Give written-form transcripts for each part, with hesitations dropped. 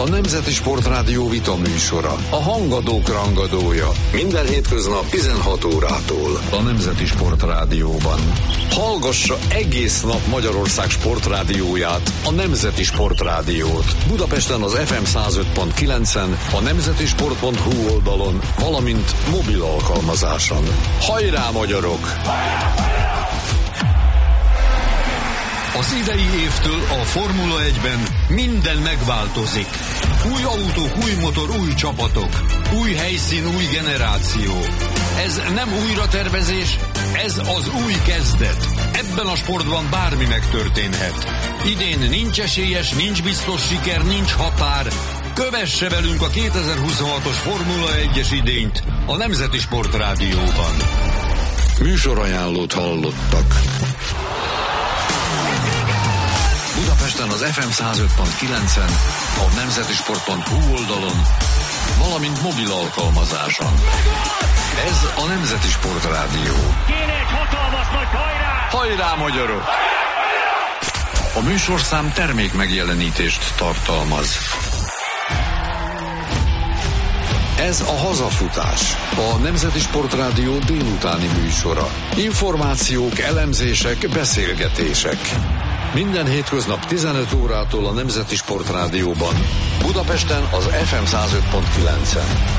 A Nemzeti Sportrádió vitaműsora. A hangadók rangadója. Minden hétköznap 16 órától. A Nemzeti Sportrádióban. Hallgassa egész nap Magyarország sportrádióját, a Nemzeti Sportrádiót. Budapesten az FM 105.9-en, a nemzetisport.hu oldalon, valamint mobil alkalmazáson. Hajrá, magyarok! Az idei évtől a Formula 1-ben minden megváltozik. Új autók, új motor, új csapatok. Új helyszín, új generáció. Ez nem újratervezés, ez az új kezdet. Ebben a sportban bármi megtörténhet. Idén nincs esélyes, nincs biztos siker, nincs határ. Kövesse velünk a 2026-os Formula 1-es idényt a Nemzeti Sportrádióban. Műsorajánlót hallottak. Budapesten az FM 105.9-en, a nemzetisport.hu oldalon, valamint mobil alkalmazáson. Ez a Nemzeti Sportrádió. Kéne egy hatalmas nagy hajrá! Hajrá, magyarok! A műsorszám termék megjelenítést tartalmaz. Ez a Hazafutás, a Nemzeti Sportrádió délutáni műsora. Információk, elemzések, beszélgetések. Minden hétköznap 15 órától a Nemzeti Sportrádióban. Budapesten az FM 105.9-en.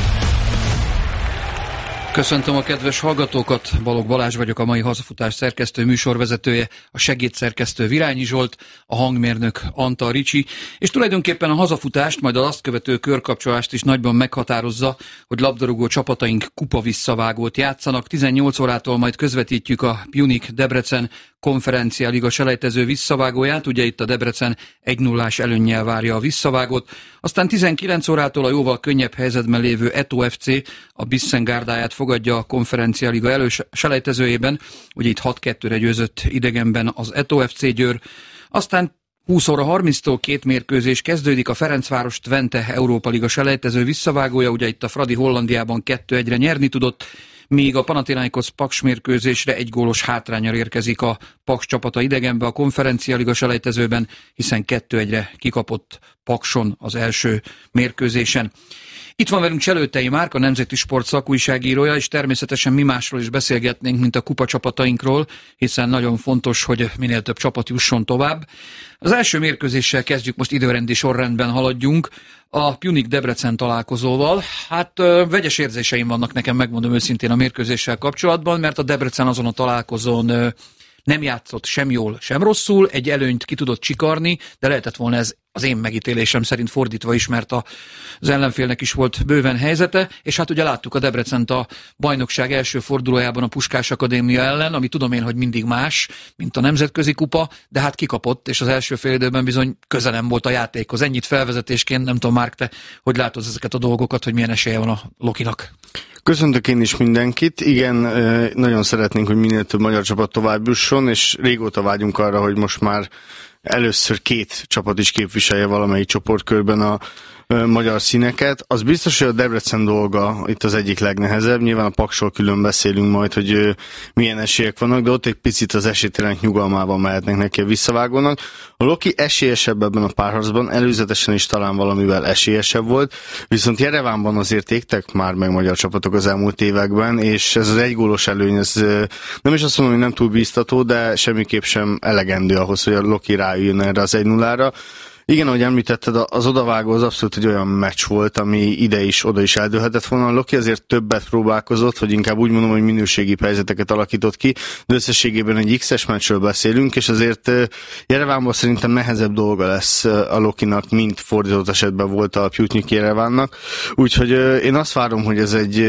Köszöntöm a kedves hallgatókat, Balogh Balázs vagyok, a mai Hazafutás szerkesztő műsorvezetője, a segédszerkesztő Virányi Zsolt, a hangmérnök Antal Ricsi, és tulajdonképpen a hazafutást, majd az azt követő körkapcsolást is nagyban meghatározza, hogy labdarúgó csapataink kupa visszavágót játszanak. 18 órától majd közvetítjük a Pjunik Debrecen Konferencia Liga selejtező visszavágóját, ugye itt a Debrecen 1-0-ás előnnyel várja a visszavágót. Aztán 19 órától a jóval könnyebb helyzetben lévő Eto FC a Bissen Gárdáját fogadja a Konferencia Liga selejtezőjében, ugye itt 6-2-re győzött idegenben az Eto FC Győr. Aztán 20 óra 30-tól 2 mérkőzés kezdődik, a Ferencváros Twente Európa Liga selejtező visszavágója, ugye itt a Fradi Hollandiában 2-1-re nyerni tudott, míg a Panathinaikos Paks mérkőzésre 1 gólos hátránnyal érkezik a Paks csapata idegenbe a Konferencia Liga selejtezőben, hiszen 2-1-re kikapott Pakson az első mérkőzésen. Itt van velünk Cselőtei Márk, a Nemzeti Sport szakújságírója, és természetesen mi másról is beszélgetnénk, mint a kupa csapatainkról, hiszen nagyon fontos, hogy minél több csapat jusson tovább. Az első mérkőzéssel kezdjük, most időrendi sorrendben haladjunk, a Pjunik Debrecen találkozóval. Hát vegyes érzéseim vannak nekem, megmondom őszintén, a mérkőzéssel kapcsolatban, mert a Debrecen azon a találkozón nem játszott sem jól, sem rosszul, egy előnyt ki tudott csikarni, de lehetett volna ez az én megítélésem szerint fordítva is, mert az ellenfélnek is volt bőven helyzete, és hát ugye láttuk a Debrecent a bajnokság első fordulójában a Puskás Akadémia ellen, ami tudom én, hogy mindig más, mint a nemzetközi kupa, de hát kikapott, és az első félidőben bizony köze nem volt a játékhoz. Ennyit felvezetésként, nem tudom, Márk, te hogy látod ezeket a dolgokat, hogy milyen esélye van a Lokinak? Köszöntök én is mindenkit. Igen, nagyon szeretnénk, hogy minél több magyar csapat tovább jusson, és régóta vágyunk arra, hogy most már először 2 csapat is képviselje valamelyik csoportkörben a magyar színeket. Az biztos, hogy a Debrecen dolga itt az egyik legnehezebb. Nyilván a Paksról külön beszélünk majd, hogy milyen esélyek vannak, de ott egy picit az esélytelenek nyugalmában mehetnek neki a visszavágónak. A Loki esélyesebb ebben a párharcban, előzetesen is talán valamivel esélyesebb volt, viszont Jerevánban azért égtek már meg magyar csapatok az elmúlt években, és ez az 1 gólos előny, ez nem is azt mondom, hogy nem túl bíztató, de semmiképp sem elegendő ahhoz, hogy a Loki rájön erre az 1-0-ra. Igen, ahogy említetted, az odavágó az abszolút egy olyan meccs volt, ami ide is, oda is eldőlhetett volna. A Loki azért többet próbálkozott, vagy inkább úgy mondom, hogy minőségi helyzeteket alakított ki, de összességében egy X-es meccsről beszélünk, és azért Jerevánban szerintem nehezebb dolga lesz a Lokinak, mint fordított esetben volt a Pjunik Jerevánnak. Úgyhogy én azt várom, hogy ez egy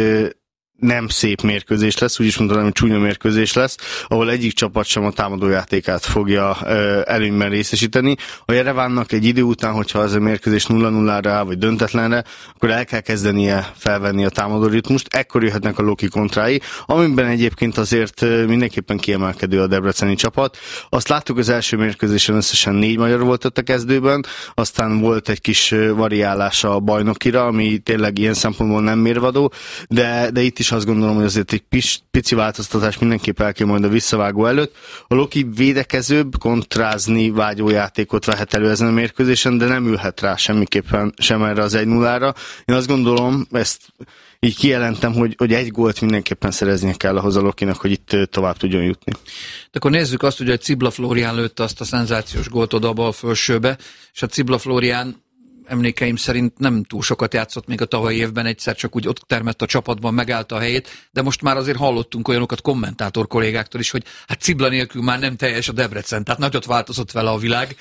nem szép mérkőzés lesz, úgyis mondanám, hogy csúnya mérkőzés lesz, ahol egyik csapat sem a támadójátékát fogja előnyben részesíteni. A Jerevánnak egy idő után, hogyha ez a mérkőzés 0-0-ra áll, vagy döntetlenre, akkor el kell kezdenie felvenni a támadó ritmust, ekkor jöhetnek a Loki kontrái, amiben egyébként azért mindenképpen kiemelkedő a debreceni csapat. Azt láttuk az első mérkőzésen, összesen 4 magyar volt ott a kezdőben, aztán volt egy kis variálása a bajnokira, ami tényleg ilyen szempontból nem mérvadó, de itt is is azt gondolom, hogy azért egy pici változtatás mindenképp el kell majd a visszavágó előtt. A Loki védekezőbb, kontrázni vágyó játékot vehet elő ezen a mérkőzésen, de nem ülhet rá semmiképpen sem erre az 1-0-ra. Én azt gondolom, ezt így kijelentem, hogy egy gólt mindenképpen szereznie kell ahhoz a Lokinak, hogy itt tovább tudjon jutni. De akkor nézzük azt, hogy a Cibla Flórián lőtte azt a szenzációs gólt oda a bal fölsőbe, és a Cibla Flórián emlékeim szerint nem túl sokat játszott még a tavalyi évben, egyszer csak úgy ott termett a csapatban, megállta a helyét, de most már azért hallottunk olyanokat kommentátor kollégáktól is, hogy hát Cibla nélkül már nem teljes a Debrecen, tehát nagyot változott vele a világ,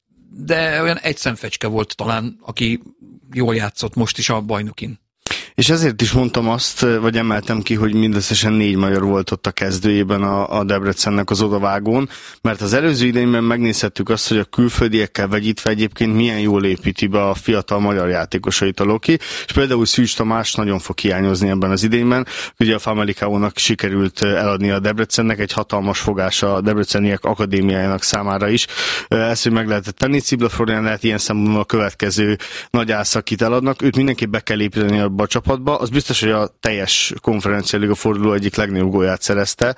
de olyan egy szemfecske volt talán, aki jól játszott most is a bajnokin. És ezért is mondtam azt, vagy emeltem ki, hogy mindösszesen 4 magyar volt ott a kezdőjében a Debrecennek az odavágón, mert az előző idényben megnézhettük azt, hogy a külföldiekkel vegyítve egyébként milyen jól építi be a fiatal magyar játékosait a Loki, és például Szűcs Tamás nagyon fog hiányozni ebben az idényben. Ugye a Famalicao-nak sikerült eladni a Debrecennek, egy hatalmas fogás a Debreceniek akadémiájának számára is. Ezt, hogy meg lehetett tenni, Cibla Flórián lehet ilyen szempontból a következő nagy ászakit eladnak, őt mindenképp be kell építeni abba a csapatba. Az biztos, hogy a teljes konferencialiga forduló egyik legnagyobb gólját szerezte,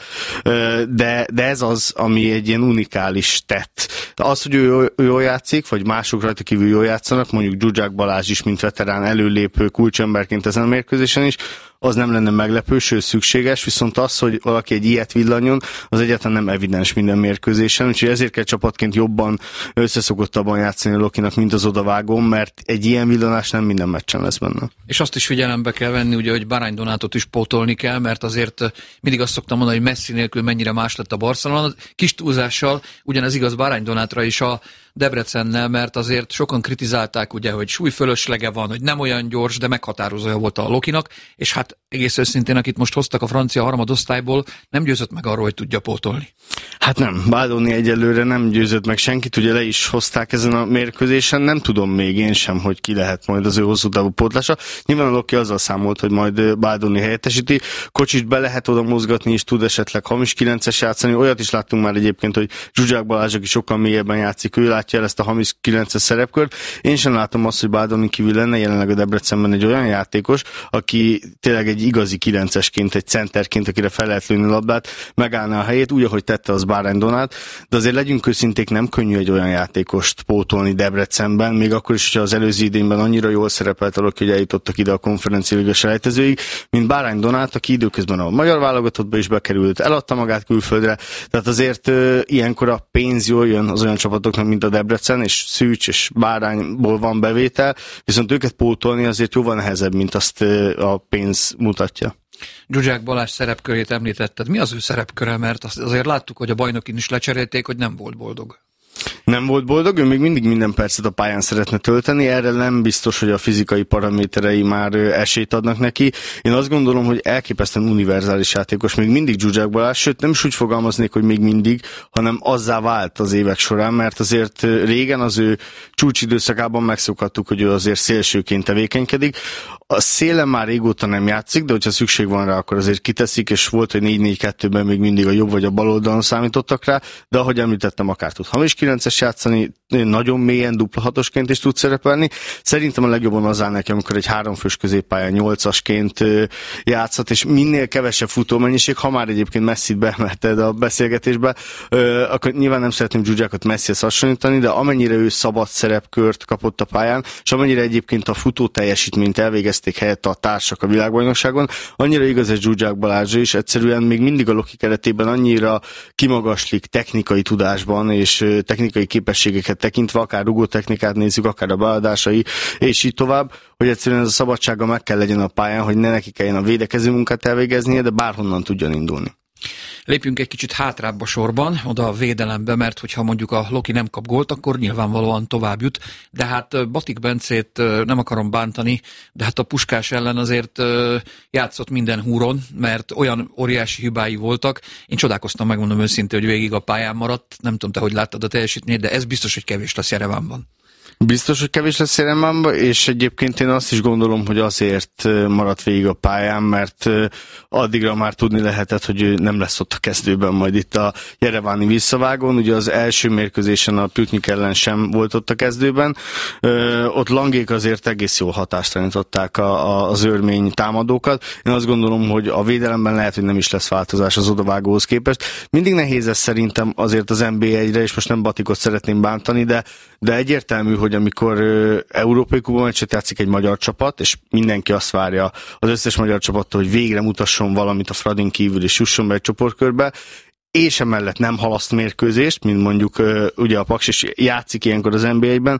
de ez az, ami egy ilyen unikális tett. Az, hogy ő jól játszik, vagy mások rajta kívül jól játszanak, mondjuk Zsuzsák Balázs is, mint veterán előlépő kulcsemberként ezen a mérkőzésen is, az nem lenne meglepő, sőt szükséges, viszont az, hogy valaki egy ilyet villanjon, az egyáltalán nem evidens minden mérkőzésen, úgyhogy ezért kell csapatként jobban összeszokottabban játszani a Lokinak, mint az odavágón, mert egy ilyen villanás nem minden meccsen lesz benne. És azt is figyelembe kell venni, ugye, hogy Bárány Donátot is pótolni kell, mert azért mindig azt szoktam mondani, hogy Messi nélkül mennyire más lett a Barcelona. Kis túlzással ugyanez igaz Bárány Donátra is a Debrecennel, mert azért sokan kritizálták, ugye, hogy súlyfölöslege van, hogy nem olyan gyors, de meghatározója volt a Lokinak, és hát egész őszintén, akit most hoztak a francia harmadosztályból, nem győzött meg arról, hogy tudja pótolni. Hát nem, Bádoni egyelőre nem győzött meg senkit, ugye le is hozták ezen a mérkőzésen, nem tudom még én sem, hogy ki lehet majd az ő hosszú távú pótlása. Nyilván a Loki azzal számolt, hogy majd Bádoni helyettesíti, Kocsit be lehet oda mozgatni, és tud esetleg hamis 9-es játszani, olyat is láttunk már egyébként, hogy Zsuzsák Balázs, aki sokkal mélyebben játszik, ő látja el ezt a hamis 9-es szerepkört. Én sem látom azt, hogy Bádoni kívül lenne jelenleg a Debrecenben egy olyan játékos, aki tényleg egy igazi 9-esként, egy centerként, akire fel lehet lőni a labdát, megállná a helyét, úgy, ahogy tette az Bárány Donát, de azért legyünk őszinték, nem könnyű egy olyan játékost pótolni Debrecenben, még akkor is, hogyha az előző idényben annyira jól szerepelt a Loki, hogy eljutottak ide a konferencialiga selejtezőig, mint Bárány Donát, aki időközben a magyar válogatottba is bekerült, eladta magát külföldre, tehát azért ilyenkor a pénz jól jön az olyan csapatoknak, mint a Debrecen, és Szűcs és Bárányból van bevétel, viszont őket pótolni azért jóval nehezebb, mint azt a pénz mutatja. Zsuzsák Balázs szerepkörét említetted. Mi az ő szerepköre? Mert azért láttuk, hogy a bajnokin is lecserélték, hogy nem volt boldog. Nem volt boldog, ő még mindig minden percet a pályán szeretne tölteni, erre nem biztos, hogy a fizikai paraméterei már esélyt adnak neki. Én azt gondolom, hogy elképesztően univerzális játékos, még mindig Zsuzsák Balázs, sőt nem is úgy fogalmaznék, hogy még mindig, hanem azzá vált az évek során, mert azért régen az ő csúcsidőszakában megszokhattuk, hogy ő azért szélsőként tevékenykedik. A szélen már régóta nem játszik, de hogyha szükség van rá, akkor azért kiteszik, és volt, hogy 4-4-2-ben még mindig a jobb vagy a bal oldalon számítottak rá, de ahogy említettem, akár tud hamis 9-es játszani, nagyon mélyen dupla hatosként is tud szerepelni. Szerintem a legjobban az áll neki, amikor egy 3 fős középpályán 8-asként játszhat, és minél kevesebb futómennyiség, ha már egyébként Messit beemelted a beszélgetésbe, akkor nyilván nem szeretném Zsuzsákat Messihez hasonlítani, de amennyire ő szabad szerepkört kapott a pályán, és amennyire egyébként a futó teljesítményt elvégezték helyett a társak a világbajnokságon, annyira igaz ez Zsuzsák Balázs is, egyszerűen még mindig a Loki keretében annyira kimagaslik technikai tudásban és technikai képességeket tekintve, akár rugótechnikát nézzük, akár a beadásai, és így tovább, hogy egyszerűen ez a szabadsága meg kell legyen a pályán, hogy ne neki kelljen a védekező munkát elvégeznie, de bárhonnan tudjon indulni. Lépjünk egy kicsit hátrább a sorban, oda a védelembe, mert hogyha mondjuk a Loki nem kap gólt, akkor nyilvánvalóan tovább jut, de hát Batik Bencét nem akarom bántani, de hát a Puskás ellen azért játszott minden húron, mert olyan óriási hibái voltak. Én csodálkoztam, megmondom őszintén, hogy végig a pályán maradt, nem tudom te, hogy láttad a teljesítményt, de ez biztos, hogy kevés lesz Jerevánban. Biztos, hogy kevés lesz Jerevánban, és egyébként én azt is gondolom, hogy azért maradt végig a pályán, mert addigra már tudni lehetett, hogy nem lesz ott a kezdőben majd itt a jereváni visszavágón. Ugye az első mérkőzésen a Pütnyik ellen sem volt ott a kezdőben. Ott Langék azért egész jól hatástalanították az örmény támadókat. Én azt gondolom, hogy a védelemben lehet, hogy nem is lesz változás az odavágóhoz képest. Mindig nehéz ez szerintem azért az NB1-re, és most nem Batikot szeretném bántani, de egyértelmű, hogy amikor európai kupameccset játszik egy magyar csapat, és mindenki azt várja az összes magyar csapattól, hogy végre mutasson valamit a Fradin kívül, és jusson be egy csoportkörbe, és emellett nem halaszt mérkőzést, mint mondjuk ugye a Paks is játszik ilyenkor az NBA-ben,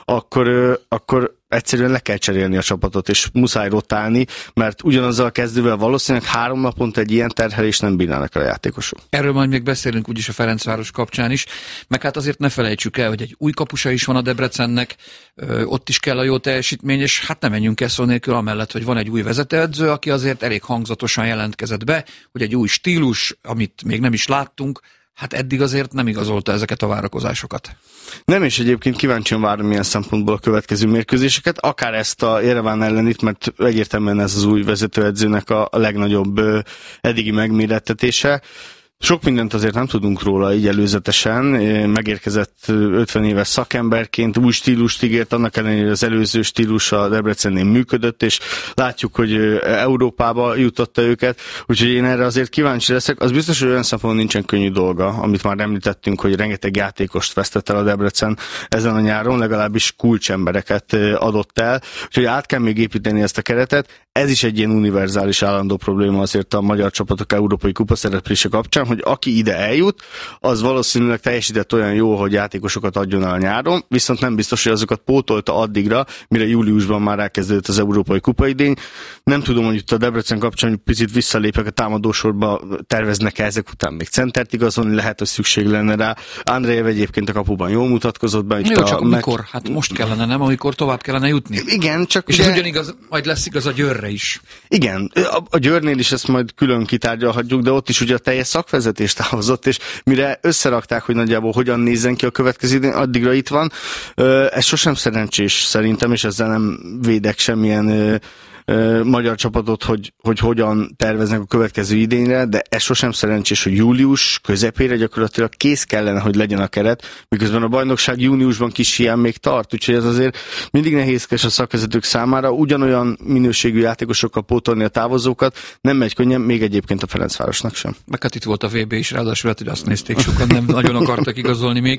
akkor egyszerűen le kell cserélni a csapatot, és muszáj rotálni, mert ugyanazzal kezdővel valószínűleg 3 naponta egy ilyen terhelést nem bírnának a játékosok. Erről majd még beszélünk úgyis a Ferencváros kapcsán is, meg hát azért ne felejtsük el, hogy egy új kapusa is van a Debrecennek, ott is kell a jó teljesítmény, és hát nem menjünk el szó nélkül amellett, hogy van egy új vezetőedző, aki azért elég hangzatosan jelentkezett be, hogy egy új stílus, amit még nem is láttunk, hát eddig azért nem igazolta ezeket a várakozásokat. Nem, és egyébként kíváncsian várom ilyen szempontból a következő mérkőzéseket, akár ezt a Jereván ellenit, mert egyértelműen ez az új vezetőedzőnek a legnagyobb eddigi megmérettetése. Sok mindent azért nem tudunk róla így előzetesen, megérkezett 50 éves szakemberként, új stílust ígért, annak ellenére, hogy az előző stílus a Debrecennél működött, és látjuk, hogy Európába jutotta őket, úgyhogy én erre azért kíváncsi leszek. Az biztos, hogy olyan szempontból nincsen könnyű dolga, amit már említettünk, hogy rengeteg játékost vesztett el a Debrecen ezen a nyáron, legalábbis kulcsembereket adott el, úgyhogy át kell még építeni ezt a keretet. Ez is egy ilyen univerzális állandó probléma azért a magyar csapatok európai kupaszereplése kapcsán, hogy aki ide eljut, az valószínűleg teljesített olyan jó, hogy játékosokat adjon el a nyáron, viszont nem biztos, hogy azokat pótolta addigra, mire júliusban már elkezdődött az európai kupaidény. Nem tudom, hogy itt a Debrecen kapcsán, hogy picit visszalépek a támadósorba, terveznek ezek után még centert igazolni, lehet, hogy szükség lenne rá. Andrejev egyébként a kapuban jól mutatkozott be. Jó, csak amikor? Hát most kellene, nem? Amikor tovább kellene jutni? Igen, csak és ez ugyanigaz, majd lesz igaz a Győrre is. Igen, a Győrnél is ezt majd külön kitárgyalhatjuk, de ott is ugye a teljes szakvezetés távozott, és mire összerakták, hogy nagyjából hogyan nézzen ki a következő idén, addigra itt van. Ez sosem szerencsés szerintem, és ezzel nem védek semmilyen magyar csapatot, hogy hogyan terveznek a következő idényre, de ez sosem szerencsés, hogy július közepére gyakorlatilag kész kellene, hogy legyen a keret, miközben a bajnokság júniusban kis hiány még tart, úgyhogy ez azért mindig nehézkes a szakvezetők számára, ugyanolyan minőségű játékosokkal pótolni a távozókat, nem megy könnyen, még egyébként a Ferencvárosnak sem. Meg hát itt volt a VB is, ráadásul hogy azt nézték, sokan nem nagyon akartak igazolni még.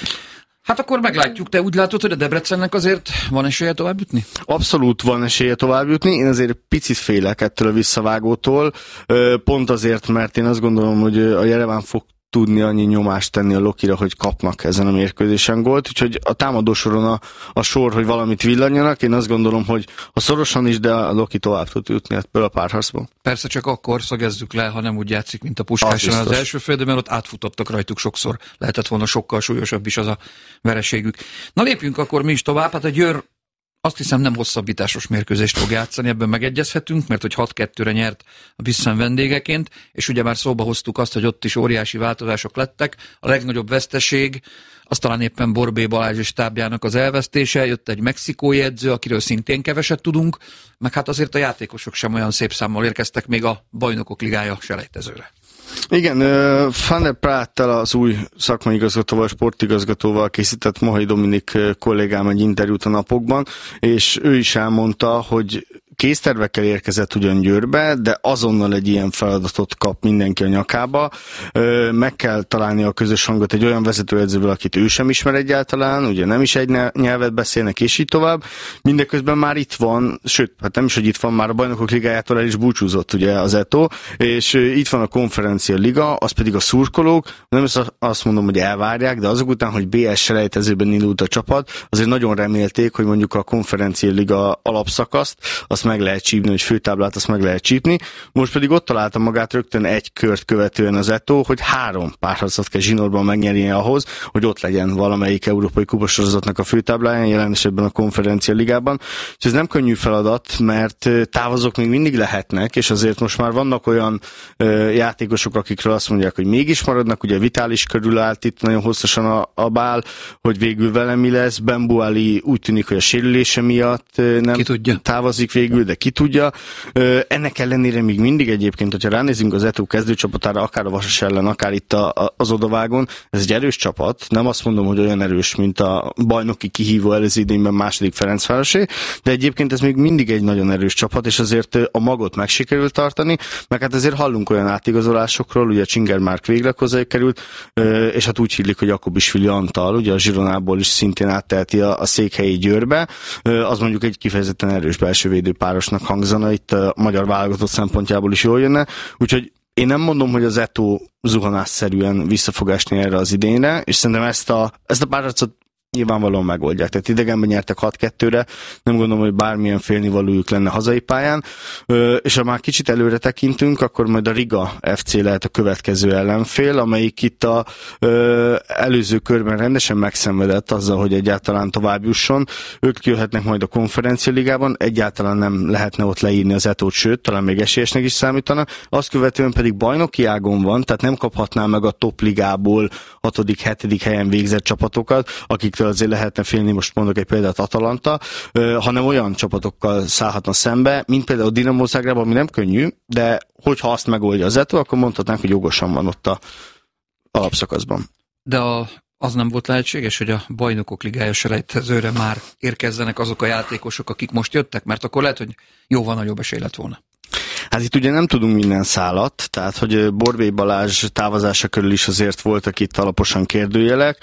Hát akkor meglátjuk. Te úgy látod, hogy a Debrecennek azért van esélye tovább jutni? Abszolút van esélye tovább jutni. Én azért picit félek ettől a visszavágótól. Pont azért, mert én azt gondolom, hogy a Jereván fog tudni annyi nyomást tenni a Lokira, hogy kapnak ezen a mérkőzésen gólt. Úgyhogy a támadósoron a sor, hogy valamit villanjanak. Én azt gondolom, hogy a szorosan is, de a Loki tovább tud jutni ebből a párharcból. Persze csak akkor szögezzük le, ha nem úgy játszik, mint a Puskáson az első félidőben, mert ott átfutottak rajtuk sokszor. Lehetett volna sokkal súlyosabb is az a vereségük. Na lépjünk akkor mi is tovább. Hát a Győr azt hiszem nem hosszabbításos mérkőzést fog játszani, ebben megegyezhetünk, mert hogy 6-2-re nyert a Bissen vendégeként, és ugye már szóba hoztuk azt, hogy ott is óriási változások lettek. A legnagyobb veszteség az talán éppen Borbé Balázs és stábjának az elvesztése, jött egy mexikói edző, akiről szintén keveset tudunk, meg hát azért a játékosok sem olyan szép számmal érkeztek még a Bajnokok Ligája selejtezőre. Igen, Van der Praettel az új szakmai igazgatóval, sportigazgatóval készített Mohai Dominik kollégám egy interjút a napokban, és ő is elmondta, hogy késztervekkel érkezett ugyan Győrbe, de azonnal egy ilyen feladatot kap mindenki a nyakába. Meg kell találni a közös hangot egy olyan vezetőedzővel, akit ő sem ismer egyáltalán, ugye nem is egy nyelvet beszélnek, és így tovább. Mindeközben már itt van, sőt, hát nem is, hogy itt van, már a Bajnokok Ligájától el is búcsúzott ugye az Eto, és itt van a Konferencia Liga, az pedig a szurkolók, nem azt mondom, hogy elvárják, de azok után, hogy BS selejtezőben indult a csapat, azért nagyon remélték, hogy mondjuk a Konferencia Liga alapszakaszt, azt meg lehet csípni, hogy főtáblát azt meg lehet csípni. Most pedig ott találta magát rögtön egy kört követően az Eto'o, hogy 3 párharcot kell zsinórban megnyernie ahhoz, hogy ott legyen valamelyik európai kupasorozatnak a főtábláján, jelen esetben a Konferencia Ligában. És ez nem könnyű feladat, mert távozók még mindig lehetnek, és azért most már vannak olyan játékosok, akikről azt mondják, hogy mégis maradnak, ugye Vitális körül állt itt nagyon hosszasan a bál, hogy végül vele mi lesz. Ben Boali úgy tűnik, hogy a sérülése miatt nem távozik végül, de ki tudja. Ennek ellenére még mindig egyébként, hogyha ránézünk az Eto'o kezdőcsapatára, akár a Vasas ellen, akár itt az odavágon, ez egy erős csapat. Nem azt mondom, hogy olyan erős, mint a bajnoki kihívó előző idényben második Ferencvárosé, de egyébként ez még mindig egy nagyon erős csapat, és azért a magot meg sikerült tartani, meg hát azért hallunk olyan átigazolásokról, ugye Csinger Márk végleg hozzákerült, és hát úgy higlik, hogy Jakobisvili Antal, ugye a Zsironából is szintén átteheti a székhelyi Győrbe, az mondjuk egy kifejezetten erős belsővédő párosnak hangzana, itt a magyar válogatott szempontjából is jól jönne, úgyhogy én nem mondom, hogy az Eto'o zuhanásszerűen vissza fog esni erre az idényre, és szerintem ezt a párharcot nyilvánvalóan megoldják. Tehát idegenben nyertek 6-2-re, nem gondolom, hogy bármilyen félnivalójuk lenne hazai pályán, és ha már kicsit előre tekintünk, akkor majd a Riga FC lehet a következő ellenfél, amelyik itt a előző körben rendesen megszenvedett azzal, hogy egyáltalán tovább jusson. Ők jöhetnek majd a Konferencia Ligában, egyáltalán nem lehetne ott leírni az Eto'ot, sőt, talán még esélyesnek is számítana. Azt követően pedig bajnoki ágon van, tehát nem kaphatná meg a top ligából 6.-7. helyen végzett csapatokat, akiktől azért lehetne félni, most mondok egy példát, Atalanta, hanem olyan csapatokkal szállhatna szembe, mint például a Dinamo Zágráb, ami nem könnyű, de hogyha azt megoldja az Eto'o, akkor mondhatnánk, hogy jogosan van ott a alapszakaszban. De az nem volt lehetséges, hogy a Bajnokok Ligája selejtezőre már érkezzenek azok a játékosok, akik most jöttek, mert akkor lehet, hogy jóval nagyobb esély lett volna. Hát itt ugye nem tudunk minden szálat, tehát hogy Borbély Balázs távozása körül is azért voltak itt alaposan kérdőjelek,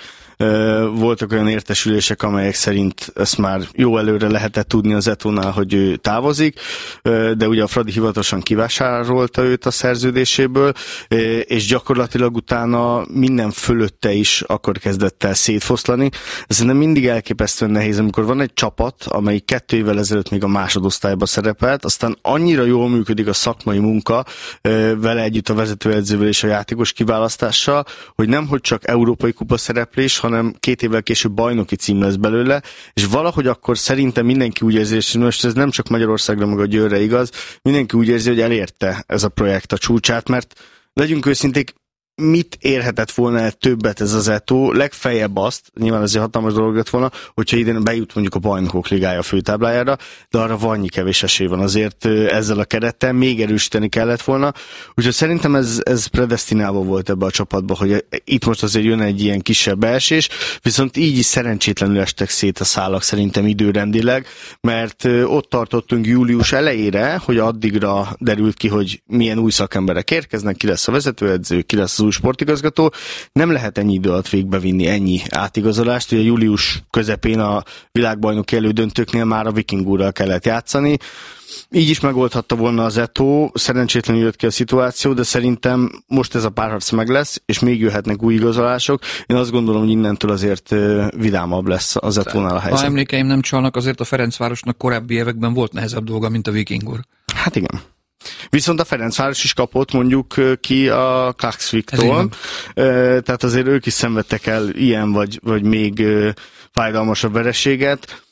voltak olyan értesülések, amelyek szerint ezt már jó előre lehetett tudni az Eto'nál, hogy ő távozik, de ugye a Fradi hivatalosan kivásárolta őt a szerződéséből, és gyakorlatilag utána minden fölötte is akkor kezdett el szétfoszlani. Ez szerintem mindig elképesztően nehéz, amikor van egy csapat, amely 2 évvel ezelőtt még a másodosztályba szerepelt, aztán annyira jól működik a szakmai munka vele együtt a vezetőedzővel és a játékos kiválasztással, hogy nemhogy csak európai kupa szereplés, hanem 2 évvel később bajnoki cím lesz belőle, és valahogy akkor szerintem mindenki úgy érzi, és most ez nem csak Magyarországra, meg a Győrre igaz, mindenki úgy érzi, hogy elérte ez a projekt a csúcsát, mert legyünk őszinték, mit érhetett volna el többet ez az Eto'o, legfeljebb azt, nyilván azért hatalmas dolog lett volna, hogyha idén bejut mondjuk a Bajnokok Ligája főtáblájára, de arra annyi kevés esély van, azért ezzel a kerettel még erősíteni kellett volna, úgyhogy szerintem ez predesztinálva volt ebbe a csapatba, hogy itt most azért jön egy ilyen kisebb beesés, viszont így is szerencsétlenül estek szét a szálak szerintem időrendileg, mert ott tartottunk július elejére, hogy addigra derült ki, hogy milyen új szakemberek érkeznek, ki lesz a vezetőedző, ki lesz az új sportigazgató, nem lehet ennyi idő alatt végbevinni ennyi átigazolást. Ugye július közepén a világbajnoki elődöntőknél már a Viking úrral kellett játszani. Így is megoldhatta volna az Eto'o, szerencsétlenül jött ki a szituáció, de szerintem most ez a párharc meg lesz, és még jöhetnek új igazolások. Én azt gondolom, hogy innentől azért vidámabb lesz az Eto'nál a helyzet. Ha emlékeim nem csalnak, azért a Ferencvárosnak korábbi években volt nehezebb dolga, mint a Viking úr. Hát igen. Viszont a Ferencváros is kapott mondjuk ki a Klaksviktól, tehát azért ők is szenvedtek el ilyen vagy még fájdalmasabb vereséget.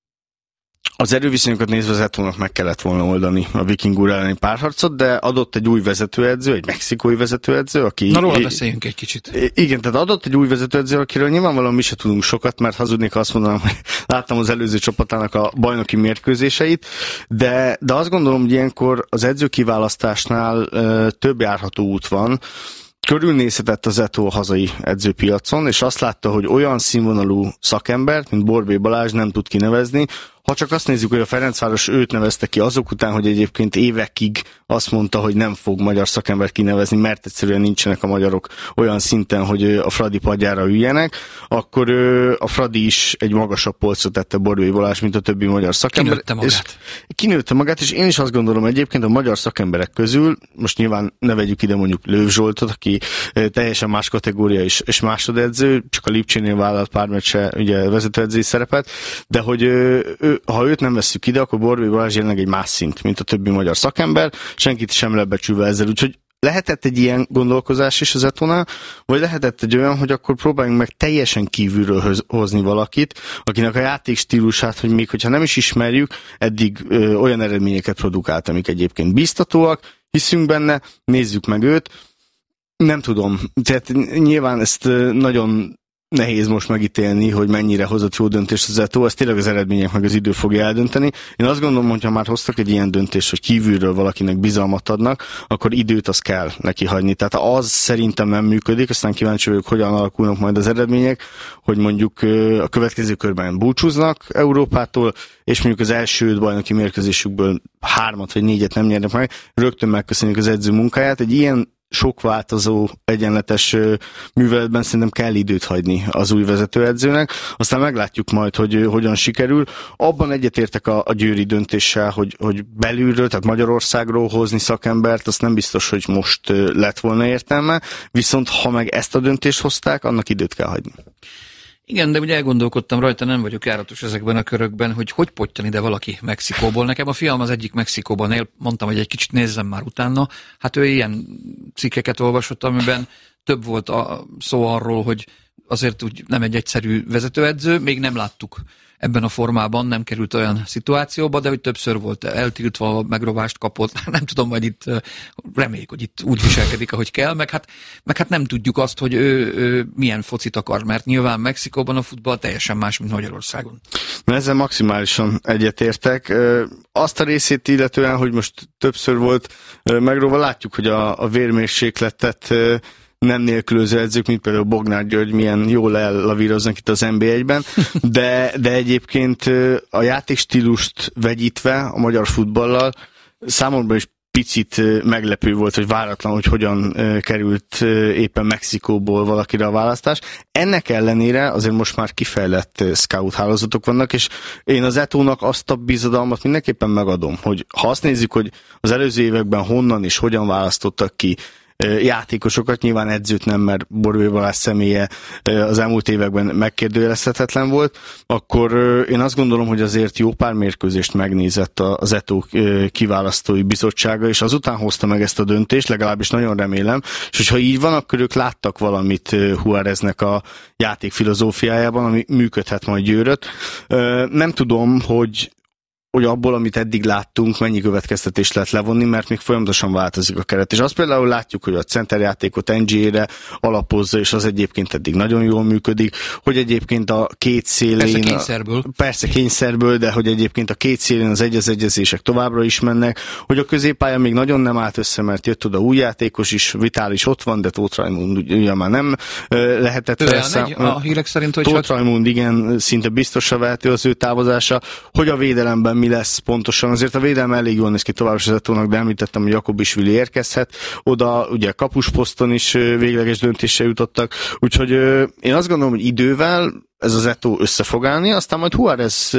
Az erőviszonyokat nézve az Eto'nak meg kellett volna oldani a Viking úr elleni párharcot, de adott egy új vezetőedző, egy mexikói vezetőedző, aki... Na róla beszéljünk egy kicsit. Igen, tehát adott egy új vezetőedző, akiről nyilvánvalóan mi se tudunk sokat, mert hazudnék, azt mondanám, hogy láttam az előző csapatának a bajnoki mérkőzéseit, de azt gondolom, hogy ilyenkor az edzőkiválasztásnál több járható út van. Körülnézhetett az Eto'o a hazai edzőpiacon, és azt látta, hogy olyan színvonalú szakembert, mint Borbély Balázs nem tud kinevezni. Ha csak azt nézzük, hogy a Ferencváros őt nevezte ki azok után, hogy egyébként évekig azt mondta, hogy nem fog magyar szakembert kinevezni, mert egyszerűen nincsenek a magyarok olyan szinten, hogy a Fradi padjára üljenek, akkor a Fradi is egy magasabb polcra tette Borbély Balázs, mint a többi magyar szakember. Kinőtte magát, és én is azt gondolom egyébként a magyar szakemberek közül, most nyilván ne vegyük ide mondjuk Löw Zsoltot, aki teljesen más kategória és másodedző, csak a Lipcsénél vállalt pár meccse ugye vezetőedzői szerepet, de hogy ő ha őt nem vesszük ide, akkor Borbély Balázs jelenleg egy más szint, mint a többi magyar szakember, senkit sem lebecsülve ezzel, úgyhogy lehetett egy ilyen gondolkozás is az Etónál, vagy lehetett egy olyan, hogy akkor próbáljunk meg teljesen kívülről hozni valakit, akinek a játékstílusát, hogy még hogyha nem is ismerjük, eddig olyan eredményeket produkált, amik egyébként biztatóak, hiszünk benne, nézzük meg őt. Nem tudom, tehát nyilván ezt nagyon nehéz most megítélni, hogy mennyire hozott jó döntést az Eto'o, ezt tényleg az eredmények meg az idő fogja eldönteni. Én azt gondolom, hogy ha már hoztak egy ilyen döntést, hogy kívülről valakinek bizalmat adnak, akkor időt azt kell neki hagyni. Tehát az szerintem nem működik, aztán kíváncsi vagyok, hogyan alakulnak majd az eredmények, hogy mondjuk a következő körben búcsúznak Európától, és mondjuk az első 5 bajnoki mérkőzésükből 3 vagy 4 nem nyernek meg, rögtön megköszönjük az edző munkáját. Egy ilyen sok változó, egyenletes műveletben szerintem kell időt hagyni az új vezetőedzőnek, aztán meglátjuk majd, hogy hogyan sikerül. Abban egyetértek a győri döntéssel, hogy belülről, tehát Magyarországról hozni szakembert, azt nem biztos, hogy most lett volna értelme, viszont ha meg ezt a döntést hozták, annak időt kell hagyni. Igen, de ugye elgondolkodtam rajta, nem vagyok járatos ezekben a körökben, hogy pottyan ide valaki Mexikóból. Nekem a fiam az egyik Mexikóban él, mondtam, hogy egy kicsit nézzem már utána. Hát ő ilyen cikkeket olvasott, amiben több volt a szó arról, hogy azért úgy nem egy egyszerű vezetőedző, még nem láttuk ebben a formában, nem került olyan szituációba, de hogy többször volt eltiltva, megrovást kapott, nem tudom, majd itt reméljük, hogy itt úgy viselkedik, ahogy kell, meg hát nem tudjuk azt, hogy ő milyen focit akar, mert nyilván Mexikóban a futball teljesen más, mint Magyarországon. Ezzel maximálisan egyetértek. Azt a részét illetően, hogy most többször volt megróva, látjuk, hogy a vérmérsékletet nem nélkülöző edzők, mint például Bognár György, milyen jól ellavíroznak itt az NB1-ben, de egyébként a játékstílust vegyítve a magyar futballal számomra is picit meglepő volt, hogy váratlan, hogy hogyan került éppen Mexikóból valakire a választás. Ennek ellenére azért most már kifejlett scout hálózatok vannak, és én az Etónak azt a bizodalmat mindenképpen megadom, hogy ha azt nézzük, hogy az előző években honnan és hogyan választottak ki játékosokat, nyilván edzőt nem, mert Borbély Balázs személye az elmúlt években megkérdőjelezhetetlen volt, akkor én azt gondolom, hogy azért jó pár mérkőzést megnézett az Eto'o kiválasztói bizottsága, és azután hozta meg ezt a döntést, legalábbis nagyon remélem, és hogyha így van, akkor ők láttak valamit Juáreznek a játék filozófiájában, ami működhet majd Győröt. Nem tudom, hogy abból, amit eddig láttunk, mennyi következtetést lehet levonni, mert még folyamatosan változik a keret. És azt például látjuk, hogy a centerjátékot NG-re alapozza, és az egyébként eddig nagyon jól működik, hogy egyébként a két szélén... Persze kényszerből, de hogy egyébként a két szélén az egyezések továbbra is mennek, hogy a középpálya még nagyon nem állt össze, mert jött oda új játékos is, Vitális ott van, de Tóth Raimund ugye már nem lehetett a hírek szerint, hogy Tóth Raimund igen, szinte biztosra vehető az ő távozása, hogy a védelemben mi lesz pontosan. Azért a védelme elég jól néz ki tovább az Etónak, de említettem, hogy Jakobisvili érkezhet. Oda ugye kapusposzton is végleges döntéssel jutottak. Úgyhogy én azt gondolom, hogy idővel ez az Eto'o össze fog állni, aztán majd Juárez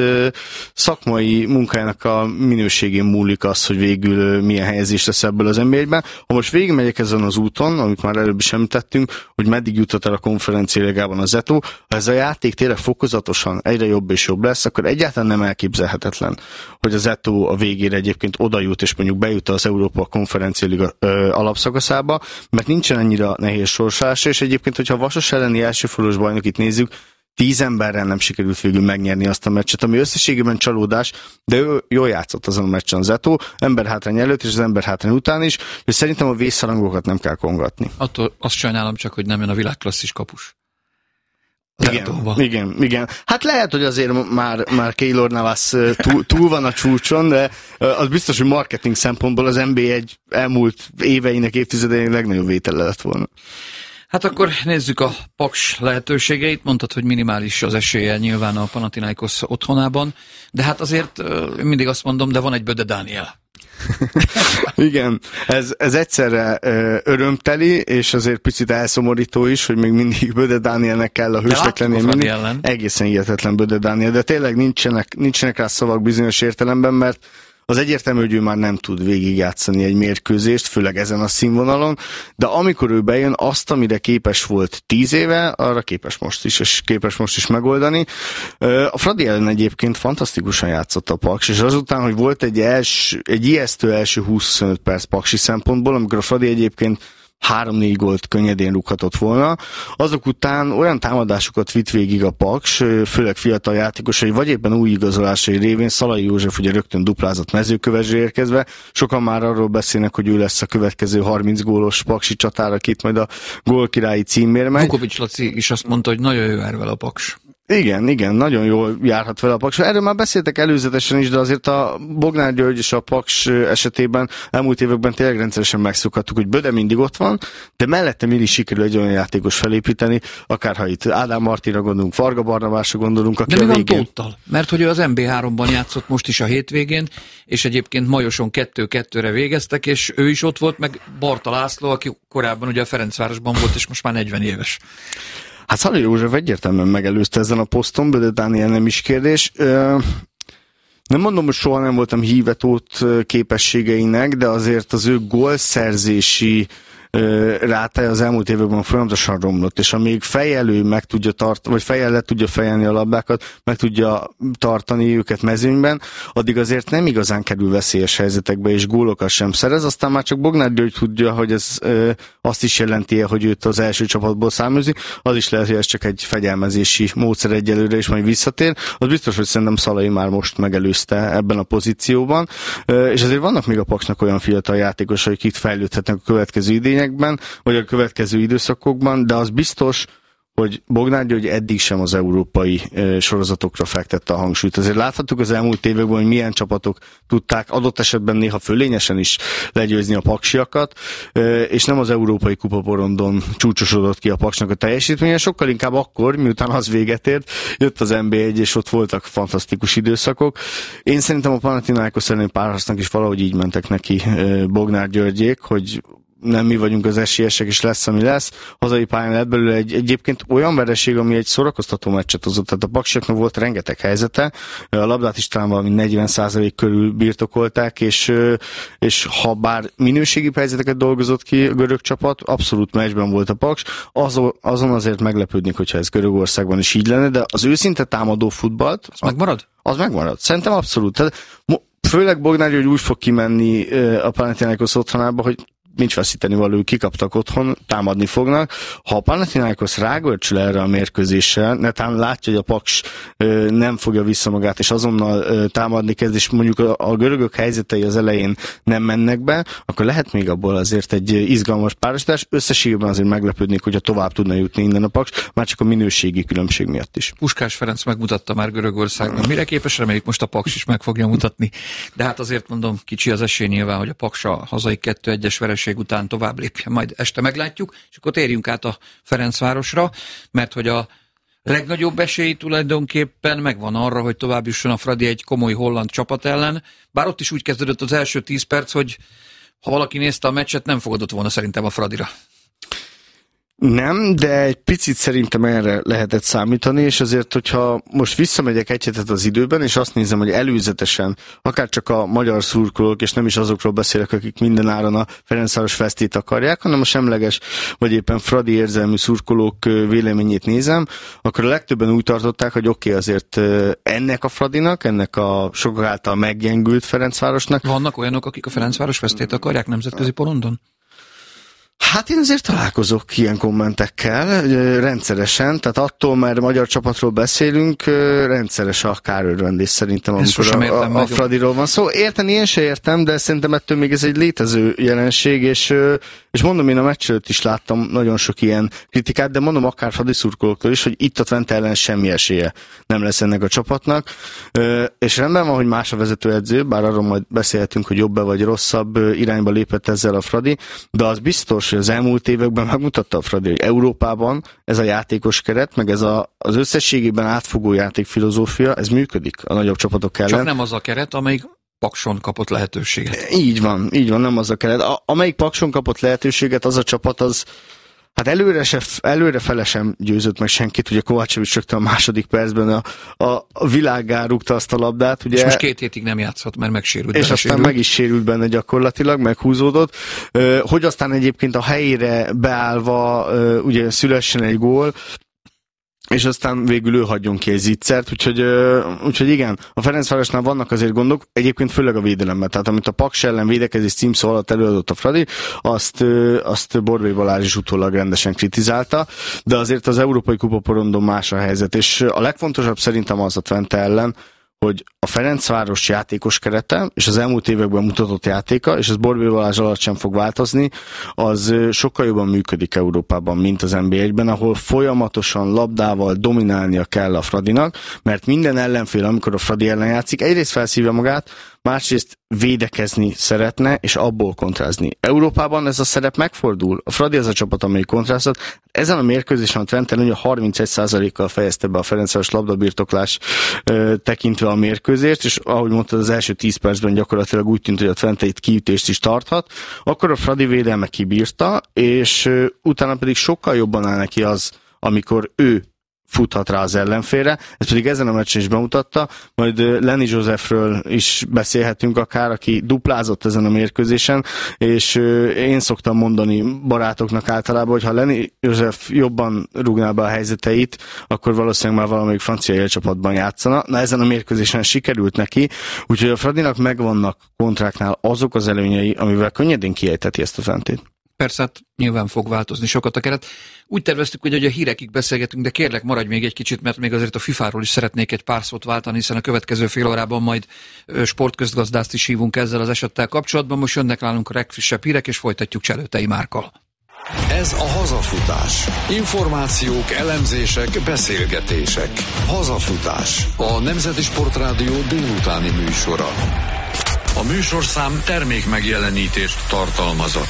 szakmai munkájának a minőségén múlik az, hogy végül milyen helyezés lesz ebből az NB1-ben. Ha most végigmegyek ezen az úton, amit már előbb is említettünk, hogy meddig jutott el a konferencia ligában az Eto'o, ha ez a játék tényleg fokozatosan egyre jobb és jobb lesz, akkor egyáltalán nem elképzelhetetlen, hogy az Eto'o a végére egyébként oda jut, és mondjuk bejut az Európa konferencia liga alapszakaszába, mert nincsen annyira nehéz sorsása, és egyébként, hogyha a Vasas elleni elsőfordulós bajnokit nézzük, 10 emberrel nem sikerült végül megnyerni azt a meccset, ami összességében csalódás, de ő jól játszott azon a meccsen az Eto'o, emberhátrány előtt és az emberhátrány után is, és szerintem a vészharangokat nem kell kongatni. Attól azt sajnálom csak, hogy nem jön a világklasszis kapus. Igen. Hát lehet, hogy azért már Keylor Navas túl van a csúcson, de az biztos, hogy marketing szempontból az NBA egy elmúlt éveinek, évtizedeinek legnagyobb vétele lett volna. Hát akkor nézzük a Paks lehetőségeit. Mondtad, hogy minimális az esélye nyilván a Panathinaikos otthonában, de hát azért mindig azt mondom, de van egy Böde Dániel. Igen, ez egyszerre örömteli, és azért picit elszomorító is, hogy még mindig Böde Dánielnek kell a hősnek lennie. Egészen hihetetlen Böde Dániel, de tényleg nincsenek rá szavak bizonyos értelemben, mert az egyértelmű, hogy ő már nem tud végigjátszani egy mérkőzést, főleg ezen a színvonalon, de amikor ő bejön, azt, amire képes volt 10 éve, arra képes most is, és képes most is megoldani. A Fradi ellen egyébként fantasztikusan játszott a Paks, és azután, hogy volt egy ijesztő első 25 perc paksi szempontból, amikor a Fradi egyébként 3-4 gólt könnyedén rúghatott volna. Azok után olyan támadásokat vitt végig a Paks, főleg fiatal játékosai, vagy éppen új igazolásai révén. Szalai József ugye rögtön duplázott Mezőkövesdre érkezve. Sokan már arról beszélnek, hogy ő lesz a következő 30 gólos paksi csatár, akit majd a gólkirályi címért megy. Vukovics Laci is azt mondta, hogy nagyon jó jár vele a Paks. Igen, nagyon jól járhat vele a Paks. Erről már beszéltek előzetesen is, de azért a Bognár György és a Paks esetében elmúlt években tényleg rendszeresen megszokhattuk, hogy Böde mindig ott van, de mellette mindig sikerül egy olyan játékos felépíteni, akár ha itt Ádám Martinra gondolunk, Varga Barnabásra gondolunk, aki de a mi van végén... Tóttal? Mert hogy ő az MB3-ban játszott most is a hétvégén, és egyébként Majoson 2-2-re végeztek, és ő is ott volt, meg Barta László, aki korábban ugye a Ferencvárosban volt, és most már 40 éves. Hát Szalai József egyértelműen megelőzte ezen a poszton, de Dániel nem is kérdés. Nem mondom, hogy soha nem voltam híve Tóth képességeinek, de azért az ő gólszerzési rátája az elmúlt években folyamatosan romlott, és amíg fejelő meg tudja tartani, vagy fejjel le tudja fejelni a labdákat, meg tudja tartani őket mezőnyben, addig azért nem igazán kerül veszélyes helyzetekbe, és gólokat sem szerez. Aztán már csak Bognár György tudja, hogy ez azt is jelenti, hogy őt az első csapatból száműzi, az is lehet, hogy ez csak egy fegyelmezési módszer egyelőre, és majd visszatér. Az biztos, hogy szerintem Szalai már most megelőzte ebben a pozícióban, és azért vannak még a Paksnak olyan fiatal játékosai, akik itt fejlődhetnek a következő idényekben, vagy a következő időszakokban, de az biztos, hogy Bognár György eddig sem az európai sorozatokra fektette a hangsúlyt. Azért láthattuk az elmúlt években, hogy milyen csapatok tudták adott esetben néha fölényesen is legyőzni a paksiakat, és nem az európai kupaporondon csúcsosodott ki a Paksnak a teljesítménye, sokkal inkább akkor, miután az véget ért, jött az NB1, és ott voltak fantasztikus időszakok. Én szerintem a Panathinaikos elleni párharcnak is valahogy így mentek neki Bognár Györgyék, hogy nem mi vagyunk az esélyesek, és lesz, ami lesz. Hazai pályán lett belőle egyébként olyan vereség, ami egy szórakoztató meccset hozott. Tehát a paksiaknak volt rengeteg helyzete, a labdát is talán valami 40% körül birtokolták, és ha bár minőségi helyzeteket dolgozott ki a görög csapat, abszolút meccsben volt a Paks, azon azért meglepődnék, hogyha ez Görögországban is így lenne, de az őszinte támadó futballt... Az megmarad? Az megmarad. Szerintem abszolút. Tehát, főleg Bognár, hogy úgy fog kimenni a Panathinaikos otthonába, hogy nincs veszíteni való, kikaptak otthon, támadni fognak. Ha a Panathinaikos rágörcsül erre a mérkőzéssel, netán látja, hogy a Paks nem fogja vissza magát, és azonnal támadni kezd, és mondjuk a görögök helyzetei az elején nem mennek be, akkor lehet még abból azért egy izgalmas párosítás. Összességében azért meglepődnék, hogyha tovább tudna jutni innen a Paks, már csak a minőségi különbség miatt is. Puskás Ferenc megmutatta már Görögországban. Mire képes, reméljük most a Paks is meg fogja mutatni. De hát azért mondom, kicsi az esély nyilván, hogy a Paks a hazai 2-1-es vereség után tovább lépjen, majd este meglátjuk, és akkor térjünk át a Ferencvárosra, mert hogy a legnagyobb esély tulajdonképpen megvan arra, hogy tovább jusson a Fradi egy komoly holland csapat ellen, bár ott is úgy kezdődött az első 10 perc, hogy ha valaki nézte a meccset, nem fogadott volna szerintem a Fradira. Nem, de egy picit szerintem erre lehetett számítani, és azért, hogyha most visszamegyek egy hetet az időben, és azt nézem, hogy előzetesen, akár csak a magyar szurkolók, és nem is azokról beszélek, akik mindenáron a Ferencváros fesztét akarják, hanem a semleges, vagy éppen Fradi érzelmű szurkolók véleményét nézem, akkor a legtöbben úgy tartották, hogy oké, azért ennek a Fradinak, ennek a sokak által meggyengült Ferencvárosnak. Vannak olyanok, akik a Ferencváros fesztét akarják nemzetközi porondon? Hát én azért találkozok ilyen kommentekkel rendszeresen, tehát attól, mert magyar csapatról beszélünk, rendszeres a kárörvendés szerintem, amikor a Fradiról van szó. Érteni én se értem, de szerintem ettől még ez egy létező jelenség, és mondom, én a meccs előtt is láttam nagyon sok ilyen kritikát, de mondom akár Fradi szurkolóktól is, hogy itt a Twente ellen semmi esélye nem lesz ennek a csapatnak, és rendben van, hogy más a vezetőedző, bár arról majd beszélhetünk, hogy jobb-e vagy rosszabb irányba lépett ezzel a Fradi, de az biztos, hogy az elmúlt években megmutatta a Fradi, hogy Európában ez a játékos keret, meg ez az összességében átfogó játékfilozófia, ez működik a nagyobb csapatok ellen. Csak nem az a keret, amelyik Pakson kapott lehetőséget. Így van, nem az a keret. Amelyik Pakson kapott lehetőséget, az a csapat, az Hát előrefele sem győzött meg senkit, ugye Kovácsevics rögtön a második percben a világgá rúgta azt a labdát. Ugye, és most 2 hétig nem játszott, mert megsérült. És aztán meg is sérült benne gyakorlatilag, meghúzódott. Hogy aztán egyébként a helyére beállva ugye szülessen egy gól, és aztán végül ő hagyjon ki egy zicsert, úgyhogy igen, a Ferencvárosnál vannak azért gondok, egyébként főleg a védelemben, tehát amit a Paks ellen védekezés címszó alatt előadott a Fradi, azt Borbély Balázs is utólag rendesen kritizálta, de azért az Európai Kupa-porondon más a helyzet, és a legfontosabb szerintem az a Twente ellen, hogy a Ferencváros játékos kerete, és az elmúlt években mutatott játéka, és ez Borbély Balázs alatt sem fog változni, az sokkal jobban működik Európában, mint az NB1-ben, ahol folyamatosan labdával dominálnia kell a Fradinak, mert minden ellenfél, amikor a Fradi ellen játszik, egyrészt felszívja magát, másrészt védekezni szeretne, és abból kontrázni. Európában ez a szerep megfordul. A Fradi az a csapat, amelyik kontráztat. Ezen a mérkőzésen a Twente ugye 31%-kal fejezte be a Ferencváros labdabirtoklás tekintve a mérkőzést, és ahogy mondtad, az első 10 percben gyakorlatilag úgy tűnt, hogy a Twente itt kiütést is tarthat. Akkor a Fradi védelme kibírta, és utána pedig sokkal jobban áll neki az, amikor ő futhat rá az ellenfélre, ezt pedig ezen a meccsen is bemutatta, majd Lenny Josephről is beszélhetünk akár, aki duplázott ezen a mérkőzésen, és én szoktam mondani barátoknak általában, hogy ha Lenny Joseph jobban rúgná be a helyzeteit, akkor valószínűleg már valamelyik francia élcsapatban játszana. Na ezen a mérkőzésen sikerült neki, úgyhogy a Fradinak megvannak kontráknál azok az előnyei, amivel könnyedén kiejtheti ezt a Twentét. Persze, hát nyilván fog változni sokat a keret. Úgy terveztük, hogy a hírekig beszélgetünk, de kérlek, maradj még egy kicsit, mert még azért a FIFA-ról is szeretnék egy pár szót váltani, hiszen a következő fél órában majd sportközgazdászt is hívunk ezzel az esettel kapcsolatban. Most jönnek nálunk a legfrissebb hírek, és folytatjuk Cselőtei Márkkal. Ez a Hazafutás. Információk, elemzések, beszélgetések. Hazafutás. A Nemzeti Sportrádió délutáni műsora. A műsorszám termékmegjelenítést tartalmazott.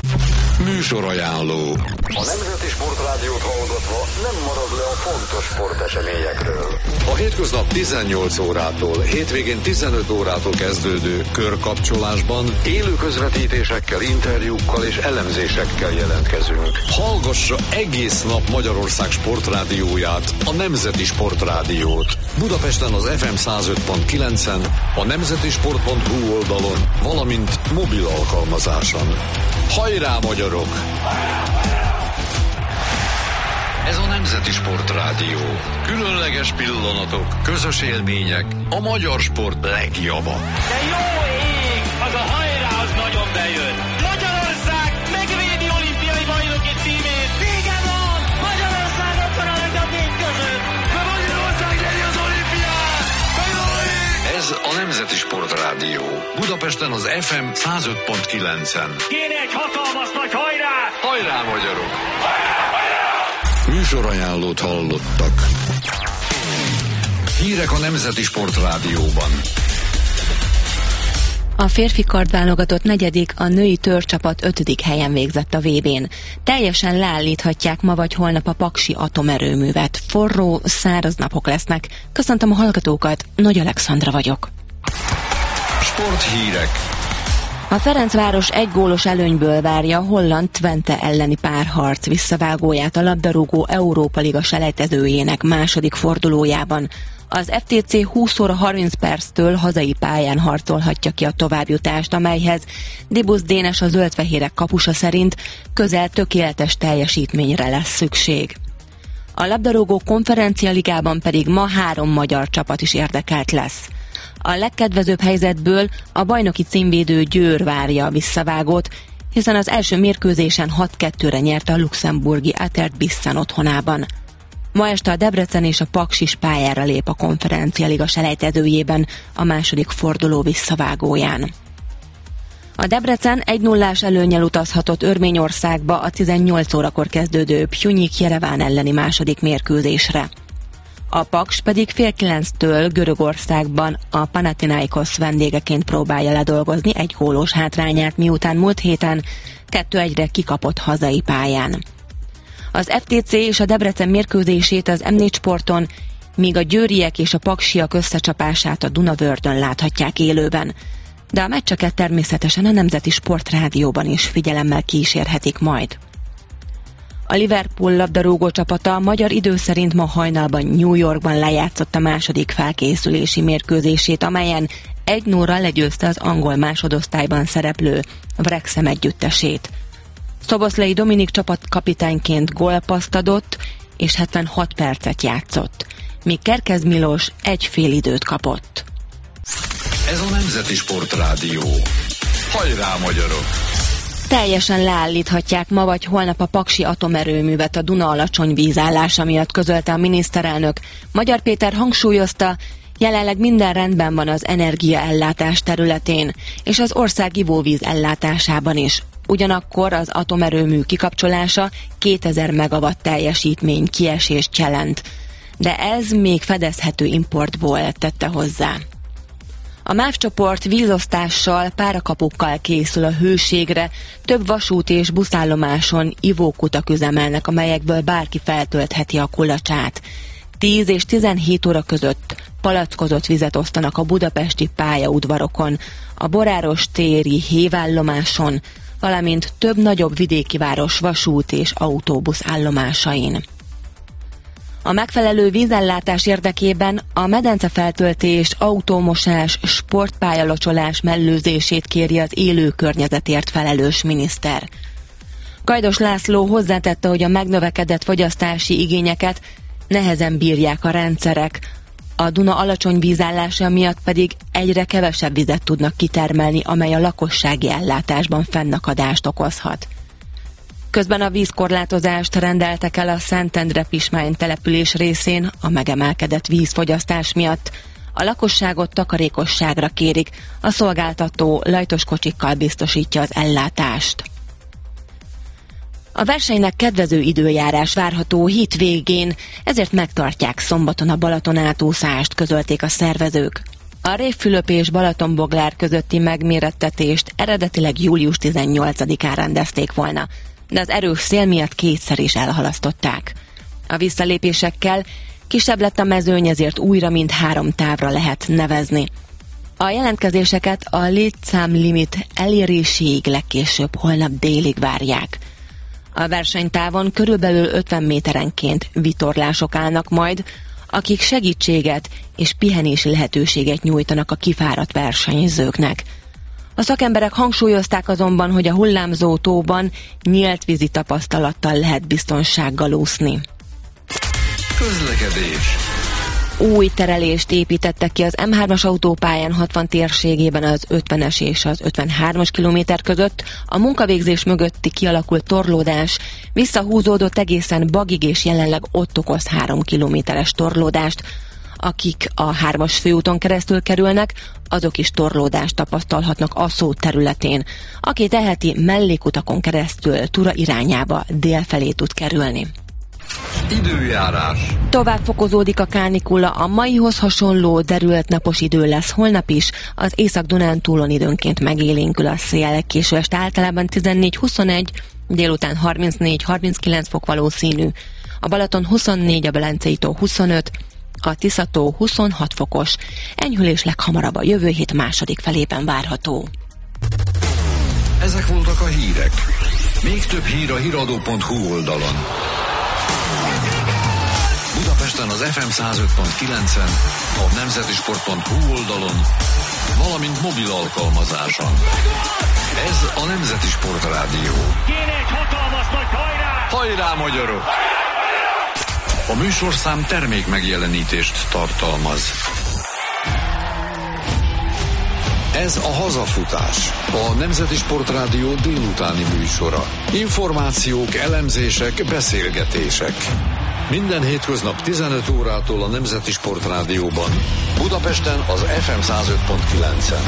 Műsorajánló. A Nemzeti Sportrádiót hallgatva nem marad le a fontos sporteseményekről. A hétköznap 18 órától, hétvégén 15 órától kezdődő körkapcsolásban élő közvetítésekkel, interjúkkal és elemzésekkel jelentkezünk. Hallgassa egész nap Magyarország sportrádióját, a Nemzeti Sportrádiót. Budapesten az FM 105.9-en, a nemzetisport.hu oldalon, valamint mobil alkalmazáson. Hajrá, magyarok! Ez a Nemzeti Sportrádió. Különleges pillanatok, közös élmények, a magyar sport legjobba. De jó ég! Az a hajrá, az nagyon bejön! Magyarország megvédi olimpiai bajnoki címét! Vége van! Magyarország ott van a legjobb között! De Magyarország nyeri az olimpiát! Ez a Nemzeti Sportrádió. Budapesten az FM 105.9-en. Kéne egy hatalmas nagy hajrá! Hajrá, magyarok! Műsorajánlót hallottak. Hírek a Nemzeti Sportrádióban. A férfi kardválogatott 4., a női törcsapat 5. helyen végzett a VB-n. Teljesen leállíthatják ma vagy holnap a paksi atomerőművet. Forró, száraz napok lesznek. Köszöntöm a hallgatókat, Nagy Alexandra vagyok. Sporthírek. A Ferencváros 1 gólos előnyből várja a holland Twente elleni párharc visszavágóját a labdarúgó Európa Liga selejtezőjének második fordulójában. Az FTC 20 óra 30 perctől hazai pályán harcolhatja ki a továbbjutást, amelyhez Dibusz Dénes, a zöldfehérek kapusa szerint közel tökéletes teljesítményre lesz szükség. A labdarúgó konferencialigában pedig ma 3 magyar csapat is érdekelt lesz. A legkedvezőbb helyzetből a bajnoki címvédő Győr várja a visszavágót, hiszen az első mérkőzésen 6-2-re nyerte a luxemburgi Atert Bissen otthonában. Ma este a Debrecen és a Paks is pályára lép a konferencialiga selejtezőjében a második forduló visszavágóján. A Debrecen 1-0-ás előnnyel utazhatott Örményországba a 18 órakor kezdődő Pjunyik Jereván elleni második mérkőzésre. A Paks pedig 8:30 Görögországban a Panathinaikos vendégeként próbálja ledolgozni 1 gólós hátrányát, miután múlt héten 2-1-re kikapott hazai pályán. Az FTC és a Debrecen mérkőzését az M4 Sporton, míg a győriek és a paksiak összecsapását a Dunavördön láthatják élőben. De a meccseket természetesen a Nemzeti Sportrádióban is figyelemmel kísérhetik majd. A Liverpool labdarúgó csapata magyar idő szerint ma hajnalban New Yorkban lejátszott a második felkészülési mérkőzését, amelyen 1-0-ra legyőzte az angol másodosztályban szereplő Wrexham együttesét. Szoboszlai Dominik csapatkapitányként gólpaszt adott, és 76 percet játszott, míg Kerkez Milos egy félidőt kapott. Ez a Nemzeti Sportrádió. Hajrá, magyarok! Teljesen leállíthatják ma vagy holnap a paksi atomerőművet a Duna alacsony vízállása miatt, közölte a miniszterelnök. Magyar Péter hangsúlyozta, jelenleg minden rendben van az energiaellátás területén, és az ország ivóvíz ellátásában is. Ugyanakkor az atomerőmű kikapcsolása 2000 megawatt teljesítmény kiesést jelent, de ez még fedezhető importból, tette hozzá. A MÁV csoport vízosztással, párakapukkal készül a hőségre, több vasút és buszállomáson ivókutak üzemelnek, amelyekből bárki feltöltheti a kulacsát. 10 és 17 óra között palackozott vizet osztanak a budapesti pályaudvarokon, a Boráros téri hévállomáson, valamint több nagyobb vidéki város vasút és autóbusz állomásain. A megfelelő vízellátás érdekében a medencefeltöltés, autómosás, sportpályalocsolás mellőzését kéri az élő környezetért felelős miniszter. Gajdos László hozzátette, hogy a megnövekedett fogyasztási igényeket nehezen bírják a rendszerek, a Duna alacsony vízállása miatt pedig egyre kevesebb vizet tudnak kitermelni, amely a lakossági ellátásban fennakadást okozhat. Közben a vízkorlátozást rendeltek el a Szentendre-Pismány település részén a megemelkedett vízfogyasztás miatt. A lakosságot takarékosságra kérik, a szolgáltató lajtos kocsikkal biztosítja az ellátást. A versenynek kedvező időjárás várható hétvégén, ezért megtartják szombaton a Balaton átúszást, közölték a szervezők. A Révfülöp és Balatonboglár közötti megmérettetést eredetileg július 18-án rendezték volna, de az erős szél miatt kétszer is elhalasztották. A visszalépésekkel kisebb lett a mezőny, ezért újra mind 3 távra lehet nevezni. A jelentkezéseket a létszámlimit eléréséig legkésőbb holnap délig várják. A versenytávon körülbelül 50 méterenként vitorlások állnak majd, akik segítséget és pihenési lehetőséget nyújtanak a kifáradt versenyzőknek. A szakemberek hangsúlyozták azonban, hogy a hullámzó tóban nyílt vízi tapasztalattal lehet biztonsággal úszni. Közlekedés. Új terelést építettek ki az M3-as autópályán 60 térségében az 50-es és az 53-as kilométer között. A munkavégzés mögötti kialakult torlódás visszahúzódott egészen Bagig, és jelenleg ott okoz 3 kilométeres torlódást. Akik a 3-as főúton keresztül kerülnek, azok is torlódást tapasztalhatnak Asszó területén. Aki teheti, mellékutakon keresztül Tura irányába dél felé tud kerülni. Időjárás. Tovább fokozódik a kánikula, a maihoz hasonló derült napos idő lesz holnap is, az Észak-Dunántúlon időnként megélénkül a szél, késő este általában 14-21, délután 34-39 fok valószínű, a Balaton 24, a Belencei-tó 25, a Tisza-tó 26 fokos, enyhülés leghamarabb a jövő hét második felében várható. Ezek voltak a hírek. Még több hír a hiradó.hu oldalon. Budapesten az FM 105.9-en, a nemzetisport.hu oldalon, valamint mobil alkalmazáson. Ez a Nemzeti Sportrádió. Kéne egy hatalmas nagy hajrá! Hajrá, magyarok! A műsorszám termék megjelenítést tartalmaz. Ez a Hazafutás, a Nemzeti Sportrádió délutáni műsora. Információk, elemzések, beszélgetések. Minden hétköznap 15 órától a Nemzeti Sportrádióban. Budapesten az FM 105.9-en.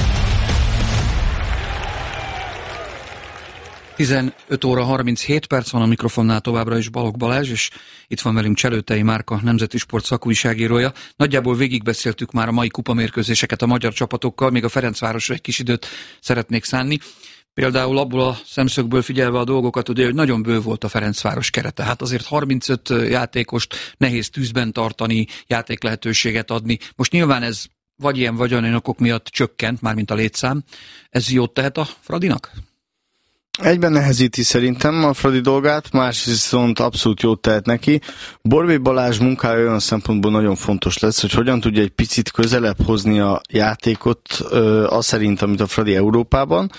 15 óra 37 perc van, a mikrofonnál továbbra is Balogh Balázs, és itt van velünk Cselőtei Márka, Nemzeti Sport szakújságírója. Nagyjából végigbeszéltük már a mai kupamérkőzéseket a magyar csapatokkal, még a Ferencvárosra egy kis időt szeretnék szánni. Például abból a szemszögből figyelve a dolgokat, ugye, hogy nagyon bő volt a Ferencváros kerete. Hát azért 35 játékost nehéz tűzben tartani, játéklehetőséget adni. Most nyilván ez vagy ilyen, vagy olyan okok miatt csökkent, mármint a létszám. Ez jót tehet a Fradinak? Egyben nehezíti szerintem a Fradi dolgát, másrészt viszont abszolút jót tehet neki. Borbély Balázs munkája olyan szempontból nagyon fontos lesz, hogy hogyan tudja egy picit közelebb hozni a játékot az szerint, amit a Fradi Európában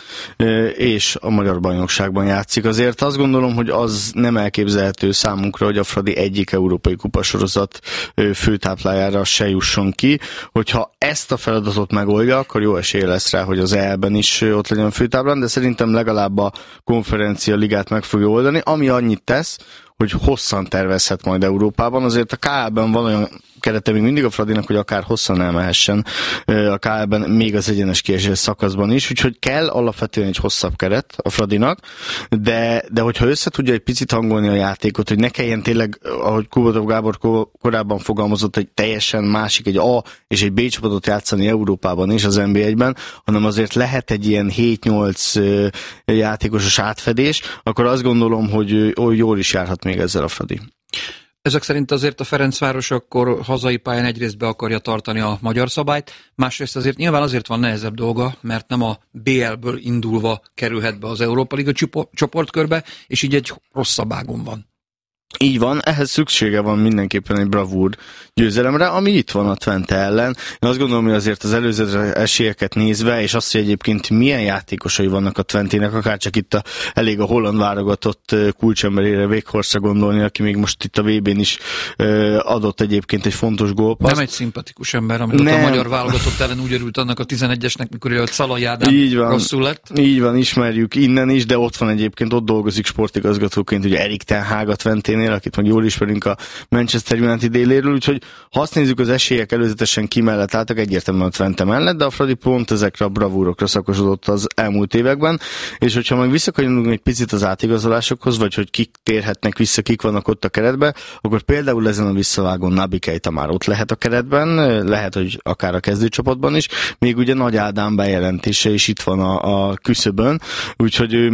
és a magyar bajnokságban játszik. Azért azt gondolom, hogy az nem elképzelhető számunkra, hogy a Fradi egyik európai kupasorozat főtáplájára se jusson ki. Hogyha ezt a feladatot megoldja, akkor jó esélye lesz rá, hogy az EL-ben is ott legyen a főtáblán, de szerintem legalább a konferencia ligát meg fogja oldani, ami annyit tesz, hogy hosszan tervezhet majd Európában. Azért a KL-ben van olyan kerete még mindig a Fradinak, hogy akár hosszan elmehessen a KL-ben, még az egyenes kiesés szakaszban is, úgyhogy kell alapvetően egy hosszabb keret a Fradinak, de hogyha össze tudja egy picit hangolni a játékot, hogy ne kelljen tényleg, ahogy Kubatov Gábor korábban fogalmazott, egy teljesen másik, egy A és egy B csapatot játszani Európában és az NB1-ben, hanem azért lehet egy ilyen 7-8 játékosos átfedés, akkor azt gondolom, hogy jól is járhat még ezzel a Fradi. Ezek szerint azért a Ferencváros akkor hazai pályán egyrészt be akarja tartani a magyar szabályt, másrészt azért nyilván azért van nehezebb dolga, mert nem a BL-ből indulva kerülhet be az Európa Liga csoportkörbe, és így egy rosszabb ágon van. Így van, ehhez szüksége van mindenképpen egy bravúr győzelemre, ami itt van a Twente ellen. Én azt gondolom, hogy azért az előző esélyeket nézve, és azt, hogy egyébként milyen játékosai vannak a Twentének, akár csak itt elég a holland válogatott kulcsemberére, Weghorstra gondolni, aki még most itt a VB-n is adott egyébként egy fontos gólpaszt. Nem egy szimpatikus ember, amit a magyar válogatott ellen úgy örült annak a 11-esnek, mikor jött Szalai Ádám rosszul lett. Így van, ismerjük innen is, de ott van egyébként, ott dolgozik sportigazgatóként, ugye Erik ten Hag a Twentén, akit meg jól ismerünk a Manchester United éléről, úgyhogy ha azt nézzük, az esélyek előzetesen ki mellett álltak, egyértelműen a Twente mellett, de a Fradi pont ezekre a bravúrokra szakosodott az elmúlt években, és hogyha meg visszakanyarodunk egy picit az átigazolásokhoz, vagy hogy kik térhetnek vissza, kik vannak ott a keretben, akkor például ezen a visszavágón Nabi Keita már ott lehet a keretben, lehet, hogy akár a kezdőcsapatban is, még ugye Nagy Ádám bejelentése is itt van a küszöbön, úgyhogy ő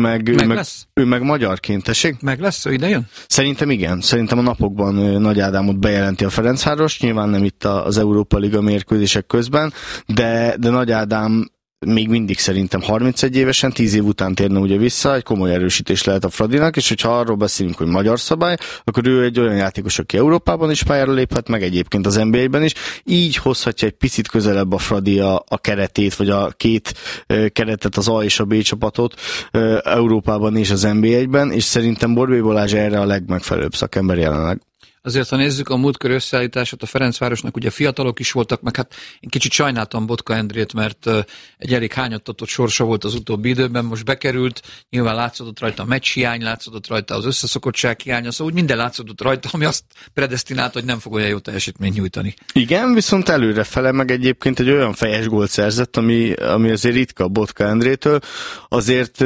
meg magyarként, tessék? Meg lesz, ő idejön? Szerintem a napokban Nagy Ádámot bejelenti a Ferencváros, nyilván nem itt az Európa Liga mérkőzések közben, de Nagy Ádám még mindig szerintem 31 évesen, 10 év után térne ugye vissza, egy komoly erősítés lehet a Fradinak, és hogyha arról beszélünk, hogy magyar szabály, akkor ő egy olyan játékos, aki Európában is pályára léphet, meg egyébként az NBA-ben is, így hozhatja egy picit közelebb a Fradi a keretét, vagy a két keretet, az A és a B csapatot Európában és az NBA-ben, és szerintem Borbély Balázs erre a legmegfelelőbb szakember jelenleg. Azért, ha nézzük a múltkor összeállítását, a Ferencvárosnak ugye fiatalok is voltak, meg hát én kicsit sajnáltam Botka Endrét, mert egy elég hányattatott sorsa volt az utóbbi időben, most bekerült, nyilván látszódott rajta a meccshiány, látszódott rajta az összeszokottság hiánya, szóval úgy minden látszódott rajta, ami azt predesztinált, hogy nem fog olyan jó teljesítményt nyújtani. Igen, viszont előrefele meg egyébként egy olyan fejes gólt szerzett, ami azért ritka a Botka Endrétől, azért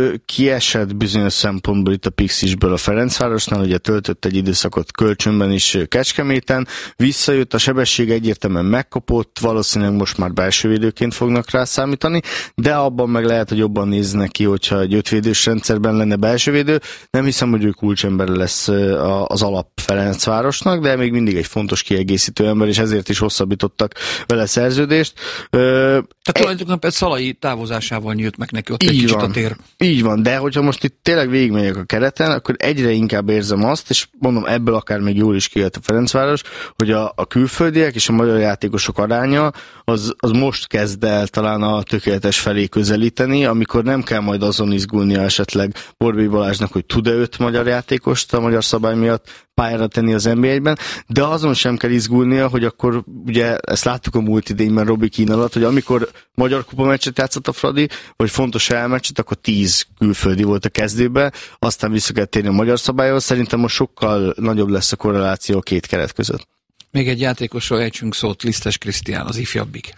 kiesett bizonyos szempontból itt a Pixisből a Ferencvárosnál, ugye töltött egy időszakot kölcsön is Kecskeméten, visszajött, a sebesség egyértelműen megkapott, valószínűleg most már belsővédőként fognak rá számítani, de abban meg lehet, hogy jobban néznek ki, hogyha egy 5 védős rendszerben lenne belsővédő. Nem hiszem, hogy ő kulcsember lesz az alap Ferencvárosnak, de még mindig egy fontos kiegészítő ember, és ezért is hosszabbítottak vele szerződést. Tehát tulajdonképpen Szalai távozásával nyílt meg neki ott egy kicsit a tér. Így van, de hogyha most itt tényleg végigmegyek a kereten, akkor egyre inkább érzem azt, és mondom, ebből akár még jól is kijött a Ferencváros, hogy a külföldiek és a magyar játékosok aránya az most kezd el talán a tökéletes felé közelíteni, amikor nem kell majd azon izgulnia esetleg Borbély Balázsnak, hogy tud-e 5 magyar játékost a magyar szabály miatt pályára tenni az NBA-ben, de azon sem kell izgulnia, hogy akkor ugye ezt láttuk a múlt idényben Robi Kín alatt, hogy amikor magyar kupa meccset játszott a Fradi, vagy fontos elmeccset, akkor 10 külföldi volt a kezdőben, aztán vissza kell térni a magyar szabályhoz. Szerintem most sokkal nagyobb lesz a korreláció a két keret között. Még egy játékosról ejtsünk szót, Lisztes Krisztián, az ifjabbik.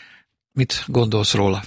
Mit gondolsz róla?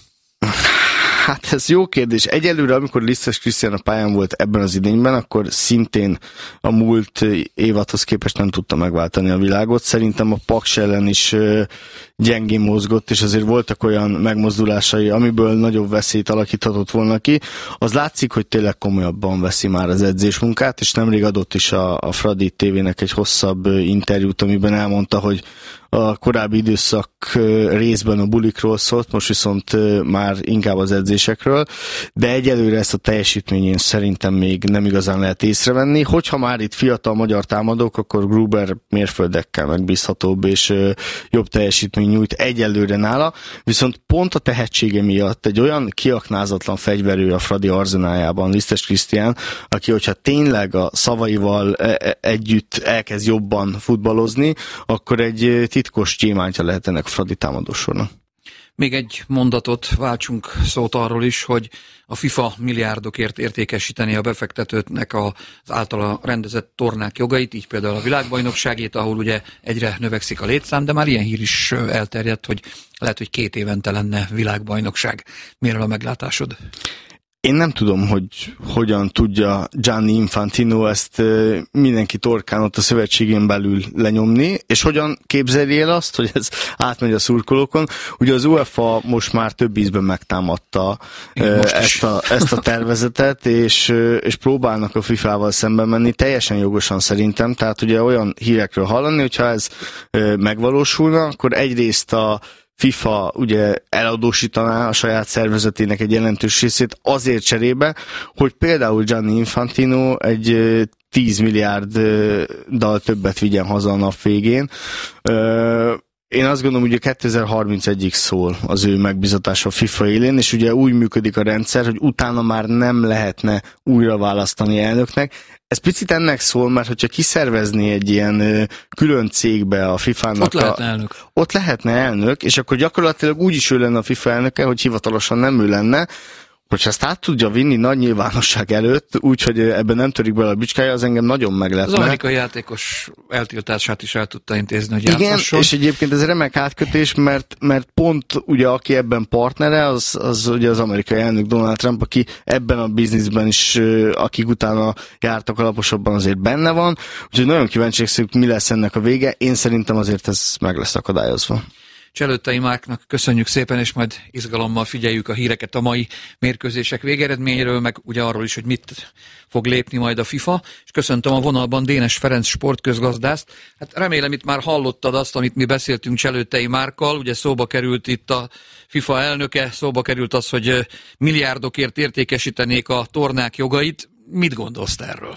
Hát ez jó kérdés. Egyelőre, amikor Lisztes Krisztián a pályán volt ebben az idényben, akkor szintén a múlt évadhoz képest nem tudta megváltani a világot. Szerintem a Paks ellen is gyengén mozgott, és azért voltak olyan megmozdulásai, amiből nagyobb veszélyt alakíthatott volna ki. Az látszik, hogy tényleg komolyabban veszi már az edzésmunkát, és nemrég adott is a Fradi TV-nek egy hosszabb interjút, amiben elmondta, hogy A korábbi időszak részben a bulikról szólt, most viszont már inkább az edzésekről, de egyelőre ezt a teljesítményén szerintem még nem igazán lehet észrevenni. Hogyha már itt fiatal magyar támadók, akkor Gruber mérföldekkel megbízhatóbb és jobb teljesítmény nyújt egyelőre nála, viszont pont a tehetsége miatt egy olyan kiaknázatlan fegyverő a Fradi arzenájában, Lisztes Krisztián, aki, hogyha tényleg a szavaival együtt elkezd jobban futballozni, akkor egy titkos gyémántja lehet ennek Fradi támadósornak. Még egy mondatot váltsunk szót arról is, hogy a FIFA milliárdokért értékesíteni a befektetőknek az általa rendezett tornák jogait, így például a világbajnokságét, ahol ugye egyre növekszik a létszám, de már ilyen hír is elterjedt, hogy lehet, hogy 2 évente lenne világbajnokság. Miről a meglátásod? Én nem tudom, hogy hogyan tudja Gianni Infantino ezt mindenki torkán ott a szövetségén belül lenyomni, és hogyan képzeli el azt, hogy ez átmegy a szurkolókon. Ugye az UEFA most már több ízben megtámadta ezt a tervezetet, és próbálnak a FIFA-val szemben menni, teljesen jogosan szerintem, tehát ugye olyan hírekről hallani, hogyha ez megvalósulna, akkor egyrészt a FIFA ugye eladósítaná a saját szervezetének egy jelentős részét azért cserébe, hogy például Gianni Infantino egy 10 milliárddal többet vigyen haza a nap végén. Én azt gondolom, hogy 2031-ig szól az ő megbizatása a FIFA élén, és ugye úgy működik a rendszer, hogy utána már nem lehetne újra választani elnöknek. Ez picit ennek szól, mert hogyha kiszervezni egy ilyen külön cégbe a FIFA-nak... Ott lehetne elnök, és akkor gyakorlatilag úgy is ő lenne a FIFA elnöke, hogy hivatalosan nem ő lenne. Hogyha ezt át tudja vinni nagy nyilvánosság előtt, úgyhogy ebben nem törik bele a bicskája, az engem nagyon meglepne. Az amerikai játékos eltiltását is el tudta intézni, hogy igen, játszasson. És egyébként ez remek átkötés, mert pont ugye aki ebben partnere, az ugye az amerikai elnök Donald Trump, aki ebben a bizniszben is, akik utána jártak alaposabban, azért benne van. Úgyhogy nagyon kíváncsiak, mi lesz ennek a vége. Én szerintem azért ez meg lesz akadályozva. Cselőttei Márknak köszönjük szépen, és majd izgalommal figyeljük a híreket a mai mérkőzések végeredményéről, meg ugye arról is, hogy mit fog lépni majd a FIFA. És köszöntöm a vonalban Dénes Ferenc sportközgazdászt. Hát remélem itt már hallottad azt, amit mi beszéltünk Cselőttei Márkkal. Ugye szóba került itt a FIFA elnöke, szóba került az, hogy milliárdokért értékesítenék a tornák jogait. Mit gondolsz erről?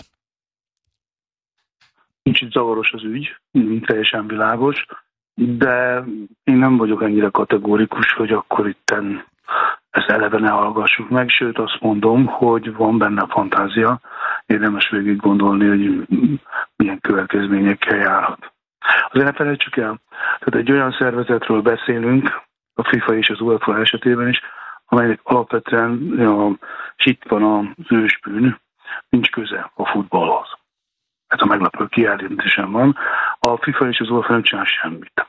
Kicsit zavaros az ügy, teljesen világos. De én nem vagyok ennyire kategórikus, hogy akkor itten ezt eleve ne hallgassuk meg, sőt azt mondom, hogy van benne fantázia, érdemes végig gondolni, hogy milyen következményekkel járhat. Azért ne felejtsük el, tehát egy olyan szervezetről beszélünk, a FIFA és az UEFA esetében is, amelynek alapvetően itt van az ősbűn, nincs köze a futballhoz. Ez a meglepő kijelentésen van. A FIFA és az UEFA nem csinál semmit.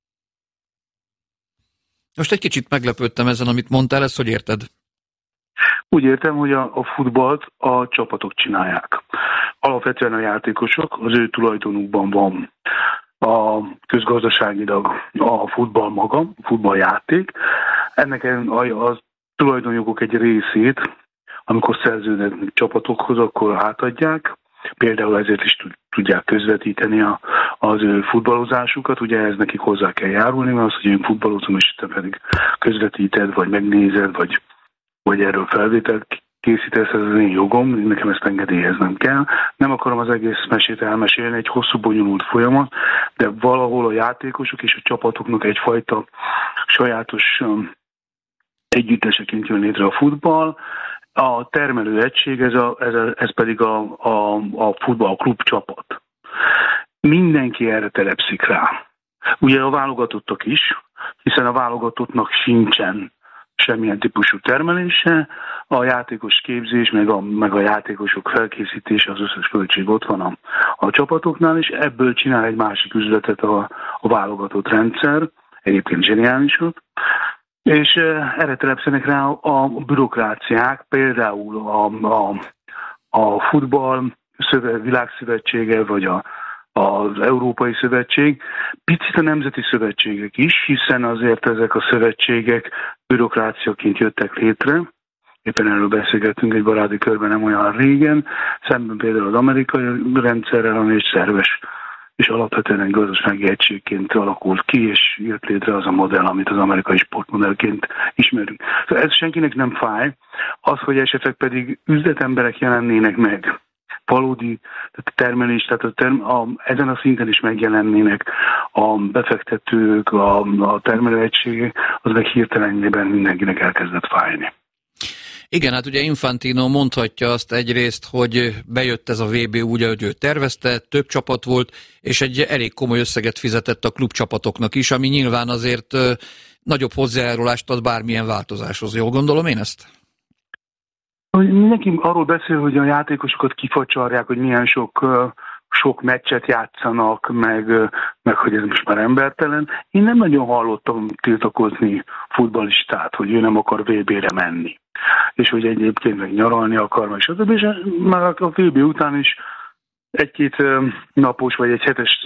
Most egy kicsit meglepődtem ezen, amit mondtál, ezt hogy érted? Úgy értem, hogy a futballt a csapatok csinálják. Alapvetően a játékosok, az ő tulajdonukban van a közgazdaságilag a futball maga, a futballjáték. Ennek a tulajdonjogok egy részét, amikor szerződnek csapatokhoz, akkor átadják. Például ezért is tudják közvetíteni az ő futballozásukat, ugye ez nekik hozzá kell járulni, mert az, hogy én futballozom, és te pedig közvetíted, vagy megnézed, vagy erről felvételt készítesz, ez az én jogom, nekem ezt engedélyeznem kell. Nem akarom az egész mesét elmesélni, egy hosszú, bonyolult folyamat, de valahol a játékosok és a csapatoknak egyfajta sajátos együtteseként jön létre a futball. A termelő egység, ez pedig a futballklub csapat. Mindenki erre telepszik rá. Ugye a válogatottak is, hiszen a válogatottnak sincsen semmilyen típusú termelése, a játékos képzés, meg a játékosok felkészítése, az összes költség ott van a csapatoknál, és ebből csinál egy másik üzletet a válogatott rendszer, egyébként zseniálisat. És erre telepszenek rá a bürokráciák, például a futball világszövetsége, vagy az Európai Szövetség, picit a nemzeti szövetségek is, hiszen azért ezek a szövetségek bürokráciaként jöttek létre. Éppen erről beszélgettünk egy baráti körben nem olyan régen, szemben például az amerikai rendszerrel, ami egy szerves és alapvetően egy gazdasági egységként alakult ki, és jött létre az a modell, amit az amerikai sportmodellként ismerünk. Szóval ez senkinek nem fáj, az, hogy esetleg pedig üzletemberek jelennének meg, valódi termelés, tehát ezen a szinten is megjelennének a befektetők, a termelőegységek, az meg hirtelenjében mindenkinek elkezdett fájni. Igen, hát ugye Infantino mondhatja azt egyrészt, hogy bejött ez a VB úgy, ahogy ő tervezte, több csapat volt, és egy elég komoly összeget fizetett a klubcsapatoknak is, ami nyilván azért nagyobb hozzájárulást ad bármilyen változáshoz. Jól gondolom én ezt? Mindenki arról beszél, hogy a játékosokat kifacsarják, hogy milyen sok meccset játszanak, meg hogy ez most már embertelen. Én nem nagyon hallottam tiltakozni futballistát, hogy ő nem akar VB-re menni. És hogy egyébként meg nyaralni akar, és már a VB után is egy-két napos vagy egy hetes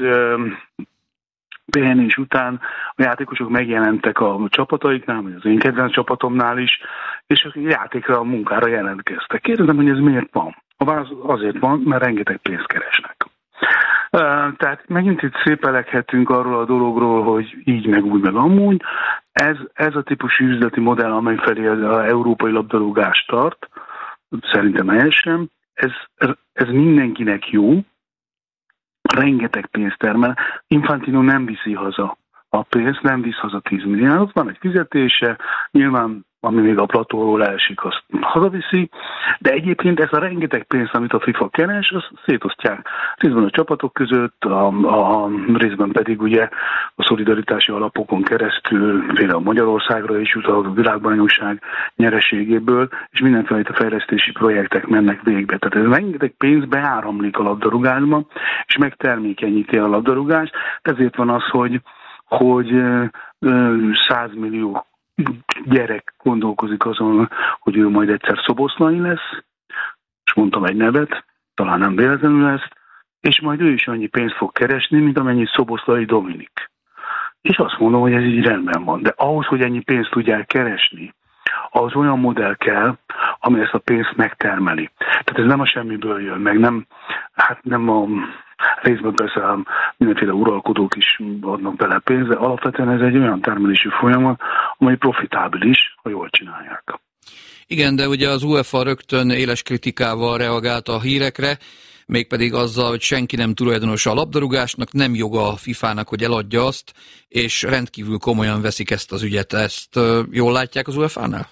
pihenés után a játékosok megjelentek a csapataiknál, vagy az én kedvenc csapatomnál is, és a játékra, a munkára jelentkeztek. Kérdezem, hogy ez miért van? A válasz azért van, mert rengeteg pénzt keresnek. Tehát megint itt szépeleghetünk arról a dologról, hogy így meg úgy meg amúgy. Ez a típusú üzleti modell, amely felé az európai labdarúgás tart, szerintem helyesen, ez mindenkinek jó, rengeteg pénzt termel. Infantino nem viszi haza a pénzt, nem visz haza 10 milliárdot, van egy fizetése, nyilván ami még a platóról elsik, azt hazaviszi, de egyébként ez a rengeteg pénzt, amit a FIFA keres, azt szétosztják részben a csapatok között, a részben pedig ugye a szolidaritási alapokon keresztül, például Magyarországra is jut a világbajnokság nyereségéből, és mindenféle fejlesztési projektek mennek végbe. Tehát ez rengeteg pénz beáramlik a labdarúgásba, és megtermékenyíti a labdarúgást, ezért van az, hogy 100 millió gyerek gondolkozik azon, hogy ő majd egyszer szoboszlai lesz, és mondtam egy nevet, talán nem véletlenül ezt, és majd ő is annyi pénzt fog keresni, mint amennyi Szoboszlai Dominik. És azt mondom, hogy ez így rendben van. De ahhoz, hogy ennyi pénzt tudják keresni, ahhoz olyan modell kell, ami ezt a pénzt megtermeli. Tehát ez nem a semmiből jön, meg nem a részben persze mindenféle uralkodók is adnak bele pénzt, de alapvetően ez egy olyan termelési folyamat, amely profitábilis, ha jól csinálják. Igen, de ugye az UEFA rögtön éles kritikával reagált a hírekre, mégpedig azzal, hogy senki nem tulajdonosa a labdarúgásnak, nem joga a FIFA-nak, hogy eladja azt, és rendkívül komolyan veszik ezt az ügyet. Ezt jól látják az UEFA-nál?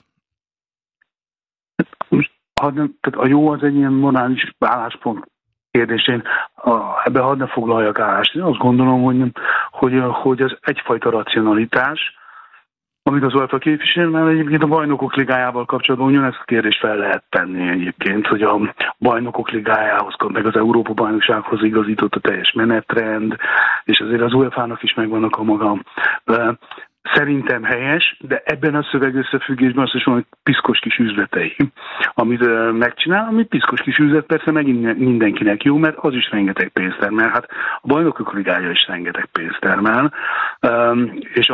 Tehát a jó az egy ilyen morális álláspont kérdésén, ebben hadd ne foglaljak állást. Én azt gondolom, hogy ez egyfajta racionalitás, amit az UEFA képvisel, mert egyébként a Bajnokok Ligájával kapcsolatban ugyanezt a kérdést fel lehet tenni egyébként, hogy a Bajnokok Ligájához, meg az Európa-bajnoksághoz igazított a teljes menetrend, és azért az UEFA-nak is megvannak a maga szerintem helyes, de ebben a szövegösszefüggésben azt is van, hogy piszkos kis üzletei, amit megcsinál, amit piszkos kis üzlet persze megint mindenkinek jó, mert az is rengeteg pénzt termel. Hát a Bajnokok Ligája is rengeteg pénzt termel, és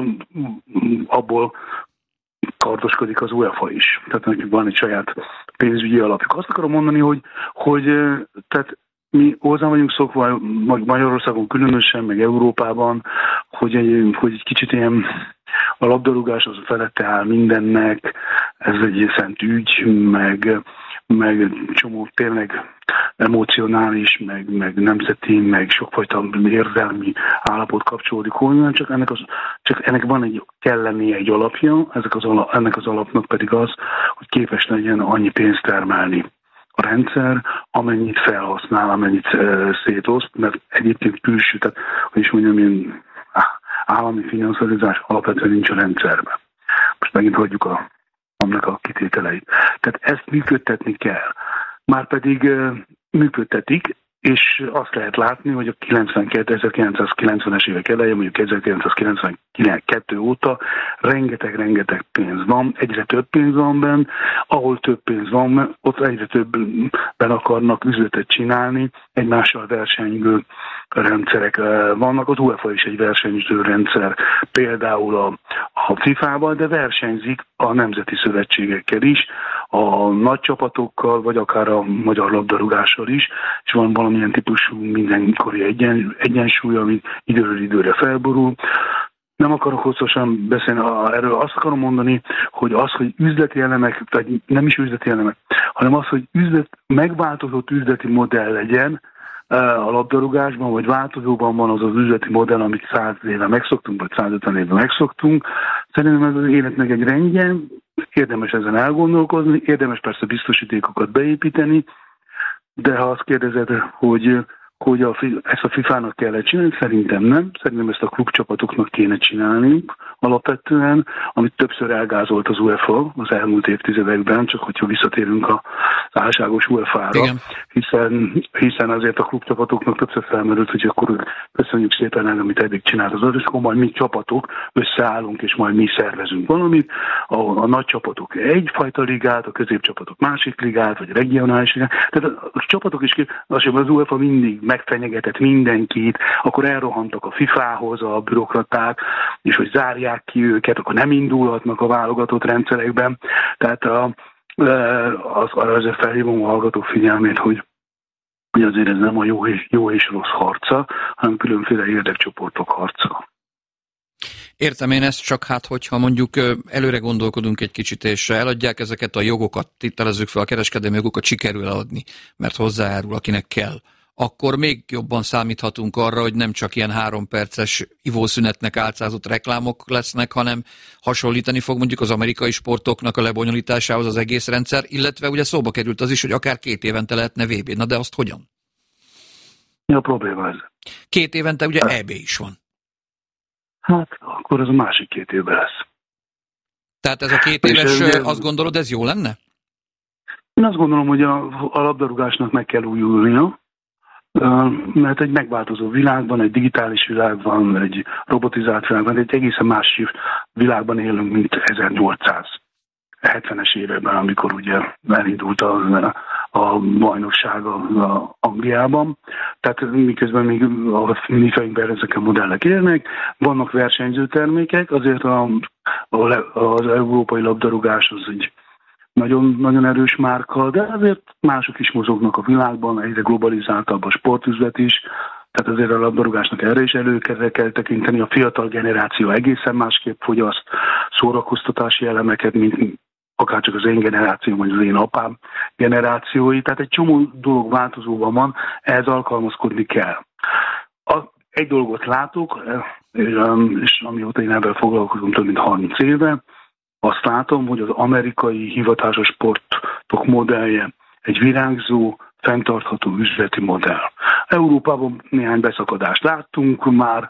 abból kardoskodik az UEFA is. Tehát nekik van egy saját pénzügyi alapjuk. Azt akarom mondani, hogy tehát mi hozzá vagyunk szokva, Magyarországon különösen, meg Európában, hogy egy kicsit ilyen a labdarúgás az felette áll mindennek, ez egy szent ügy, meg csomó tényleg emocionális, meg nemzeti, meg sokfajta érzelmi állapot kapcsolódik hozzá, csak ennek van kell lennie egy alapja, ennek az alapnak pedig az, hogy képes legyen annyi pénzt termelni a rendszer, amennyit felhasznál, amennyit szétoszt, mert egyébként külső, tehát hogy is mondjam, ilyen állami finanszírozás alapvetően nincs a rendszerben. Most megint hagyjuk annak a kitételeit. Tehát ezt működtetni kell. Márpedig működtetik, és azt lehet látni, hogy a 1990-es évek elején, mondjuk 1992 óta rengeteg pénz van, egyre több pénz van benne, ahol több pénz van, ott egyre többen akarnak üzletet csinálni, egymással versenygő rendszerek vannak, az UEFA is egy versenyző rendszer, például a FIFA-val, de versenyzik a nemzeti szövetségekkel is, a nagy csapatokkal, vagy akár a magyar labdarúgással is, és van valamilyen típusú mindenkori egyensúly, ami időről időre felborul. Nem akarok hosszasan beszélni erről, azt akarom mondani, hogy az, hogy üzleti elemek, vagy nem is üzleti elemek, hanem az, hogy megváltozott üzleti modell legyen a labdarúgásban, vagy változóban van az az üzleti modell, amit 100 éve megszoktunk, vagy 150 éve megszoktunk. Szerintem ez az életnek egy rendje, érdemes ezen elgondolkozni, érdemes persze biztosítékokat beépíteni, de ha azt kérdezed, hogy ezt a FIFA-nak kellett csinálni, szerintem nem. Szerintem ezt a klubcsapatoknak kéne csinálni alapvetően, amit többször elgázolt az UEFA az elmúlt évtizedekben, csak hogyha visszatérünk az álságos UEFA-ra, hiszen azért a klubcsapatoknak többször felmerült, hogy akkor köszönjük szépen el, amit eddig csinált az és akkor majd mi csapatok összeállunk, és majd mi szervezünk valamit. A nagy csapatok egyfajta ligát, a középcsapatok másik ligát, vagy regionális ligát. Tehát a csapatok is, az UEFA mindig megfenyegetett mindenkit, akkor elrohantak a FIFA-hoz a bürokraták, és hogy zárják ki őket, akkor nem indulhatnak a válogatott rendszerekben. Tehát azért felhívom a hallgatók figyelmét, hogy azért ez nem a jó és rossz harca, hanem különféle érdekcsoportok harca. Értem én ezt, csak hát, hogyha mondjuk előre gondolkodunk egy kicsit, és eladják ezeket a jogokat, tételezzük fel a kereskedelmi jogokat, sikerül eladni, mert hozzájárul, akinek kell, akkor még jobban számíthatunk arra, hogy nem csak ilyen 3 perces ivószünetnek álcázott reklámok lesznek, hanem hasonlítani fog mondjuk az amerikai sportoknak a lebonyolításához az egész rendszer, illetve ugye szóba került az is, hogy akár 2 évente lehetne VB. Na de azt hogyan? Mi a probléma ez? 2 évente ugye EB is van. Hát akkor az a másik 2 évben lesz. Tehát ez a 2 éves, azt gondolod, ez jó lenne? Én azt gondolom, hogy a labdarúgásnak meg kell újulnia, mert egy megváltozó világban, egy digitális világban, egy robotizált világban, egy egészen más világban élünk, mint 1870-es években, amikor ugye elindult a bajnokság Angliában. Tehát miközben még a mi fejünkben ezek a modellek élnek, vannak versenyző termékek, azért az európai labdarúgás az egy nagyon, nagyon erős márka, de azért mások is mozognak a világban, egyre globalizáltabb a sportüzlet is, tehát azért a labdarúgásnak erre is kell tekinteni. A fiatal generáció egészen másképp fogyaszt szórakoztatási elemeket, mint akárcsak az én generációm, vagy az én apám generációi. Tehát egy csomó dolog változóban van, ehhez alkalmazkodni kell. Egy dolgot látok, és amióta én ebben foglalkozom több mint 30 éve, azt látom, hogy az amerikai hivatásos sportok modellje egy virágzó, fenntartható üzleti modell. Európában néhány beszakadást láttunk már,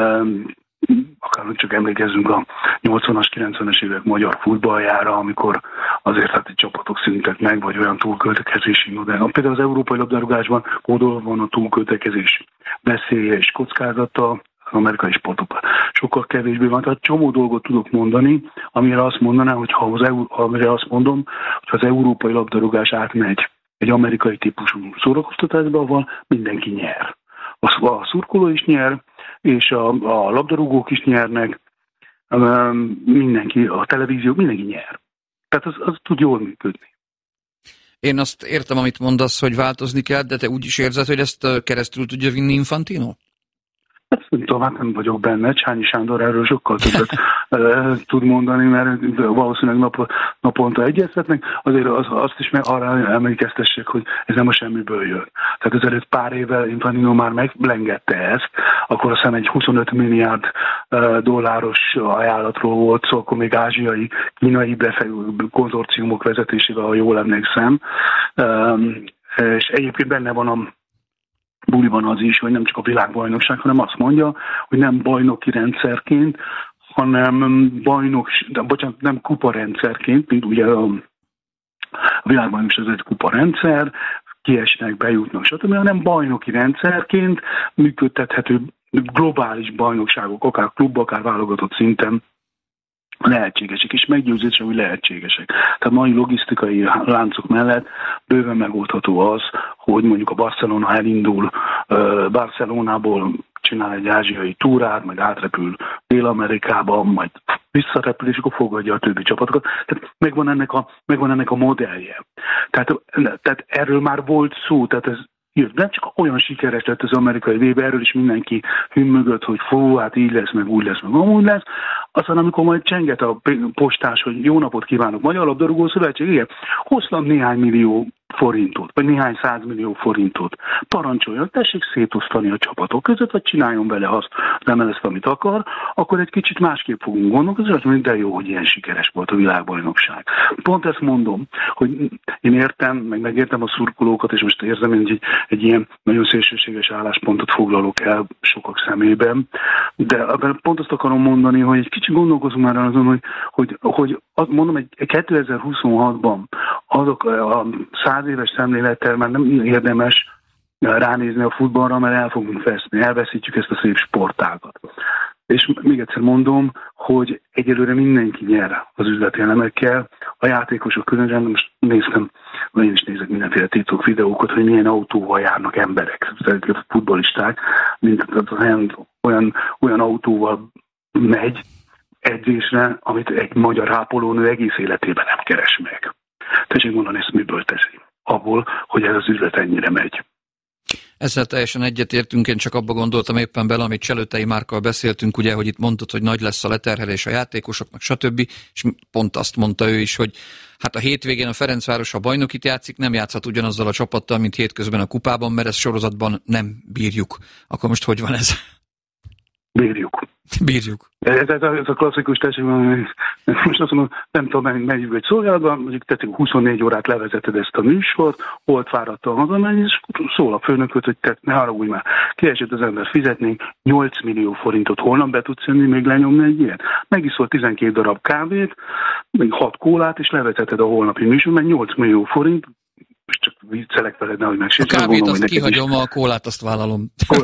akár csak emlékezzünk a 80-as, 90-es évek magyar futballjára, amikor azért hát egy csapatok szüntek meg, vagy olyan túlköltekezési modell. Például az európai labdarúgásban kódolva van a túlköltekezés veszélye és kockázata, az amerikai sportokban sokkal kevésbé van. Tehát csomó dolgot tudok mondani, amire azt mondanám, amire azt mondom, hogy az európai labdarúgás átmegy egy amerikai típusú szórakoztatásba, ahol mindenki nyer. A szurkoló is nyer, és a labdarúgók is nyernek, mindenki, a televízió, mindenki nyer. Tehát az tud jól működni. Én azt értem, amit mondasz, hogy változni kell, de te úgy is érzed, hogy ezt keresztül tudja vinni Infantino? Hát nem tudom, hát nem vagyok benne. Csányi Sándor erről sokkal többet tud mondani, mert valószínűleg naponta egyeztetnek. Azért azt is arra emlékeztessék, hogy ez nem a semmiből jön. Tehát ezelőtt pár évvel Infantino már meglengette ezt, akkor azt hiszem egy 25 milliárd dolláros ajánlatról volt szó, akkor még ázsiai, kínai konzorciumok vezetésével, ha jól emlékszem. És egyébként benne van a buliban az is, hogy nem csak a világbajnokság, hanem azt mondja, hogy nem bajnoki rendszerként, hanem nem kuparendszerként, mint ugye a világbajnokság ez egy kuparendszer, kiesnek, bejutnak, stb., hanem bajnoki rendszerként működtethető globális bajnokságok, akár klub, akár válogatott szinten lehetségesek, és meggyőződésem, hogy lehetségesek. Tehát mai logisztikai láncok mellett bőven megoldható az, hogy mondjuk a Barcelona elindul Barcelonából csinál egy ázsiai túrát, majd átrepül Dél-Amerikába, majd visszarepül, és akkor fogadja a többi csapatokat. Tehát megvan ennek a modellje. Tehát erről már volt szó, tehát ez nem csak olyan sikeres lett az amerikai VB, erről is mindenki hümmögött, hogy hát így lesz, meg úgy lesz, meg amúgy lesz. Aztán amikor majd csenget a postás, hogy jó napot kívánok, Magyar Labdarúgó Szövetség, igen, hoztam néhány millió forintot, vagy néhány 100 millió forintot. Parancsoljon, tessék szétosztani a csapatok között, vagy csináljon vele azt, nem ezt, amit akar, akkor egy kicsit másképp fogunk gondolkozni, de jó, hogy ilyen sikeres volt a világbajnokság. Pont ezt mondom, hogy én értem, megértem a szurkolókat, és most érzem, hogy egy ilyen nagyon szélsőséges álláspontot foglalok el sokak szemében, de pont azt akarom mondani, hogy egy kicsit gondolkozunk már azon, hogy mondom, egy 2026-ban azok a 100 éves szemlélettel már nem érdemes ránézni a futballra, mert el fogunk veszni, elveszítjük ezt a szép sportágat. És még egyszer mondom, hogy egyelőre mindenki nyer az üzleti elemekkel, a játékosok különösen, most néztem, én is nézek mindenféle TikTok videókat, hogy milyen autóval járnak emberek, futballisták, mint olyan autóval megy edzésre, amit egy magyar ápolónő egész életében nem keres meg. Tessék mondani, ezt miből teszi? Abból, hogy ez az üzlet ennyire megy. Ezzel teljesen egyetértünk, én csak abba gondoltam éppen bele, amit Cselőtei Márkkal beszéltünk, ugye, hogy itt mondtad, hogy nagy lesz a leterhelés a játékosoknak, stb. És pont azt mondta ő is, hogy hát a hétvégén a Ferencváros, ha bajnokit játszik, nem játszhat ugyanazzal a csapattal, mint hétközben a kupában, mert ezt sorozatban nem bírjuk. Akkor most hogy van ez? Bírjuk. Ez a klasszikus tessék, most azt mondom, nem tudom, megyünk egy szolgálatban, mondjuk tették 24 órát levezeted ezt a műsort, holt fáradtan hazamenni, és szól a főnököt, hogy te ne haragudj már, kiesett az ember, fizetnénk 8 millió forintot, holnap be tudsz jönni, még lenyomni egy ilyen? Megiszol 12 darab kávét, még 6 kólát, és levezeted a holnapi műsor, mert 8 millió forint, és csak viccelek veled, nehogy megsértsen. A kávét azt kihagyom, a kólát azt vállalom.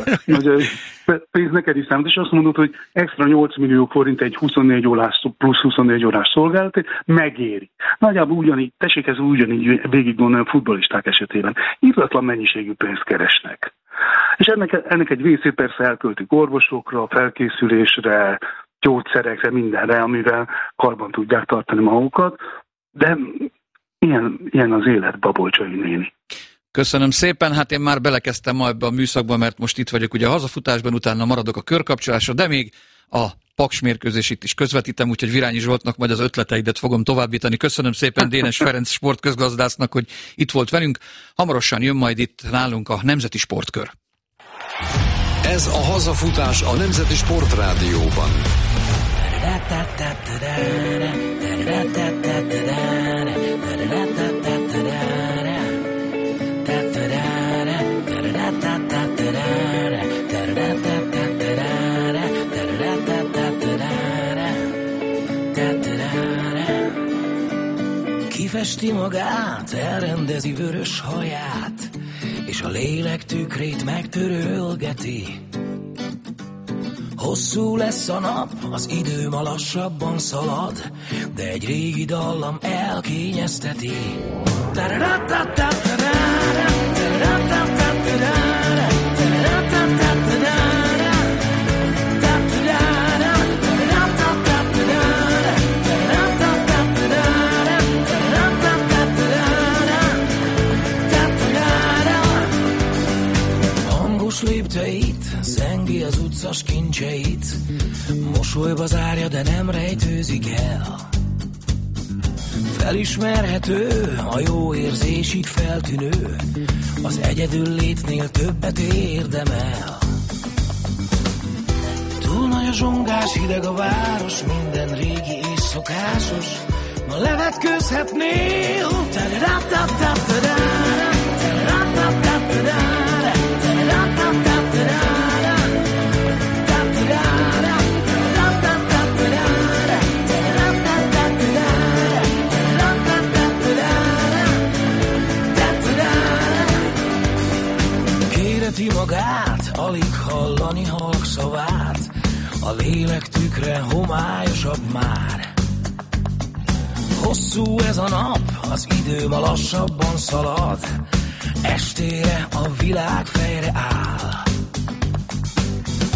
Pénz neked is számít, és azt mondod, hogy extra 8 millió forint egy 24 órás plusz 24 órás szolgálatét megéri. Nagyjából ugyanígy, tessék ez ugyanígy végig gondolni a futballisták esetében. Irdatlan mennyiségű pénzt keresnek. És ennek egy részét persze elköltik orvosokra, felkészülésre, gyógyszerekre, mindenre, amivel karban tudják tartani magukat, de ilyen az élet, Babolcsai néni. Köszönöm szépen, hát én már belekezdtem ma ebbe a műszakba, mert most itt vagyok ugye a hazafutásban, utána maradok a körkapcsolásra, de még a Paks mérkőzést is közvetítem, úgyhogy Virányi Zsoltnak majd az ötleteidet fogom továbbítani. Köszönöm szépen Dénes Ferenc sportközgazdásznak, hogy itt volt velünk. Hamarosan jön majd itt nálunk a Nemzeti Sportkör. Ez a hazafutás a Nemzeti Sportrádióban. Kifesti magát, elrendezi vörös haját, és a lélek tükrét megtörölgeti. Hosszú lesz a nap, az idő ma lassabban szalad, de egy régi dallam elkényezteti. Hangos lépteit, zengi az utcas kincseit, mosolyba zárja, de nem rejtőzik el. Felismerhető, a jó érzésig feltűnő, az egyedül létnél többet érdemel. Túl nagy a zsongás, hideg a város, minden régi és szokásos, ma levetkőzhetnél. Kéreti magát, alig hallani halkszavát, a lélek tükre homályosabb már. Hosszú ez a nap, az idő ma lassabban szalad, estére a világ fejre áll.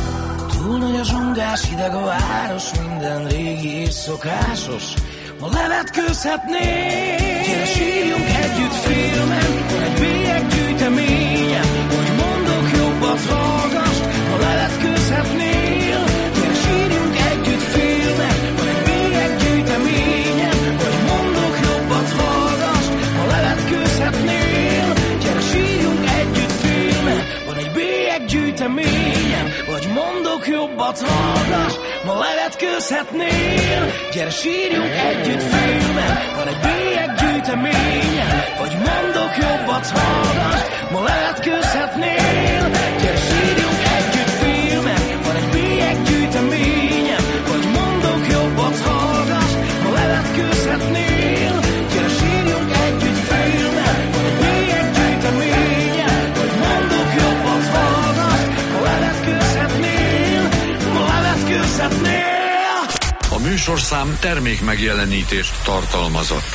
Túl nagy a zsongás, hideg a város, minden régi és szokásos. Ma levetkőzhetnénk. Gyere, sírjunk együtt filmen, van egy bélyeggyűjteményem, hogy mondok jobbat hallgass, ma levetkőzhetnél. Gyere, sírjunk együtt filmen, van egy bélyeggyűjteményem, hogy mondok jobbat hallgass, ma levetkőzhetnél. Gyere, sírjunk együtt filmen, van egy bélyeggyűjteményem, vagy mondok jobbat hallgass, ma levetkőzhetnél. Gyere, sírjunk együtt filmen, van egy bélyeggyűjteményem, vagy mondok jobbat hallgass, ma levetkőzhetnél. Gyere, sírjunk együtt filmen, van egy bélyeggyűjteményem, vagy mondok jobbat hallgass, ma levetkőzhetnél. Gyere, sírjunk együtt filmen, van egy bélyeggyűjteményem, vagy mondok jobbat hallgass, ma levetkőzhetnél, ma levetkőzhetnél. A műsorszám termék megjelenítést tartalmazott.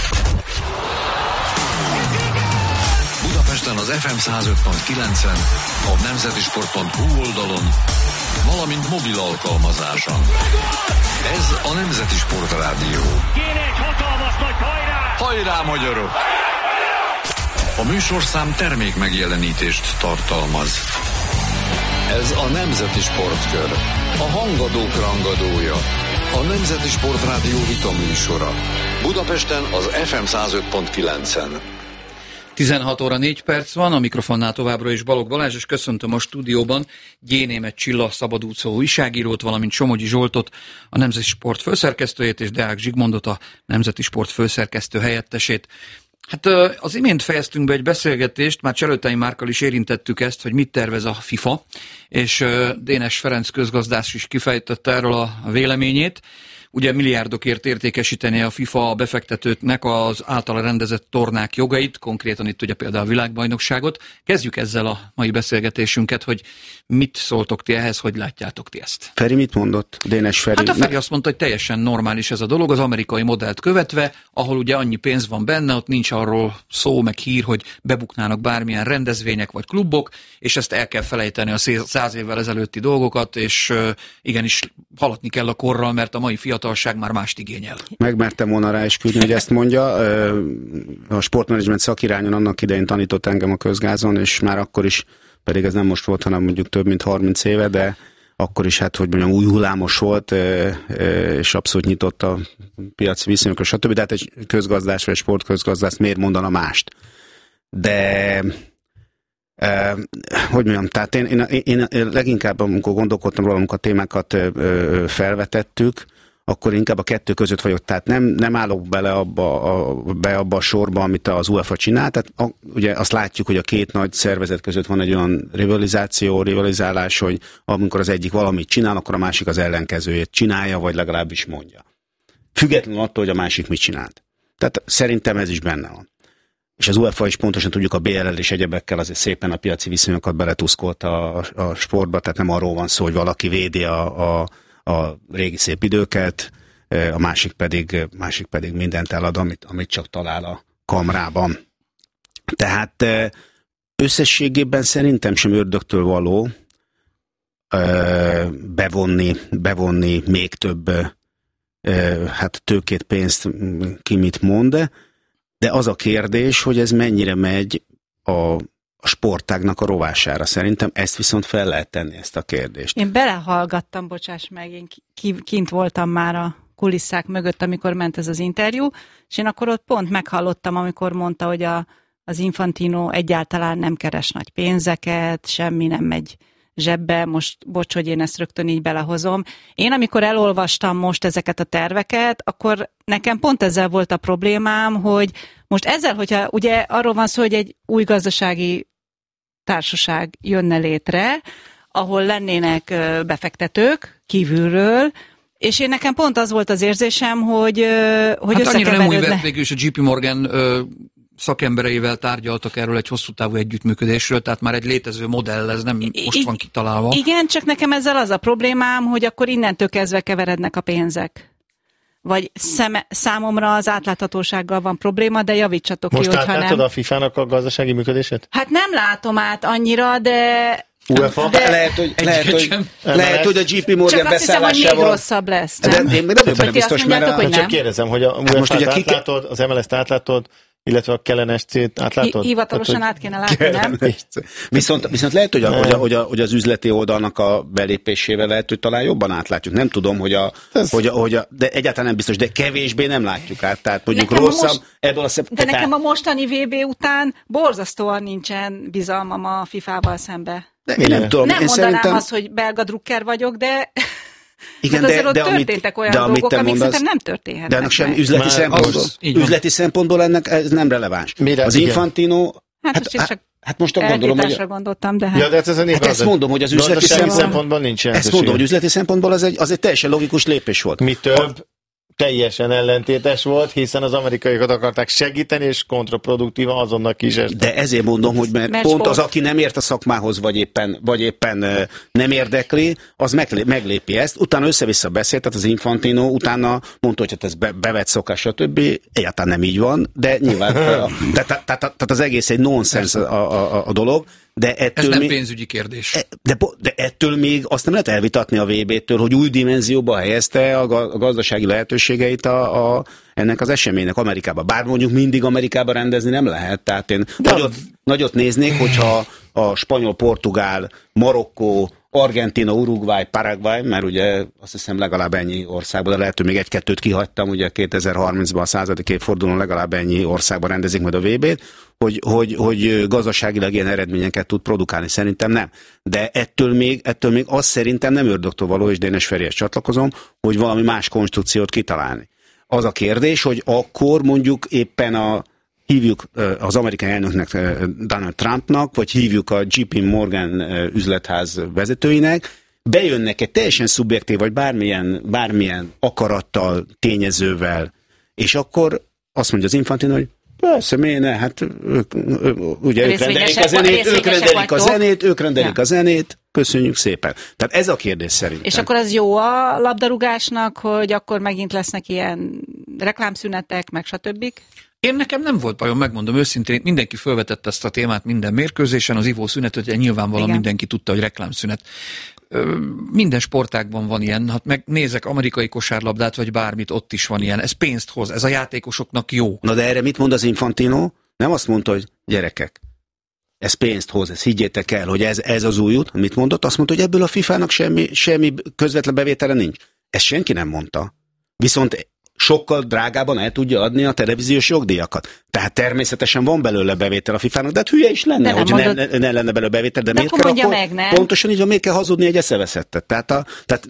Budapesten az FM 105.9-en, a nemzetisport.hu oldalon, valamint mobil alkalmazáson. Ez a Nemzeti Sport Rádió. Kéne egy hatalmas nagy hajrá! Hajrá, magyarok! A műsorszám termék megjelenítést tartalmaz. Ez a Nemzeti Sportkör. A hangadók rangadója. A Nemzeti Sport Rádió vitaműsora. Budapesten az FM 105.9-en. 16 óra 4 perc van, a mikrofonnál továbbra is Balogh Balázs, és köszöntöm a stúdióban G. Németh Csilla szabadúszó újságírót, valamint Somogyi Zsoltot, a Nemzeti Sport főszerkesztőjét, és Deák Zsigmondot, a Nemzeti Sport főszerkesztő helyettesét. Hát az imént fejeztünk be egy beszélgetést, már Cselőtei Márkkal is érintettük ezt, hogy mit tervez a FIFA, és Dénes Ferenc közgazdász is kifejtette erről a véleményét. Ugye milliárdokért értékesíteni a FIFA a befektetőknek az általa rendezett tornák jogait, konkrétan itt ugye például a világbajnokságot. Kezdjük ezzel a mai beszélgetésünket, hogy mit szóltok ti ehhez, hogy látjátok ti ezt? Feri mit mondott? Dénes Feri? Hát a Feri azt mondta, hogy teljesen normális ez a dolog, az amerikai modellt követve, ahol ugye annyi pénz van benne, ott nincs arról szó, meg hír, hogy bebuknának bármilyen rendezvények vagy klubok, és ezt el kell felejteni a 100 évvel ezelőtti dolgokat, és igenis haladni kell a korral, mert a mai fiatalság már mást igényel. Megmertem volna rá is küldni, hogy ezt mondja. A sportmenedzsment szakirányon annak idején tanított engem a Közgázon, és már akkor is, pedig ez nem most volt, hanem mondjuk több mint 30 éve, de akkor is, hát hogy mondjam, új hullámos volt, és abszolút nyitott a piaci viszonyokra, stb. De hát egy közgazdás vagy sportközgazdász miért mondana mást? De hogy mondjam, tehát én leginkább, amikor gondolkodtam róla, amikor a témákat felvetettük, akkor inkább a kettő között vagyok. Tehát nem állok bele abba a sorba, amit az UEFA csinál. Tehát ugye azt látjuk, hogy a két nagy szervezet között van egy olyan rivalizálás, hogy amikor az egyik valamit csinál, akkor a másik az ellenkezőjét csinálja, vagy legalábbis mondja. Függetlenül attól, hogy a másik mit csinált. Tehát szerintem ez is benne van. És az UEFA is pontosan tudjuk, a BLL és egyebekkel azért szépen a piaci viszonyokat beletuszkolt a sportba, tehát nem arról van szó, hogy valaki védi a régi szép időket, a másik pedig mindent elad, amit csak talál a kamrában. Tehát összességében szerintem sem ördögtől való bevonni még több tőkét, pénzt, ki mit mond, de az a kérdés, hogy ez mennyire megy a sportágnak a rovására. Szerintem ezt viszont fel lehet tenni, ezt a kérdést. Én belehallgattam, bocsáss meg, én kint voltam már a kulisszák mögött, amikor ment ez az interjú, és én akkor ott pont meghallottam, amikor mondta, hogy az Infantino egyáltalán nem keres nagy pénzeket, semmi nem megy zsebbe, most bocs, hogy én ezt rögtön így belehozom. Én amikor elolvastam most ezeket a terveket, akkor nekem pont ezzel volt a problémám, hogy most ezzel, hogyha ugye arról van szó, hogy egy új gazdasági társaság jönne létre, ahol lennének befektetők kívülről, és én nekem pont az volt az érzésem, hogy hát annyira nem új vették, és a JP Morgan szakembereivel tárgyaltak erről egy hosszú távú együttműködésről, tehát már egy létező modell, ez nem most van kitalálva. Igen, csak nekem ezzel az a problémám, hogy akkor innentől kezdve keverednek a pénzek. Vagy számomra az átláthatósággal van probléma, de javítsatok most ki, hogyha nem. Most átlátod a FIFA-nak a gazdasági működését? Hát nem látom át annyira, de UEFA? Lehet, hogy a JP Morgan csak azt hiszem, hogy még rosszabb lesz. Nem? De én nem vagyok benne biztos, mert csak kérdezem, hogy a UEFA-t átlátod, az MLS-t átlátod, illetve a KLNSC-t átlátod? Hivatalosan át kéne látni, nem? Viszont lehet, hogy az üzleti oldalnak a belépésével lehet, hogy talán jobban átlátjuk. Nem tudom, de egyáltalán nem biztos, de kevésbé nem látjuk át. Tehát mondjuk rosszabb ebből a De nekem a mostani VB után borzasztóan nincsen bizalmam a FIFA-val szembe. Nem tudom. Nem mondanám azt, hogy belga drukker vagyok, de... Igen, azért ott történtek olyan dolgok, amik szerintem nem történhetnek. De ennek sem üzleti szempontból ennek ez nem releváns. Az Infantino... Hát most gondolom, hogy... gondoltam, de ja, de ez mondom, hogy az üzleti szempontból nincs ezt mondom, hogy üzleti szempontból az egy teljesen logikus lépés volt. Mi több, teljesen ellentétes volt, hiszen az amerikaiakat akarták segíteni, és kontraproduktívan azonnal kísértek. De ezért mondom, hogy mert pont az, aki nem ért a szakmához, vagy éppen nem érdekli, az meglépi ezt. Utána össze-vissza beszélt, tehát az Infantino utána mondta, hogy hát ez bevett szokás, stb. Egyáltalán nem így van, de nyilván tehát az egész egy nonsens a dolog. De ettől ez nem pénzügyi kérdés. De ettől még azt nem lehet elvitatni a VB-től, hogy új dimenzióba helyezte a gazdasági lehetőségeit ennek az eseménynek Amerikában. Bár mondjuk mindig Amerikában rendezni nem lehet. Tehát én nagyot néznék, hogyha a spanyol, portugál, Marokkó, Argentina, Uruguay, Paraguay, mert ugye azt hiszem legalább ennyi országban, de lehet, hogy még egy-kettőt kihagytam, ugye 2030-ban a 100. évfordulón legalább ennyi országban rendezik majd a VB-t, hogy gazdaságilag ilyen eredményeket tud produkálni. Szerintem nem. De ettől még az szerintem nem ördögtől való, és Dénes Ferihez csatlakozom, hogy valami más konstrukciót kitalálni. Az a kérdés, hogy akkor mondjuk éppen hívjuk az amerikai elnöknek, Donald Trumpnak, vagy hívjuk a JP Morgan üzletház vezetőinek, bejönnek egy teljesen szubjektív, vagy bármilyen akarattal, tényezővel, és akkor azt mondja az Infantino, hogy persze, miért ne? Hát ők rendelik a zenét, köszönjük szépen. Tehát ez a kérdés szerintem. És akkor az jó a labdarúgásnak, hogy akkor megint lesznek ilyen reklámszünetek, meg stb.? Én nekem nem volt bajom, megmondom őszintén, mindenki felvetette ezt a témát minden mérkőzésen, az ivószünet, hogy nyilvánvalóan mindenki tudta, hogy reklámszünet. Minden sportágban van ilyen, hát megnézek amerikai kosárlabdát, vagy bármit, ott is van ilyen. Ez pénzt hoz, ez a játékosoknak jó. Na de erre mit mond az Infantino? Nem azt mondta, hogy gyerekek, ez pénzt hoz, ezt higgyétek el, hogy ez az új út. Mit mondott? Azt mondta, hogy ebből a FIFA-nak semmi közvetlen bevétele nincs. Ezt senki nem mondta. Viszont sokkal drágában el tudja adni a televíziós jogdíjakat. Tehát természetesen van belőle bevétel a FIFA-nak, de hát hülye is lenne, hogy ne lenne belőle bevétel, de miért kell akkor? Meg, nem? Pontosan így, hogy miért kell hazudni egy eszeveszettet. Tehát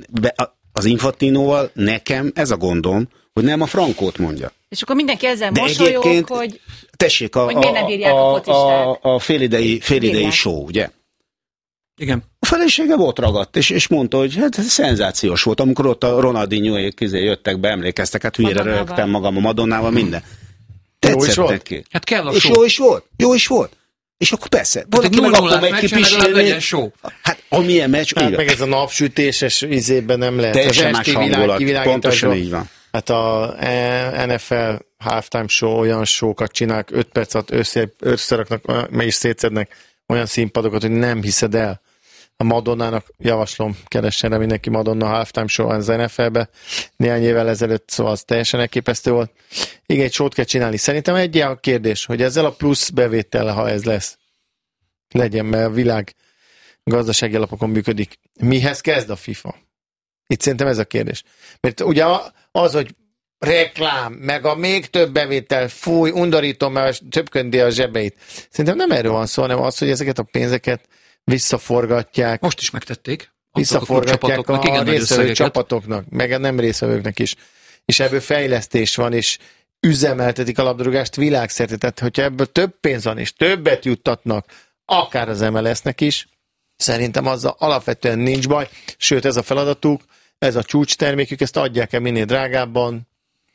az Infantinoval nekem ez a gondom, hogy nem a frankót mondja. És akkor mindenki ezzel mosolyog, hogy tessék, hogy miért nem bírják a focisták. A félidei show, ugye? Igen. A felesége volt ragadt, és mondta, hogy hát ez szenzációs volt, amikor ott a Ronaldinho-ék jöttek be, emlékeztek, hát hülyére rögtem magam a Madonnával, minden. Tetszett neki. Hát kell a és show. Jó is volt. És akkor persze, valaki meg akkor megy kipisilni. Hát amilyen meccs, hát meg ez a napsütéses izében nem lehet. Teljesen más hangulat, pontosan így van. Hát a NFL halftime show olyan show-kat csinálnak, 5 perc alatt összeraknak, meg is szétszednek olyan színpadokat, hogy nem hiszed el. A Madonnának javaslom, keressen rá mindenki Madonna halftime show az NFL-be. Néhány évvel ezelőtt, szóval az teljesen elképesztő volt. Igen, egy show-t kell csinálni. Szerintem egy a kérdés, hogy ezzel a plusz bevétel, ha ez lesz, legyen, mert a világ gazdasági alapokon működik. Mihez kezd a FIFA? Itt szerintem ez a kérdés. Mert ugye az, hogy reklám, meg a még több bevétel, fúj, undorítom, mert többköndi a zsebeit. Szerintem nem erről van szó, hanem az, hogy ezeket a pénzeket visszaforgatják. Most is megtették. Visszaforgatják a részvevő csapatoknak, meg a nem részvevőknek is. És ebből fejlesztés van, és üzemeltetik a labdarúgást világszerte. Tehát, hogyha ebből több pénz van, és többet juttatnak, akár az MLS-nek is, szerintem azzal alapvetően nincs baj. Sőt, ez a feladatuk, ez a csúcstermékük, ezt adják el minél drágábban.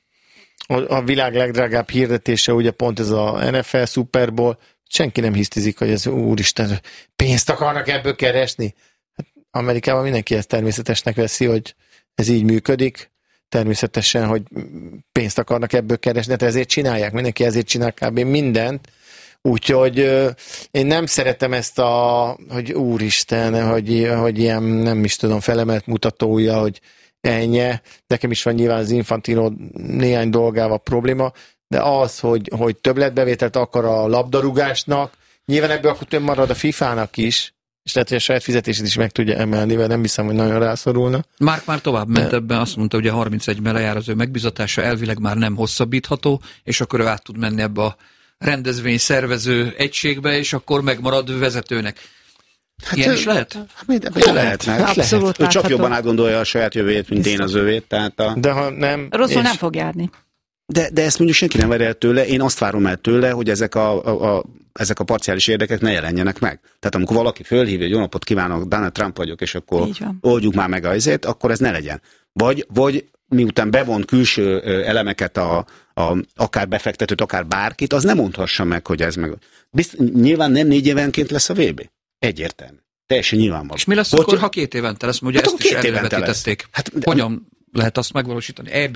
A világ legdrágább hirdetése, ugye pont ez a NFL Super Bowl, senki nem hisztizik, hogy ez úristen, pénzt akarnak ebből keresni. Hát Amerikában mindenki ezt természetesnek veszi, hogy ez így működik. Természetesen, hogy pénzt akarnak ebből keresni, de ezért csinálják, mindenki ezért csinál kb. Mindent. Úgyhogy én nem szeretem ezt hogy úristen, hogy ilyen, nem is tudom, felemelt mutatója, hogy ennyi. Nekem is van nyilván az Infantino néhány dolgával probléma, de az, hogy többletbevételt akar a labdarúgásnak, nyilván ebből akkor több marad a FIFA-nak is, és lehet, hogy a saját fizetését is meg tudja emelni, mert nem hiszem, hogy nagyon rászorulna. Márk már tovább ment ebben, azt mondta, hogy a 31-ben lejár az ő megbizatása, elvileg már nem hosszabbítható, és akkor ő át tud menni ebbe a rendezvény szervező egységbe, és akkor megmarad vezetőnek. Ilyen is lehet? Lehet. Ő csak jobban átgondolja a saját jövőjét, mint én az övét. Tehát de ha nem... Rosszul nem fog járni. De ezt mondjuk senki nem vár el tőle, én azt várom el tőle, hogy ezek a parciális érdekek ne jelenjenek meg. Tehát amikor valaki fölhívja, hogy jó napot kívánok, Donald Trump vagyok, és akkor oldjuk már meg azért, akkor ez ne legyen. Vagy miután bevont külső elemeket, akár befektetőt, akár bárkit, az nem mondhassa meg, hogy ez meg. Nyilván nem 4 évenként lesz a VB. Egyértelmű. Teljesen nyilvánvaló. És mi lesz akkor, ha 2 évente lesz? Ugye ezt is elővetítették. Hogyan lehet azt megvalósítani? EB,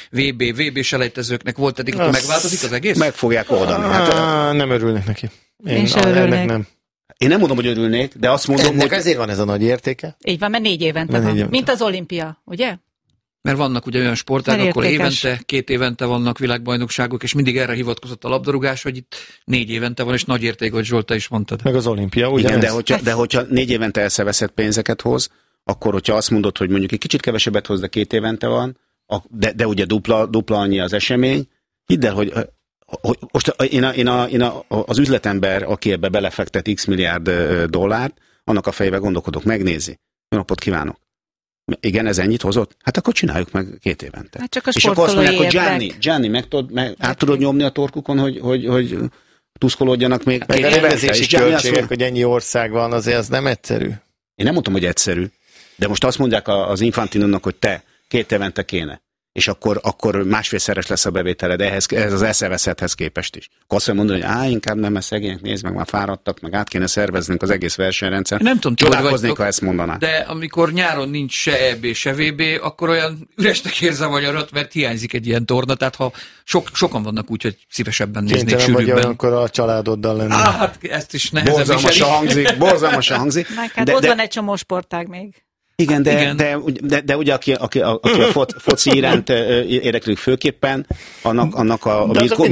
VB selejtezőknek volt eddig, hogy megváltozik az egész? Meg fogják oldani. Nem örülnek neki. Én sem örülnék. Nem. Én nem mondom, hogy örülnék, de azt mondom, hogy... ezért van ez a nagy értéke. Így van, mert 4 évente van. Mint az olimpia, ugye? Mert vannak ugye olyan sportágak, akkor évente, 2 évente vannak világbajnokságok, és mindig erre hivatkozott a labdarúgás, hogy itt 4 évente van, és nagy érték, hogy Zsolta is mondtad. Meg az olimpia, ugye? Igen, de hogyha 4 évente elszeveszett pénzeket hoz, akkor hogyha azt mondod, hogy mondjuk egy kicsit kevesebbet hoz, de 2 évente van, de ugye dupla annyi az esemény, hidd el, hogy most én az üzletember, aki ebbe belefektet x milliárd dollárt, annak a fejével gondolkodok, megnézi. Jó napot kívánok! Igen, ez ennyit hozott? Hát akkor csináljuk meg 2 évente. Hát csak a és akkor azt mondják, hogy Gianni, át tudod nyomni a torkukon, hogy tuszkolódjanak még 2 évente? A rendezési költségek, hogy ennyi ország van, azért az nem egyszerű. Én nem mondtam, hogy egyszerű, de most azt mondják az Infantinónak, hogy te 2 évente kéne, és akkor 1,5-szeres lesz a bevételed ehhez az eszeveszethez képest is. Akkor azt mondani, hogy inkább nem, mert szegények, nézd meg, már fáradtak, meg át kéne szerveznünk az egész versenyrendszer. Nem tudom, csodálkoznék, ha ezt mondaná. De amikor nyáron nincs se EB, se VB, akkor olyan üresnek érzem a nyarat, mert hiányzik egy ilyen torna, tehát ha sokan vannak úgy, hogy szívesebben néznék sűrűbben. Vagy akkor a családoddal lenni. Hát ezt is nehezebb viseli. Borzalmasan hangzik. Hát ott van egy csomó sportág még. Igen, de ugye aki a foci iránt érdeklődik főképpen, annak a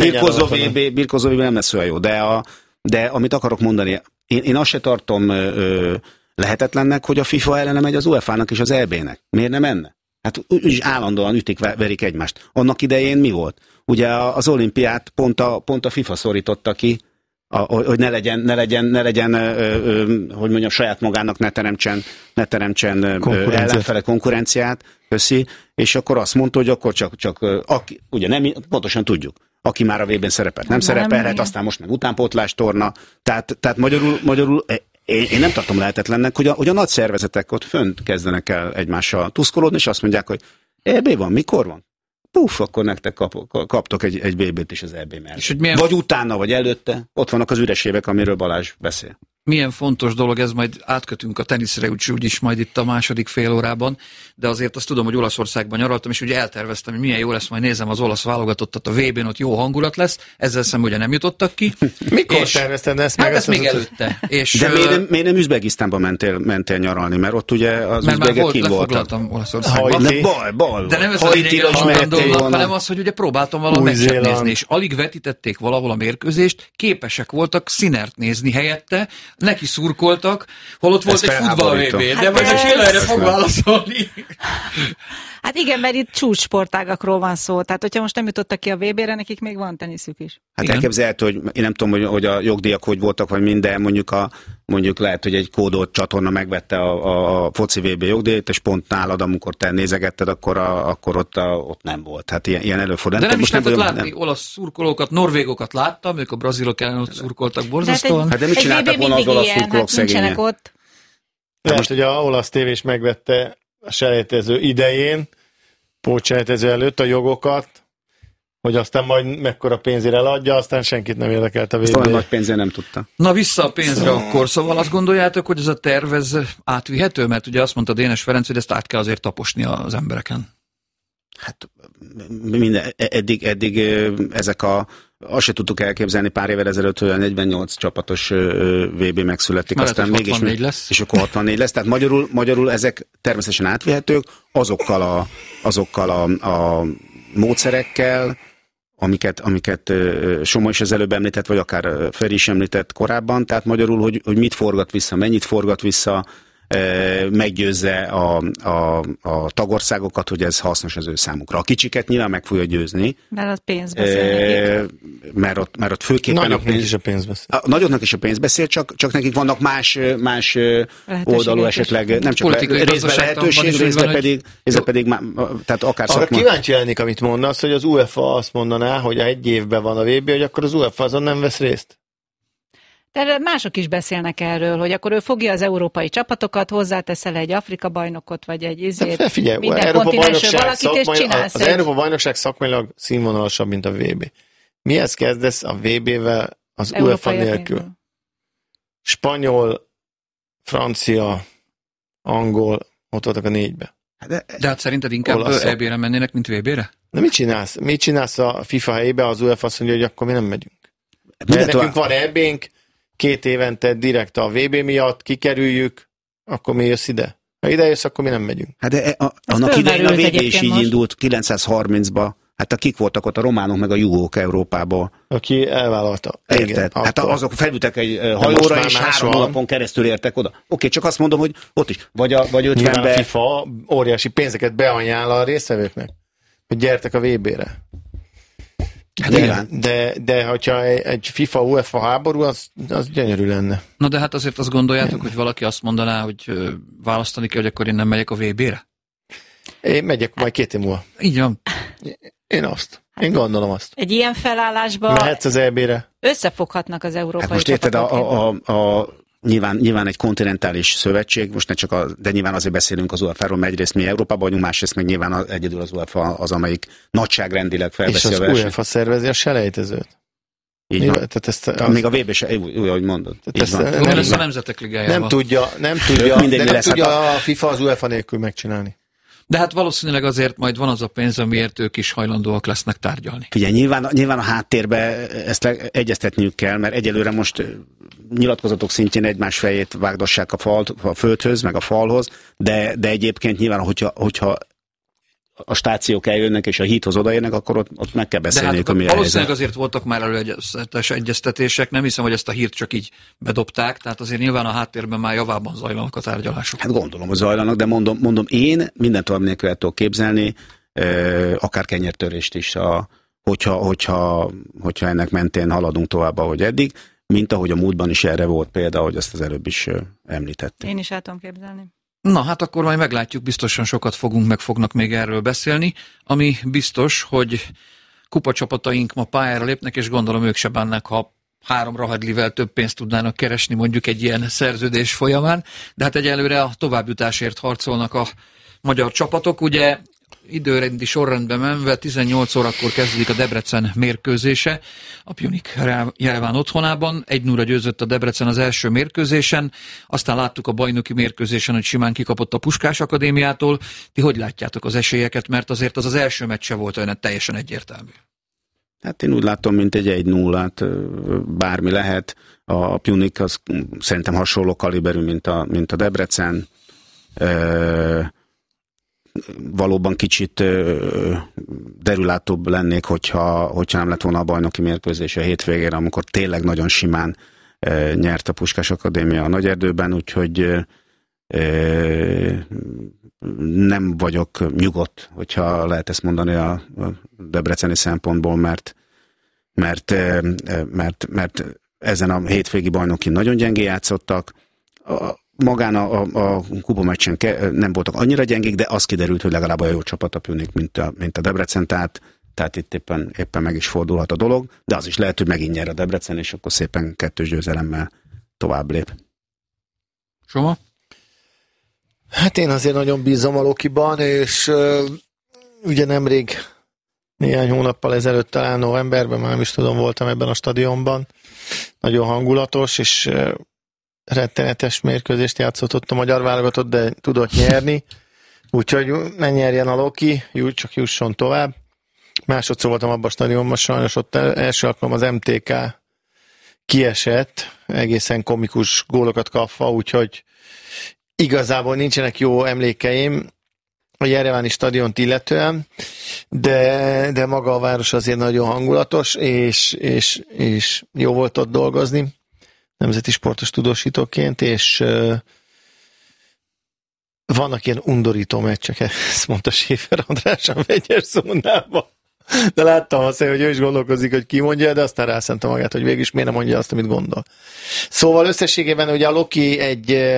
birkózó VB nem lesz olyan jó. De amit akarok mondani, én azt se tartom lehetetlennek, hogy a FIFA ellene megy az UEFA-nak és az EB-nek. Miért nem menne? Hát úgyis állandóan verik egymást. Annak idején mi volt? Ugye az olimpiát pont a FIFA szorította ki, hogy ne legyen hogy mondjam, saját magának ne teremtsen ellenfele konkurenciát, és akkor azt mondta, hogy akkor csak ugye nem, pontosan tudjuk, aki már a VB-n szerepelt, nem szerepelhet, aztán most meg utánpótlástorna, tehát magyarul én nem tartom lehetetlennek, hogy a nagy szervezetek ott fönt kezdenek el egymással tuszkolódni, és azt mondják, hogy EB van, mikor van? Puff, akkor nektek kaptok egy VB-t is az EB mellett. Vagy utána, vagy előtte. Ott vannak az üres évek, amiről Balázs beszél. Milyen fontos dolog ez, majd átkötünk a teniszre, úgyis majd itt a második fél órában, de azért azt tudom, hogy Olaszországban nyaraltam, és ugye elterveztem, hogy milyen jó lesz, majd nézem az olasz válogatottat a VB-n, ott jó hangulat lesz, ezzel szemben ugye nem jutottak ki. Mikor tervezted ezt meg? Hát ezt még előtte. De miért nem Üzbegisztánba mentél nyaralni, mert ott ugye az üzbegek kim voltak. Olaszországban. De nem ez a lényeg a dolognak, hanem az, hogy ugye próbáltam valahol meccset nézni, és alig vetítették valahol a mérkőzést, képesek voltak színert nézni helyette, neki szurkoltak, holott volt egy futball VB, de majd a Schillerre fog válaszolni. Hát igen, mert itt csúcssportágakról van szó, tehát hogyha most nem jutottak ki a VB-re, nekik még van teniszük is. Hát elképzelhető, hogy én nem tudom, hogy a jogdíjak hogy voltak, vagy minden, mondjuk lehet, hogy egy kódolt csatorna megvette a foci VB jogdíjat, és pont nálad, amikor te nézegetted, akkor ott nem volt. Hát ilyen előfordul. De nem is lehetett látni olasz szurkolókat, norvégokat láttam, ők a brazilok ellen ott szurkoltak borzasztóan. Hát de mit csináltak volna az olasz szurkolók szegények? Lehet, hogy a olasz tévé is megvette a selejtező idején, pótselejtező előtt a jogokat, hogy aztán majd mekkora pénzére eladja, aztán senkit nem érdekelt a VB. Aztán nagy pénzért nem tudta. Na vissza a pénzre akkor, szóval azt gondoljátok, hogy ez a terv ez átvihető? Mert ugye azt mondta Dénes Ferenc, hogy ezt át kell azért taposni az embereken. Hát eddig ezek azt se tudtuk elképzelni pár évvel ezelőtt, hogy a 48 csapatos VB megszületik, Már aztán lehet, mégis lesz. És akkor 64 lesz, tehát magyarul ezek természetesen átvihetők azokkal a módszerekkel, amiket Soma is az előbb említett, vagy akár Feri is említett korábban, tehát magyarul, hogy mit forgat vissza, mennyit forgat vissza, meggyőzze a tagországokat, hogy ez hasznos az ő számukra. A kicsiket nyilván meg fogja győzni. Mert az pénz beszél mert ott főképpen nagyoknak is a pénz beszél. A nagyoknak is a pénz beszél, csak nekik vannak más oldalú esetleg, nem csak részben lehetőség, részben pedig tehát akár arra kíváncsi lennék, amit mondasz, hogy az UEFA azt mondaná, hogy egy évben van a VB, hogy akkor az UEFA azon nem vesz részt. De mások is beszélnek erről, hogy akkor ő fogja az európai csapatokat, hozzáteszel egy Afrika bajnokot, vagy egy izét, minden kontinensről valakit, és csinálsz az Európa bajnokság szakmailag színvonalasabb, mint a VB. Mihez kezdesz a VB-vel az UEFA nélkül? Spanyol, francia, angol, ott voltak a 4-be. De hát szerinted inkább EB-re mennének, mint VB-re? De mit csinálsz a FIFA helyébe, az UEFA azt mondja, hogy akkor mi nem megyünk. Mert nekünk van EB-nk, 2 évente direkt a VB miatt kikerüljük, akkor mi jössz ide? Ha ide jössz, akkor mi nem megyünk. Hát de annak idején a VB is így indult 930-ba. Hát kik voltak ott a románok meg a jugók Európából? Aki elvállalta. Érted? Hát azok felültek egy hajóra, és 3 hónapon keresztül értek oda. Oké, csak azt mondom, hogy ott is. Vagy 50-ben... a FIFA óriási pénzeket beajánl a résztvevőknek, hogy gyertek a VB-re. De hogyha egy FIFA-UEFA háború, az gyönyörű lenne. Na de hát azért azt gondoljátok, hogy valaki azt mondaná, hogy választani kell, hogy akkor én nem megyek a VB-re? Én megyek majd 2 év múlva. Így van. Én gondolom azt. Egy ilyen felállásban mehetsz az EB-re. Összefoghatnak az európai hát most érted, nyilván egy kontinentális szövetség, most ne csak de nyilván azért beszélünk az UEFA-ról, mert egyrészt mi Európában vagyunk, másrészt meg nyilván egyedül az UEFA az, amelyik nagyságrendileg felveszi a versenyt. És az UEFA szervezi a selejtezőt. Így van. Még a VB se, úgy, ahogy mondod. Nem lesz a Nemzetek Ligájában. Nem tudja a FIFA az UEFA nélkül megcsinálni. De hát valószínűleg azért majd van az a pénz, amiért ők is hajlandóak lesznek tárgyalni. Figyelj, nyilván a háttérbe ezt egyeztetniük kell, mert egyelőre most nyilatkozatok szintjén egymás fejét vágdassák a földhöz, meg a falhoz, de egyébként nyilván, hogyha a stációk eljönnek és a híthoz odaérnek, akkor ott meg kell beszélniük, hát, ami valószínűleg azért voltak már előzetes egyeztetések, nem hiszem, hogy ezt a hírt csak így bedobták, tehát azért nyilván a háttérben már javában zajlanak a tárgyalások. Hát gondolom, hogy zajlanak, de mondom én mindent tovább nélkül el tudok képzelni, akár kenyértörést is, hogyha ennek mentén haladunk tovább, ahogy eddig, mint ahogy a múltban is erre volt példa, ahogy azt az előbb is említettem. Én is el tudom képzelni. Na, hát akkor majd meglátjuk, biztosan sokat fognak még erről beszélni, ami biztos, hogy kupacsapataink ma pályára lépnek, és gondolom ők se bánnak, ha 3 rahadlivel több pénzt tudnának keresni mondjuk egy ilyen szerződés folyamán, de hát egyelőre a továbbjutásért harcolnak a magyar csapatok, ugye időrendi sorrendben menve 18 órakor kezdődik a Debrecen mérkőzése, a Pjunik Jereván otthonában, 1-0-ra győzött a Debrecen az első mérkőzésen, aztán láttuk a bajnoki mérkőzésen, hogy simán kikapott a Puskás Akadémiától. Ti hogy látjátok az esélyeket, mert azért az első meccse volt olyan teljesen egyértelmű. Hát én úgy látom, mint egy 1-0-át, bármi lehet. A Pjunik az szerintem hasonló kaliberű, mint a Debrecen. Valóban kicsit derülátóbb lennék, hogyha nem lett volna a bajnoki mérkőzés a hétvégére, amikor tényleg nagyon simán nyert a Puskás Akadémia a Nagyerdőben, úgyhogy nem vagyok nyugodt, hogyha lehet ezt mondani a debreceni szempontból, mert ezen a hétvégi bajnokin nagyon gyengé játszottak. Magán a kupameccsen nem voltak annyira gyengék, de az kiderült, hogy legalább olyan jó csapat a Pjunik, mint a Debrecen, tehát itt éppen meg is fordulhat a dolog, de az is lehet, hogy megint nyer a Debrecen, és akkor szépen 2 győzelemmel tovább lép. Soma? Hát én azért nagyon bízom a Lokiban, és ugye nemrég néhány hónappal ezelőtt, talán novemberben, már nem is tudom, voltam ebben a stadionban. Nagyon hangulatos, és rettenetes mérkőzést játszott ott a magyar válogatott, de tudott nyerni. Úgyhogy ne nyerjen a Loki, csak jusson tovább. másodszor voltam abban a stadionban, sajnos ott első alkalom az MTK kiesett, egészen komikus gólokat kapva, úgyhogy igazából nincsenek jó emlékeim a Jereváni stadiont illetően, de maga a város azért nagyon hangulatos, és jó volt ott dolgozni, nemzeti sportos tudósítóként, és vannak ilyen undorító meccsek, ezt mondta Schäfer András a vegyes zónában. De láttam azt, hogy ő is gondolkozik, hogy ki mondja, de aztán rászánta magát, hogy végül is miért nem mondja azt, amit gondol. Szóval összességében ugye a Loki egy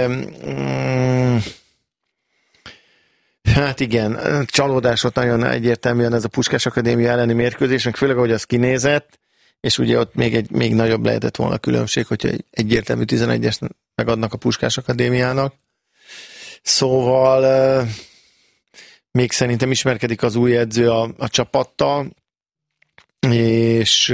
hát igen, csalódás volt nagyon egyértelműen ez a Puskás Akadémia elleni mérkőzés, meg főleg, ahogy az kinézett, és ugye ott még nagyobb lehetett volna a különbség, hogyha egy egyértelmű 11-est megadnak a Puskás Akadémiának. Szóval még szerintem ismerkedik az új edző a csapattal, és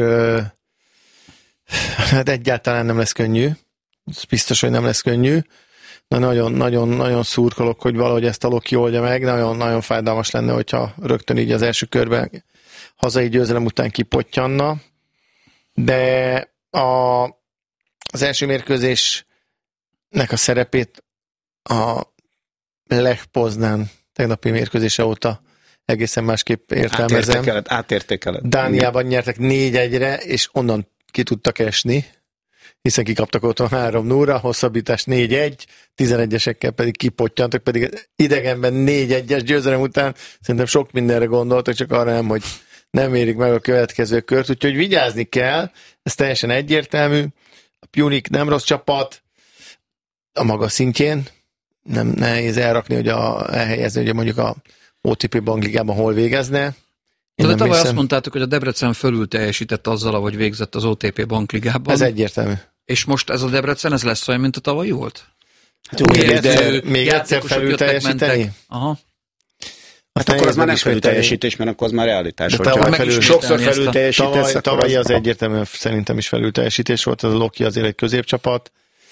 hát egyáltalán nem lesz könnyű. Biztos, hogy nem lesz könnyű. De nagyon szurkolok, hogy valahogy ezt a Loki oldja meg. Nagyon fájdalmas lenne, hogyha rögtön így az első körben hazai győzelem után kipottyanna. De az első mérkőzésnek a szerepét a Lech Poznań tegnapi mérkőzése óta egészen másképp értelmezem. Átértékeled. Dániában nyertek 4-1-re, és onnan ki tudtak esni, hiszen kikaptak otthon 3-0-ra, hosszabbítás 4-1, 11-esekkel pedig kipottyantak, pedig idegenben 4-1-es győzelem után szerintem sok mindenre gondoltak, csak arra nem, hogy nem érik meg a következő kört, úgyhogy vigyázni kell, ez teljesen egyértelmű. A Pjunik nem rossz csapat, a maga szintjén, nem nehéz elrakni, hogy elhelyezni, hogy mondjuk a OTP Bankligában hol végezne. De tavaly azt mondtátok, hogy a Debrecen fölül teljesített azzal, ahogy végzett az OTP Bankligában. Ez egyértelmű. És most ez a Debrecen, ez lesz olyan, mint a tavalyi volt? Hát jó, még egyszer felül teljesíteni? Aha. Hát akkor az már nem felül teljesítés, mert akkor az már realitás. Sokszor felül teljesítesz. Tavalyi az egyértelműen szerintem is felül teljesítés volt, az a Loki azért egy középcsapat.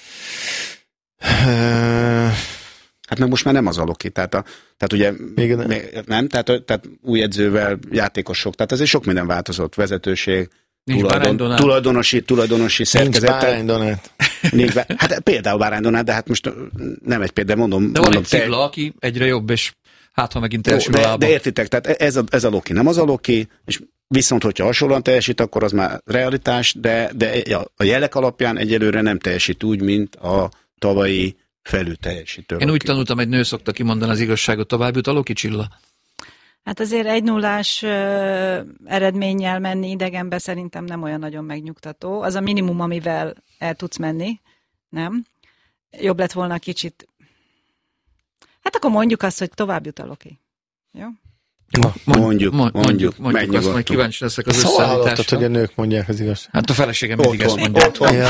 Hát meg most már nem az a Loki, tehát ugye nem, tehát új edzővel, játékosok, tehát azért sok minden változott, vezetőség, tulajdonosi szerkezet. Hát például Bárány Donát, de hát most nem egy példa, mondom. De van egy Cibla, aki egyre jobb, és hát ha megint elsül a lába. De értitek, tehát ez a Loki nem az a Loki, és viszont, hogyha hasonlóan teljesít, akkor az már realitás, de a jelek alapján egyelőre nem teljesít úgy, mint a tavalyi felül teljesítő. Én úgy tanultam, egy nő szokta kimondani az igazságot, tovább jut a Loki Csilla. Hát azért 1-0-ás eredménnyel menni idegenbe szerintem nem olyan nagyon megnyugtató. Az a minimum, amivel el tudsz menni, nem? Jobb lett volna kicsit. Hát akkor mondjuk azt, hogy tovább jut a Loki. Jó? Mondjuk azt, majd kíváncsi leszek az összeállításra. Szóval hallottad, hogy a nők mondják az igaz. Hát a feleségem mindig ezt mondja.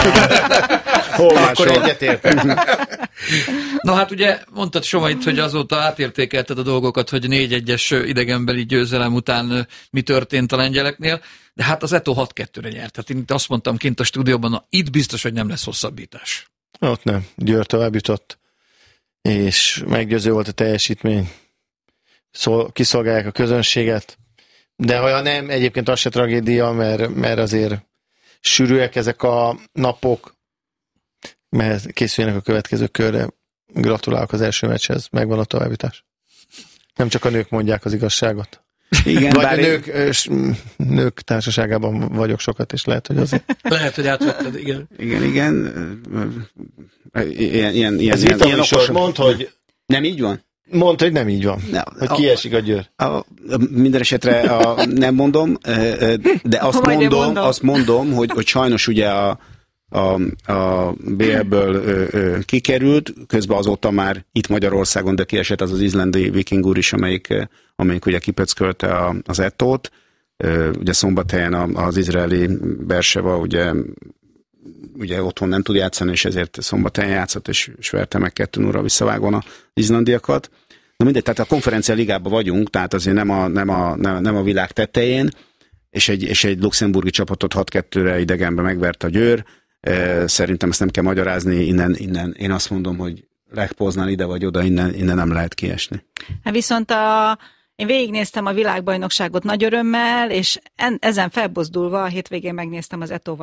Akkor egyetértek. Na hát ugye mondtad Soma itt, hogy azóta átértékelted a dolgokat, hogy 4-1-es idegenbeli győzelem után mi történt a lengyeleknél, de hát az Eto 6-2-re nyert. Hát én azt mondtam kint a stúdióban, itt biztos, hogy nem lesz hosszabbítás. Ott nem. Győr tovább jutott, és meggyőző volt a teljesítmény. Kiszolgálják a közönséget, de ha nem, egyébként az se tragédia, mert azért sűrűek ezek a napok, mert készüljenek a következő körre. Gratulálok az első meccshez, megvan a továbbjutás. Nem csak a nők mondják az igazságot. Igen, vagy a nők társaságában vagyok sokat, és lehet, hogy azért. Lehet, hogy átvetted, igen. Igen. Ez vitaműsor, mondd, hogy nem így van? Mondd, hogy nem így van. Hogy kiesik a Győr. Minden esetre nem mondom, de azt mondom, hogy sajnos ugye a BL-ből kikerült, közben azóta már itt Magyarországon, de kiesett az izlandi Viking úr is, amelyik ugye kipöckölte az Etót. Ugye Szombathelyen az izraeli Berseva ugye otthon nem tud játszani, és ezért Szombathelyen játszott, és verte meg 2-0-ra visszavágón az izlandiakat. Na mindegy, tehát a konferencia ligában vagyunk, tehát azért nem a világ tetején, és egy luxemburgi csapatot 6-2-re idegenbe megvert a Győr. Szerintem ezt nem kell magyarázni, innen én azt mondom, hogy Lech Poznań ide vagy oda, innen nem lehet kiesni. Hát viszont Én végignéztem a világbajnokságot nagy örömmel, és ezen felbozdulva a hétvégén megnéztem az Eto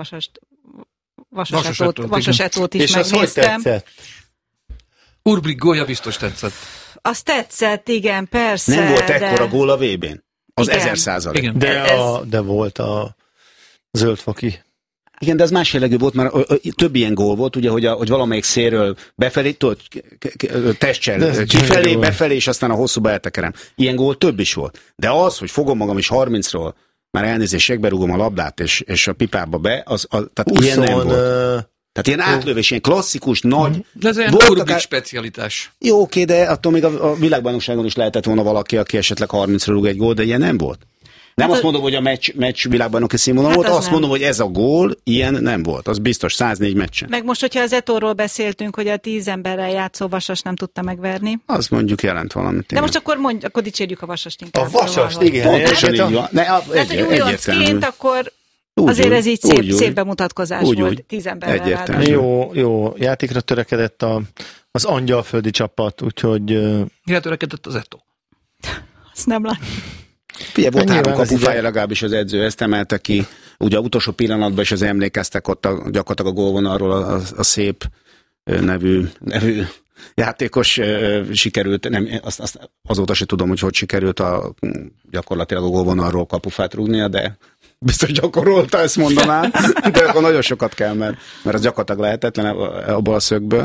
Vasas Etót is és megnéztem. És az hogy tetszett? Urblik gólja biztos tetszett. Az tetszett, igen, persze. Nem volt ekkora gól a VB-n. Az 1000%. De volt a zöldfoki. Igen, de az más jellegű volt, mert több ilyen gól volt, ugye, hogy valamelyik szélről befelé, testcsel kifelé, befelé, és aztán a hosszúba eltekerem. Ilyen gól több is volt. De az, hogy fogom magam is 30-ról, már elnézést, segberúgom a labdát, és a pipába be, tehát ilyen nem volt. Tehát ilyen átlövés, ilyen klasszikus, nagy... De ez olyan Urblik specialitás. Jó, oké, de attól még a világbajnokságon is lehetett volna valaki, aki esetleg 30-ra rúg egy gól, de ilyen nem volt. Nem hát azt mondom, hogy a meccs világbajnoki színvonal volt, azt mondom, hogy ez a gól, ilyen nem volt. Az biztos, 104 meccsen. Meg most, hogyha az Etóról beszéltünk, hogy a 10 emberrel játszó Vasas nem tudta megverni. Az mondjuk jelent valamit. De most akkor dicsérjük a Vasast inkább. A Vasast, igen. Pontosan így van. Hogy újoncként, akkor azért ez így szép bemutatkozás volt 10 emberrel. Jó játékra törekedett az angyalföldi csapat, úgyhogy... Mire törekedett az Eto? Azt nem látom. Figyelj, volt 3 kapufája, legalábbis az edző ezt emelte ki. Ugye utolsó pillanatban is az emlékeztek ott gyakorlatilag a gólvonalról a szép nevű játékos sikerült, azóta se tudom, hogy sikerült gyakorlatilag a gólvonalról kapufát rúgnia, de biztos gyakorolta, ezt mondanám, de akkor nagyon sokat kell, mert az gyakorlatilag lehetetlen abból a szögből.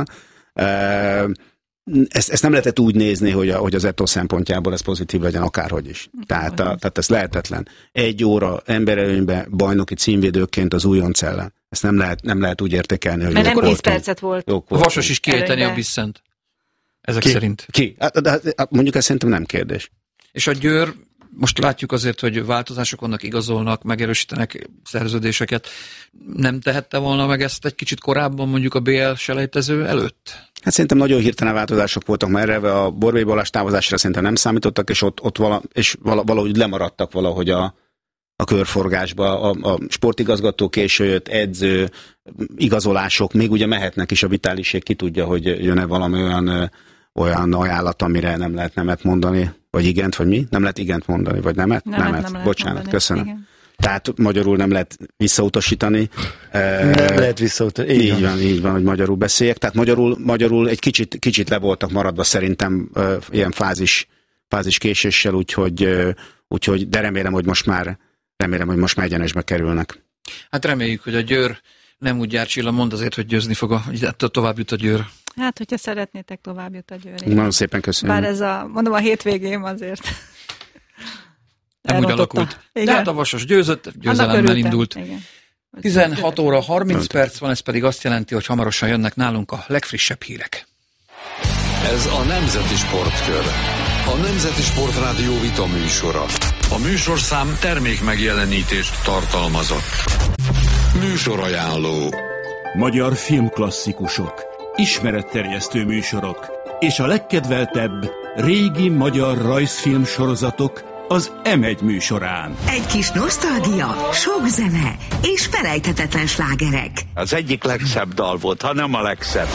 Ezt nem lehetett úgy nézni, hogy az Eto szempontjából ez pozitív legyen akárhogy is. Tehát ez lehetetlen. 1 óra emberelőnyben bajnoki címvédőként az újonc ellen. Ezt nem lehet úgy értékelni, hogy mert nem 10 percet volt. A Vasas is kiejteni a Bisszent. Ezek szerint. Ki? Mondjuk ez szerintem nem kérdés. És a Győr, most látjuk azért, hogy változások vannak, igazolnak, megerősítenek szerződéseket. Nem tehette volna meg ezt egy kicsit korábban, mondjuk a BL selejtező előtt? Hát szerintem nagyon hirtelen változások voltak, mert erre a Borbély Balázs távozásra szerintem nem számítottak, és ott valahogy lemaradtak valahogy a körforgásba. A sportigazgató késő jött, edző, igazolások, még ugye mehetnek is, a vitáliség ki tudja, hogy jön-e valami olyan ajánlat, amire nem lehet nemet mondani, vagy igent, vagy mi? Nem lehet igent mondani, vagy nemet? Nemet. Bocsánat, mondani. Köszönöm. Igen. Tehát magyarul nem lehet visszautasítani. Nem lehet visszautasítani. Így van, hogy magyarul beszéljek. Tehát magyarul egy kicsit le voltak maradva szerintem ilyen fázis késéssel, úgyhogy de remélem, hogy most már egyenesbe kerülnek. Hát reméljük, hogy a Győr nem úgy jár, Csilla, mond azért, hogy győzni fog, tovább jut a Győr. Hát, hogyha szeretnétek, tovább jut a Győr. Nagyon szépen köszönöm. Bár ez a hétvégén azért... Nem úgy alakult. De hát a Vasas győzött, győzelemmel indult. Igen. 16 óra 30 perc van, ez pedig azt jelenti, hogy hamarosan jönnek nálunk a legfrissebb hírek. Ez a Nemzeti Sportkör. A Nemzeti Sportrádió vita műsora. A műsorszám termék megjelenítést tartalmazott. Műsorajánló. Magyar filmklasszikusok, ismeretterjesztő műsorok és a legkedveltebb régi magyar rajzfilm sorozatok az M1 műsorán. Egy kis nosztalgia, sok zene és felejthetetlen slágerek. Az egyik legszebb dal volt, ha nem a legszebb.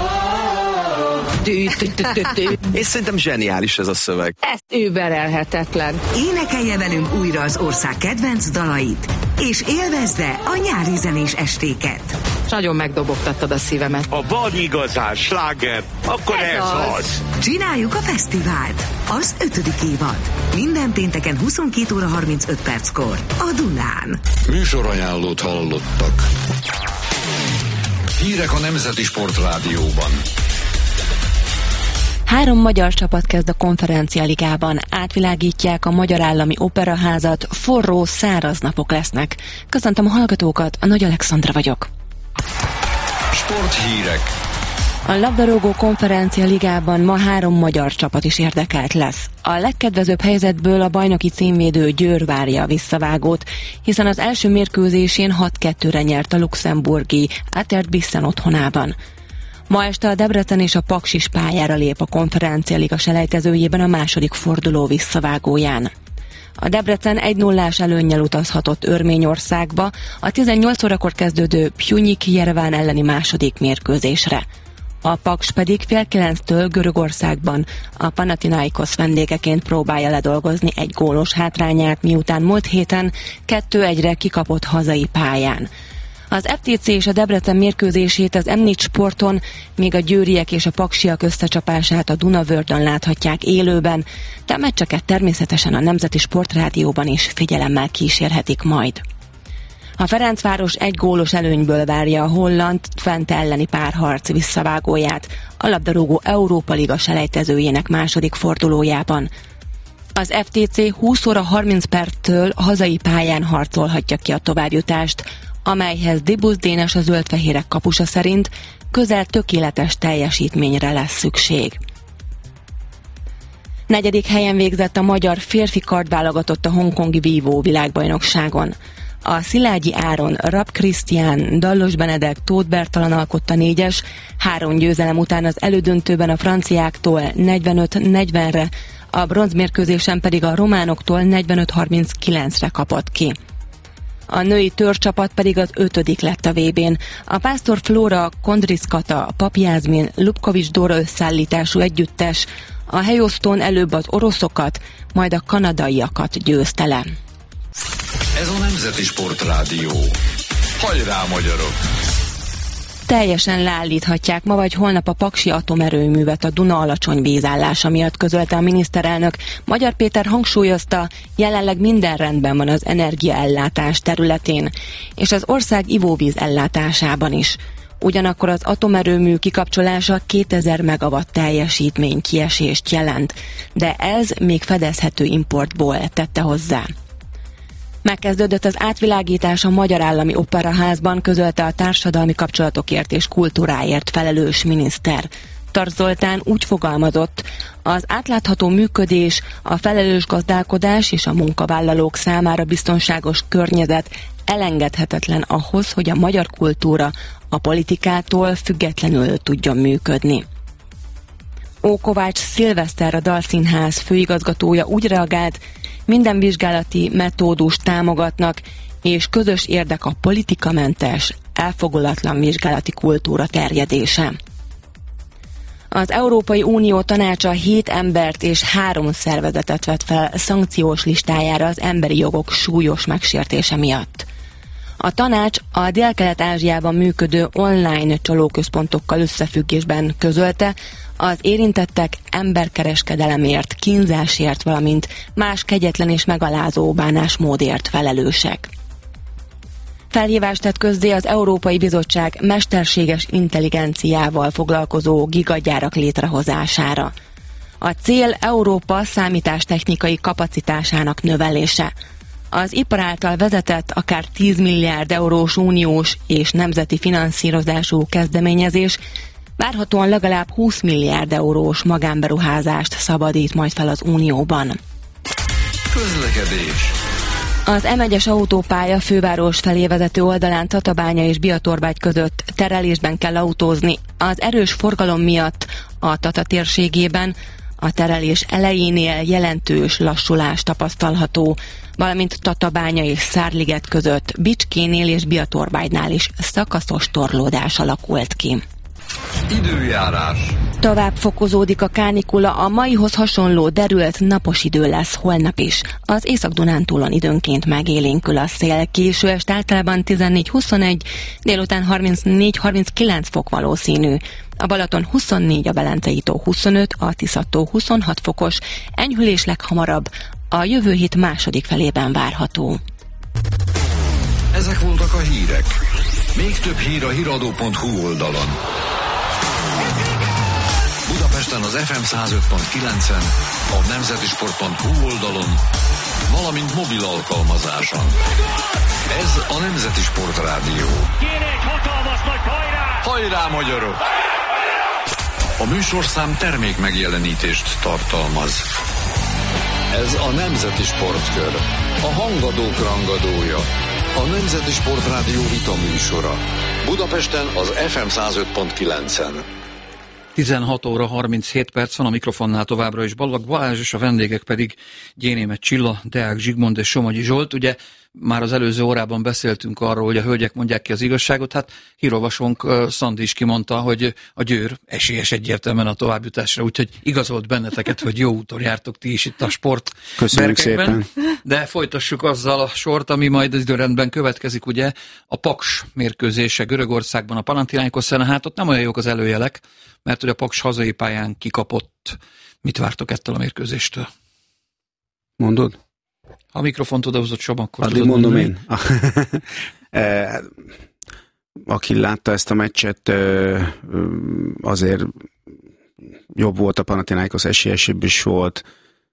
És szerintem zseniális ez a szöveg. Ez überelhetetlen. Énekelje velünk újra az ország kedvenc dalait, és élvezze a nyári zenés estéket. Nagyon megdobogtattad a szívemet. Ha van igazán sláger, akkor ez az. Csináljuk a fesztivált. Az 5. évad. Minden pénteken 22 óra 35 perckor. A Dunán. Műsorajánlót hallottak. Hírek a Nemzeti Sportrádióban. 3 magyar csapat kezd a konferencialigában, átvilágítják a Magyar Állami Operaházat, forró, száraz napok lesznek. Köszöntöm a hallgatókat, a Nagy Alexandra vagyok. Sporthírek. A labdarúgó konferencialigában ma 3 magyar csapat is érdekelt lesz. A legkedvezőbb helyzetből a bajnoki címvédő Győr várja a visszavágót, hiszen az első mérkőzésén 6-2-re nyert a luxemburgi Atert Bissen otthonában. Ma este a Debrecen és a Paks is pályára lép a konferencialiga selejtezőjében a második forduló visszavágóján. A Debrecen 1-0-ás előnnyel utazhatott Örményországba a 18 órakor kezdődő Pjunyik Jereván elleni második mérkőzésre. A Paks pedig 8:30 Görögországban a Panathinaikos vendégeként próbálja ledolgozni egy gólos hátrányát, miután múlt héten 2-1-re kikapott hazai pályán. Az FTC és a Debrecen mérkőzését az M4 Sporton, még a győriek és a paksiak összecsapását a Dunavördön láthatják élőben, de a meccseket természetesen a Nemzeti Sportrádióban is figyelemmel kísérhetik majd. A Ferencváros 1 gólos előnyből várja a holland Twente elleni párharc visszavágóját a labdarúgó Európa Liga selejtezőjének második fordulójában. Az FTC 20 óra 30 perctől a hazai pályán harcolhatja ki a továbbjutást, amelyhez Dibusz Dénes a zöldfehérek kapusa szerint közel tökéletes teljesítményre lesz szükség. 4. helyen végzett a magyar férfi kardválogatott a hongkongi vívó világbajnokságon. A Szilágyi Áron, Rapp Krisztián, Dallos Benedek, Tóth Bertalan alkotta 4-es, 3 győzelem után az elődöntőben a franciáktól 45-40-re, a bronzmérkőzésen pedig a románoktól 45-39-re kapott ki. A női törcsapat pedig az 5. lett a VB-n. A Pásztor Flóra, Kondrisz Kata, Pap Jászmin, Lubkovics Dóra összeállítású együttes a helyosztón előbb az oroszokat, majd a kanadaiakat győzte le. Ez a Nemzeti Sportrádió. Hajrá, magyarok! Teljesen leállíthatják ma vagy holnap a paksi atomerőművet a Duna alacsony vízállása miatt, közölte a miniszterelnök. Magyar Péter hangsúlyozta, jelenleg minden rendben van az energiaellátás területén, és az ország ivóvíz ellátásában is. Ugyanakkor az atomerőmű kikapcsolása 2000 megawatt teljesítmény kiesést jelent, de ez még fedezhető importból, tette hozzá. Megkezdődött az átvilágítás a Magyar Állami Operaházban, közölte a társadalmi kapcsolatokért és kultúráért felelős miniszter. Tarts Zoltán úgy fogalmazott, az átlátható működés, a felelős gazdálkodás és a munkavállalók számára biztonságos környezet elengedhetetlen ahhoz, hogy a magyar kultúra a politikától függetlenül tudjon működni. Ókovács Szilveszter, a Dalszínház főigazgatója úgy reagált, minden vizsgálati metódust támogatnak, és közös érdek a politikamentes, elfogulatlan vizsgálati kultúra terjedése. Az Európai Unió tanácsa 7 embert és 3 szervezetet vett fel szankciós listájára az emberi jogok súlyos megsértése miatt. A tanács a Délkelet-Ázsiában működő online csalóközpontokkal összefüggésben közölte, az érintettek emberkereskedelemért, kínzásért, valamint más kegyetlen és megalázó bánásmódért felelősek. Felhívást tett közzé az Európai Bizottság mesterséges intelligenciával foglalkozó gigagyárak létrehozására. A cél Európa számítástechnikai kapacitásának növelése. Az ipar által vezetett akár 10 milliárd eurós uniós és nemzeti finanszírozású kezdeményezés várhatóan legalább 20 milliárd eurós magánberuházást szabadít majd fel az Unióban. Közlekedés. Az M1-es autópálya főváros felé vezető oldalán Tatabánya és Biatorbágy között terelésben kell autózni. Az erős forgalom miatt a Tata térségében a terelés elejénél jelentős lassulás tapasztalható, valamint Tatabánya és Szárliget között, Bicskénél és Biatorbágynál is szakaszos torlódás alakult ki. Időjárás. Tovább fokozódik a kánikula, a maihoz hasonló derült napos idő lesz holnap is. Az Észak-Dunántúlon időnként megélénkül a szél, késő este általában 14-21, délután 34-39 fok valószínű. A Balaton 24, a Belencei-tó 25, a Tisza-tó 26 fokos, enyhülés leghamarabb a jövő hét második felében várható. Ezek voltak a hírek. Még több hír a hiradó.hu oldalon. Budapesten az FM 105.9-en, a nemzetisport.hu oldalon, valamint mobil alkalmazáson. Ez a Nemzeti Sportrádió. Kéne egy hatalmas nagy hajrá! Hajrá, magyarok! A műsorszám termék megjelenítést tartalmaz. Ez a Nemzeti Sportkör, a hangadók rangadója, a Nemzeti Sportrádió vita műsora. Budapesten az FM 105.9-en. 16 óra 37 perc van, a mikrofonnál továbbra is Ballag Balázs, és a vendégek pedig Gyénémet Csilla, Deák Zsigmond és Somogyi Zsolt. Ugye már az előző órában beszéltünk arról, hogy a hölgyek mondják ki az igazságot, hát hírolvasónk Szandi is kimondta, hogy a Győr esélyes egyértelműen a továbbjutásra, úgyhogy igazolt benneteket, hogy jó úton jártok ti is itt a sport. Köszönjük szépen. De folytassuk azzal a sort, ami majd időrendben következik, ugye a Paks mérkőzése Görögországban a Panathinaikos ellen, hát ott nem olyan jók az előjelek, mert hogy a Paks hazai pályán kikapott. Mit vártok ettől a mérkőzéstől? Mondod? Ha a mikrofont odahúzott Sob, akkor addig mondom én. Aki látta ezt a meccset, azért jobb volt a Panathinaikos, esélyesebb is volt.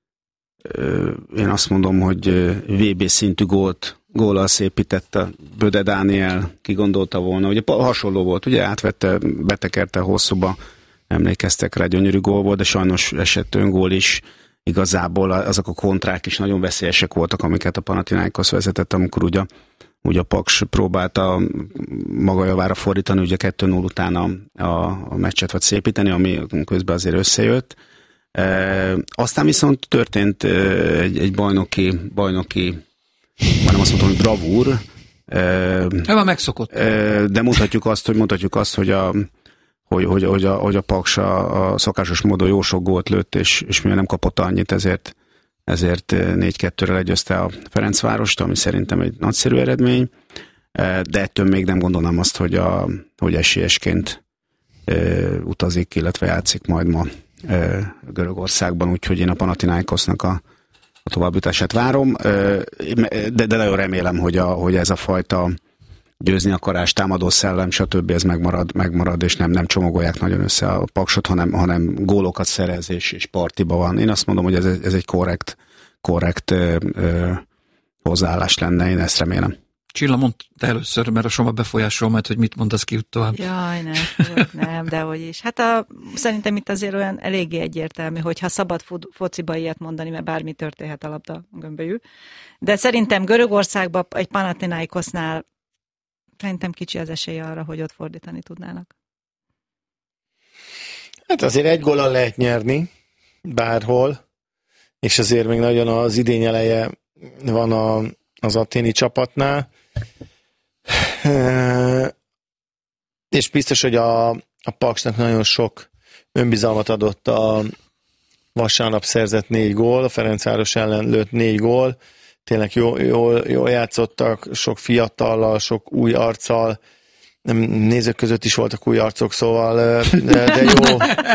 Én azt mondom, hogy VB szintű góllal szépítette Böde Dániel, ki gondolta volna. Ugye hasonló volt, ugye átvette, betekerte hosszúba, emlékeztek rá, gyönyörű gól volt, de sajnos esett öngól is. Igazából azok a kontrák is nagyon veszélyesek voltak, amiket a Panathinaikos vezetett, amikor ugye a Paks próbálta maga javára fordítani, ugye 2-0 után a meccset vagy szépíteni, ami közben azért összejött. Aztán viszont történt egy bajnoki, majdnem azt mondtam, hogy bravúr. Megszokott. De mondhatjuk azt, hogy a Paks a szokásos módon jó sok gólt lőtt, és mivel nem kapott annyit, ezért 4-2-re legyőzte a Ferencvárost, ami szerintem egy nagyszerű eredmény, de ettől még nem gondolnám azt, hogy esélyesként utazik, illetve játszik majd ma Görögországban, úgyhogy én a Panathinaikosnak a továbbjutását várom, de nagyon remélem, hogy ez a fajta győzni akarás, támadó szellem, stb. Ez megmarad, és nem csomagolják nagyon össze a Paksot, hanem gólokat szerez, és partiba van. Én azt mondom, hogy ez egy korrekt hozzáállás lenne, én ezt remélem. Csilla, mondd először, mert a Soma befolyásol majd, hogy mit mondasz ki tovább. Jaj, nem, dehogy is. Hát szerintem itt azért olyan eléggé egyértelmű, hogy ha szabad fociba ilyet mondani, mert bármi történhet a labda gömbölyű. De szerintem Görögországban egy Panathinaikosnál szerintem kicsi az esély arra, hogy ott fordítani tudnának. Hát azért egy góllal lehet nyerni bárhol, és azért még nagyon az idény eleje van az athéni csapatnál. És biztos, hogy a Paksnak nagyon sok önbizalmat adott a vasárnap szerzett 4 gól, a Ferencváros ellen lőtt 4 gól. Tényleg jól játszottak, sok fiatallal, sok új arccal, nézők között is voltak új arcok, szóval, de jó.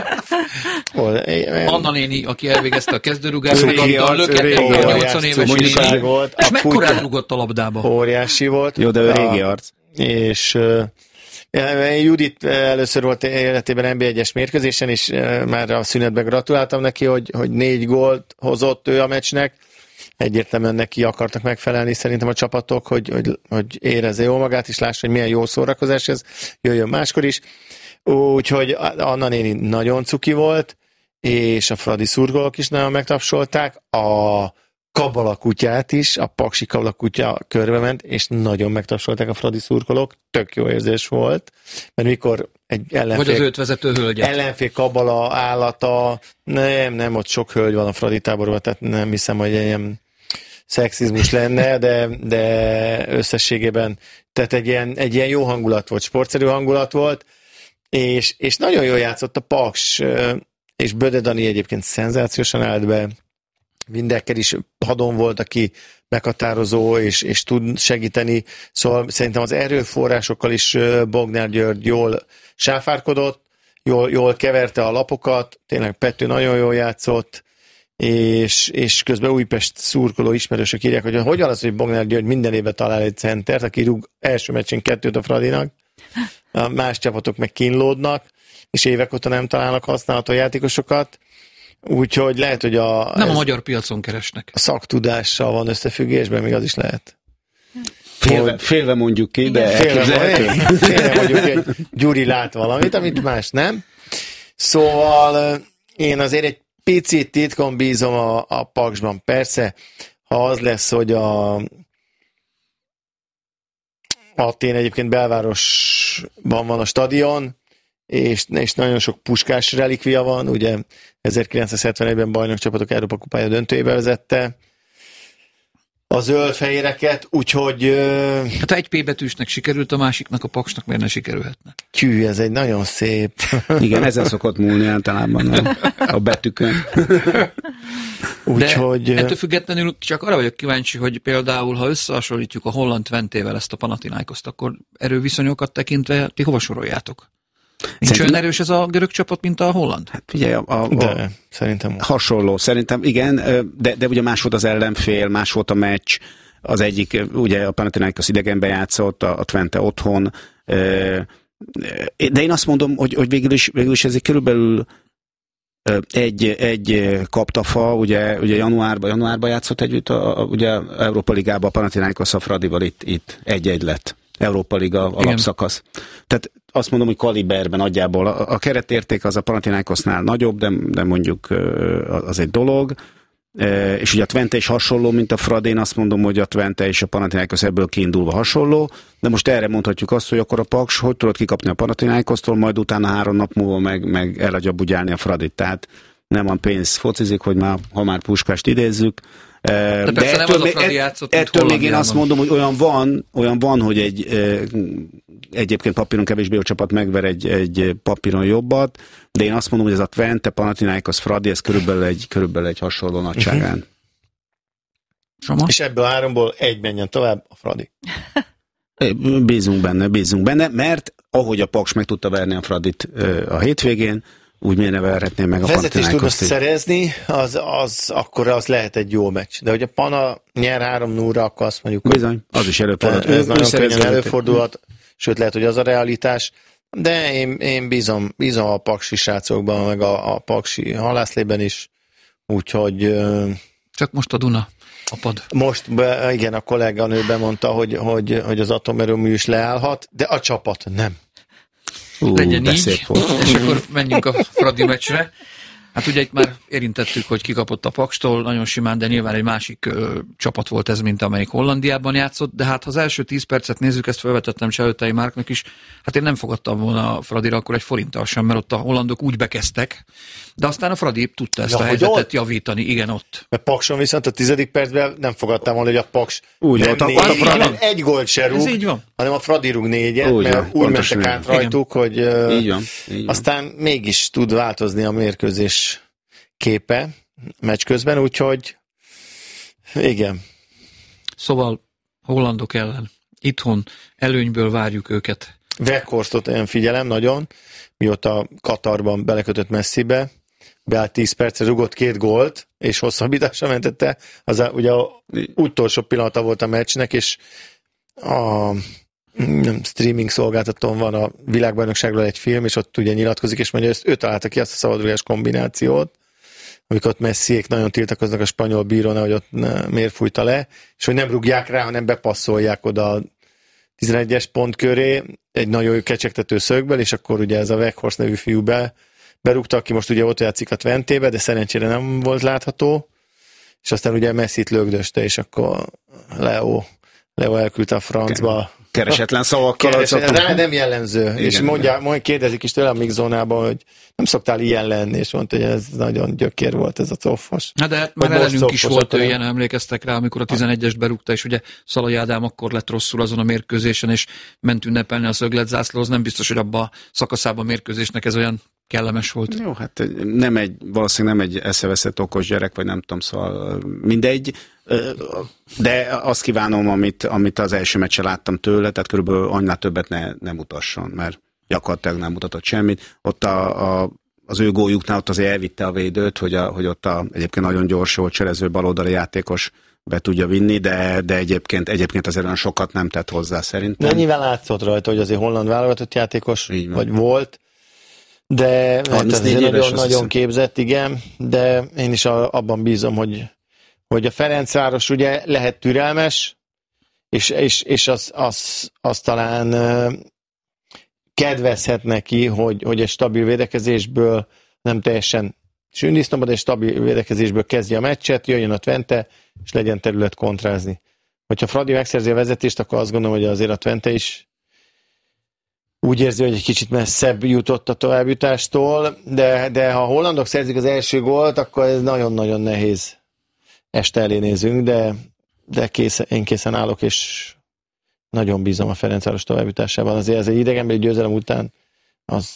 Anna néni, aki elvégezte a kezdőrugást, lökett a 80 éves néni, volt. És mekkorát rugott a labdába? Óriási volt. Jó, de ő régi arc. És Judit először volt életében NB1-es mérkőzésen, és már a szünetben gratuláltam neki, hogy 4 gólt hozott ő a meccsnek. Egyértelműen neki akartak megfelelni szerintem a csapatok, hogy érezze jól magát, és lássa, hogy milyen jó szórakozás ez, jöjjön máskor is. Úgyhogy Anna néni nagyon cuki volt, és a fradi szurkolók is nagyon megtapsolták. A Kabala kutyát is, a paksi Kabala kutya körbe ment, és nagyon megtapsolták a fradi szurkolók. Tök jó érzés volt, mert mikor egy ellenfél... Vagy az őt vezető hölgyet. Ellenfél Kabala állata, nem, ott sok hölgy van a fradi táborban, tehát nem hiszem, hogy ilyen szexizmus lenne, de összességében tehát egy ilyen jó hangulat volt, sportszerű hangulat volt, és nagyon jól játszott a Paks, és Böde Dani egyébként szenzációsan állt be, Windecker is hadon volt, aki meghatározó, és tud segíteni, szóval szerintem az erőforrásokkal is Bognár György jól sáfárkodott, jól keverte a lapokat, tényleg Pető nagyon jól játszott, és közben Újpest szurkoló ismerősök írják, hogy hogyan az, hogy Bognár György minden évben talál egy centert, aki rúg első meccsén 2 a Fradinak, a más csapatok meg kínlódnak, és évek óta nem találnak használható játékosokat, úgyhogy lehet, hogy nem a magyar piacon keresnek. A szaktudással van összefüggésben, még az is lehet. Félve mondjuk ki, de félve mondjuk ki, hogy Gyuri lát valamit, amit más nem. Szóval én azért egy picit titkon bízom a Paksban. Persze, ha az lesz, hogy Athén egyébként belvárosban van a stadion, és nagyon sok puskás relikvia van, ugye 1971-ben bajnokcsapatok Európa kupája döntőjébe vezette. a zöld-fehéreket, úgyhogy... Hát ha egy P betűsnek sikerült, a másiknak, a Paksnak miért ne sikerülhetne? Tyű, ez egy nagyon szép... Igen, ezen szokott múlni általában a betűkön. Úgyhogy... Ettől függetlenül csak arra vagyok kíváncsi, hogy például, ha összehasonlítjuk a holland Twentével ezt a Panathinaikoszt, akkor erőviszonyokat tekintve ti hova soroljátok? Nincs olyan erős ez a görög csapat, mint a holland? Hát figyelj, de szerintem hasonló. Szerintem igen, de ugye más volt az ellenfél, más volt a meccs. Az egyik, ugye a Panathinaikos idegenben játszott, a Twente otthon. De én azt mondom, hogy végül is ez körülbelül egy kaptafa, ugye januárban játszott együtt, ugye Európa Ligában a Panathinaikos a Fradival itt 1-1 lett. Európa Liga alapszakasz. Tehát azt mondom, hogy kaliberben nagyjából. A keretérték az a Panathinaikosnál nagyobb, de mondjuk az egy dolog. És ugye a Twente is hasonló, mint a Fradi. Én azt mondom, hogy a Twente és a Panathinaikos ebből kiindulva hasonló. De most erre mondhatjuk azt, hogy akkor a Paks hogy tudod kikapni a Panathinaikosztól, majd utána 3 nap múlva meg eladja bugyálni a Fradit. Tehát nem van pénz focizik, hogy ha már Puskást idézzük. De ettől még én azt mondom, hogy olyan van, hogy egyébként papíron kevésbé jó csapat megver egy papíron jobbat, de én azt mondom, hogy ez a Twente, Panathinaikos, Fradi, ez körülbelül egy hasonló nagyságán. És ebből a 3-ból egy menjen tovább, a Fradi. Bízunk benne, mert ahogy a Paks meg tudta verni a Fradit a hétvégén, úgy miért ne verhetné meg a Panathinaikoszt. Vezetést tudod szerezni, akkor az lehet egy jó meccs. De hogy a Pana nyer 3-0-ra, akkor azt mondjuk... Bizony, az is előfordulhat. Ez nagyon könnyen előfordulhat, sőt lehet, hogy az a realitás. De én bízom a paksi srácokban, meg a paksi halászlében is. Úgyhogy... Csak most a Duna apad. Most, igen, a kolléganő bemondta, hogy az atomerőmű is leállhat, de a csapat nem. Legyen így, és akkor menjünk a Fradi meccsre. Hát ugye itt már érintettük, hogy kikapott a Pakstól, nagyon simán, de nyilván egy másik csapat volt ez, mint amelyik Hollandiában játszott, de hát ha az első 10 percet nézzük, ezt felvetettem Cselőtei Márknak is, hát én nem fogadtam volna a Fradira akkor egy forinttal sem, mert ott a hollandok úgy bekezdtek, de aztán a Fradi tudta ezt a helyzetet javítani, igen ott. Mert Pakson viszont a 10. percben nem fogadtam volna, hogy a Paks nem egy gólt se rúg, hanem a Fradi rúg 4-et, mert úgy mentek át rajtuk, hogy így van. Aztán mégis tud változni a mérkőzés képe meccs közben, úgyhogy igen. Szóval hollandok ellen itthon előnyből várjuk őket. Weghorsztot én figyelem nagyon, mióta Katarban belekötött Messibe, beállt 10 percre, rugott 2 gólt, és hosszabbításra mentette. Az ugye a utolsó pillanata volt a meccsnek, és a streaming szolgáltatón van a világbajnokságról egy film, és ott ugye nyilatkozik, és mondja, hogy ő találta ki azt a szabadrugás kombinációt, amikor ott Messiék nagyon tiltakoznak a spanyol bírónál, hogy ott miért fújta le, és hogy nem rúgják rá, hanem bepasszolják oda a 11-es pont köré egy nagyon kecsegtető szögből, és akkor ugye ez a Weghorst nevű fiú berúgta, aki most ugye ott játszik a Twentébe, de szerencsére nem volt látható, és aztán ugye Messit lögdöste, és akkor Leo elküldte a francba. Keresetlen szavakkal. Rá nem jellemző. Igen, és kérdezik is tőle a mixzónában, hogy nem szoktál ilyen lenni, és mondta, hogy ez nagyon gyökér volt ez a coffos. Hát de már ellenünk is volt ilyen, emlékeztek rá, amikor a 11-est berúgta, és ugye Szalai Ádám akkor lett rosszul azon a mérkőzésen, és ment ünnepelni a szögletzászlóhoz. Nem biztos, hogy abban a szakaszában a mérkőzésnek ez olyan kellemes volt. Jó, hát valószínűleg nem egy eszeveszett okos gyerek, vagy nem tudom, szóval mindegy. De azt kívánom, amit az első meccsen láttam tőle, tehát körülbelül annál többet ne mutasson, mert gyakorlatilag nem mutatott semmit. Ott az ő góljuknál ott azért elvitte a védőt, hogy ott egyébként nagyon gyors volt cselező baloldali játékos be tudja vinni, de egyébként azért olyan sokat nem tett hozzá szerintem. De nyilván látszott rajta, hogy azért holland válogatott játékos vagy volt, de nagyon képzett, igen, de én is abban bízom, hogy a Ferencváros ugye lehet türelmes, és az talán kedvezhet neki, hogy egy stabil védekezésből nem teljesen sűndisznóban, de egy stabil védekezésből kezdje a meccset, jöjjön a Twente, és legyen terület kontrázni. Hogyha Fradi megszerzi a vezetést, akkor azt gondolom, hogy azért a Twente is úgy érzi, hogy egy kicsit messzebb jutott a továbbjutástól, de ha a hollandok szerzik az első gólt, akkor ez nagyon-nagyon nehéz este elé nézünk, de de én készen állok, és nagyon bízom a Ferencváros továbbjutásában. Azért ez egy idegenbeli győzelem után az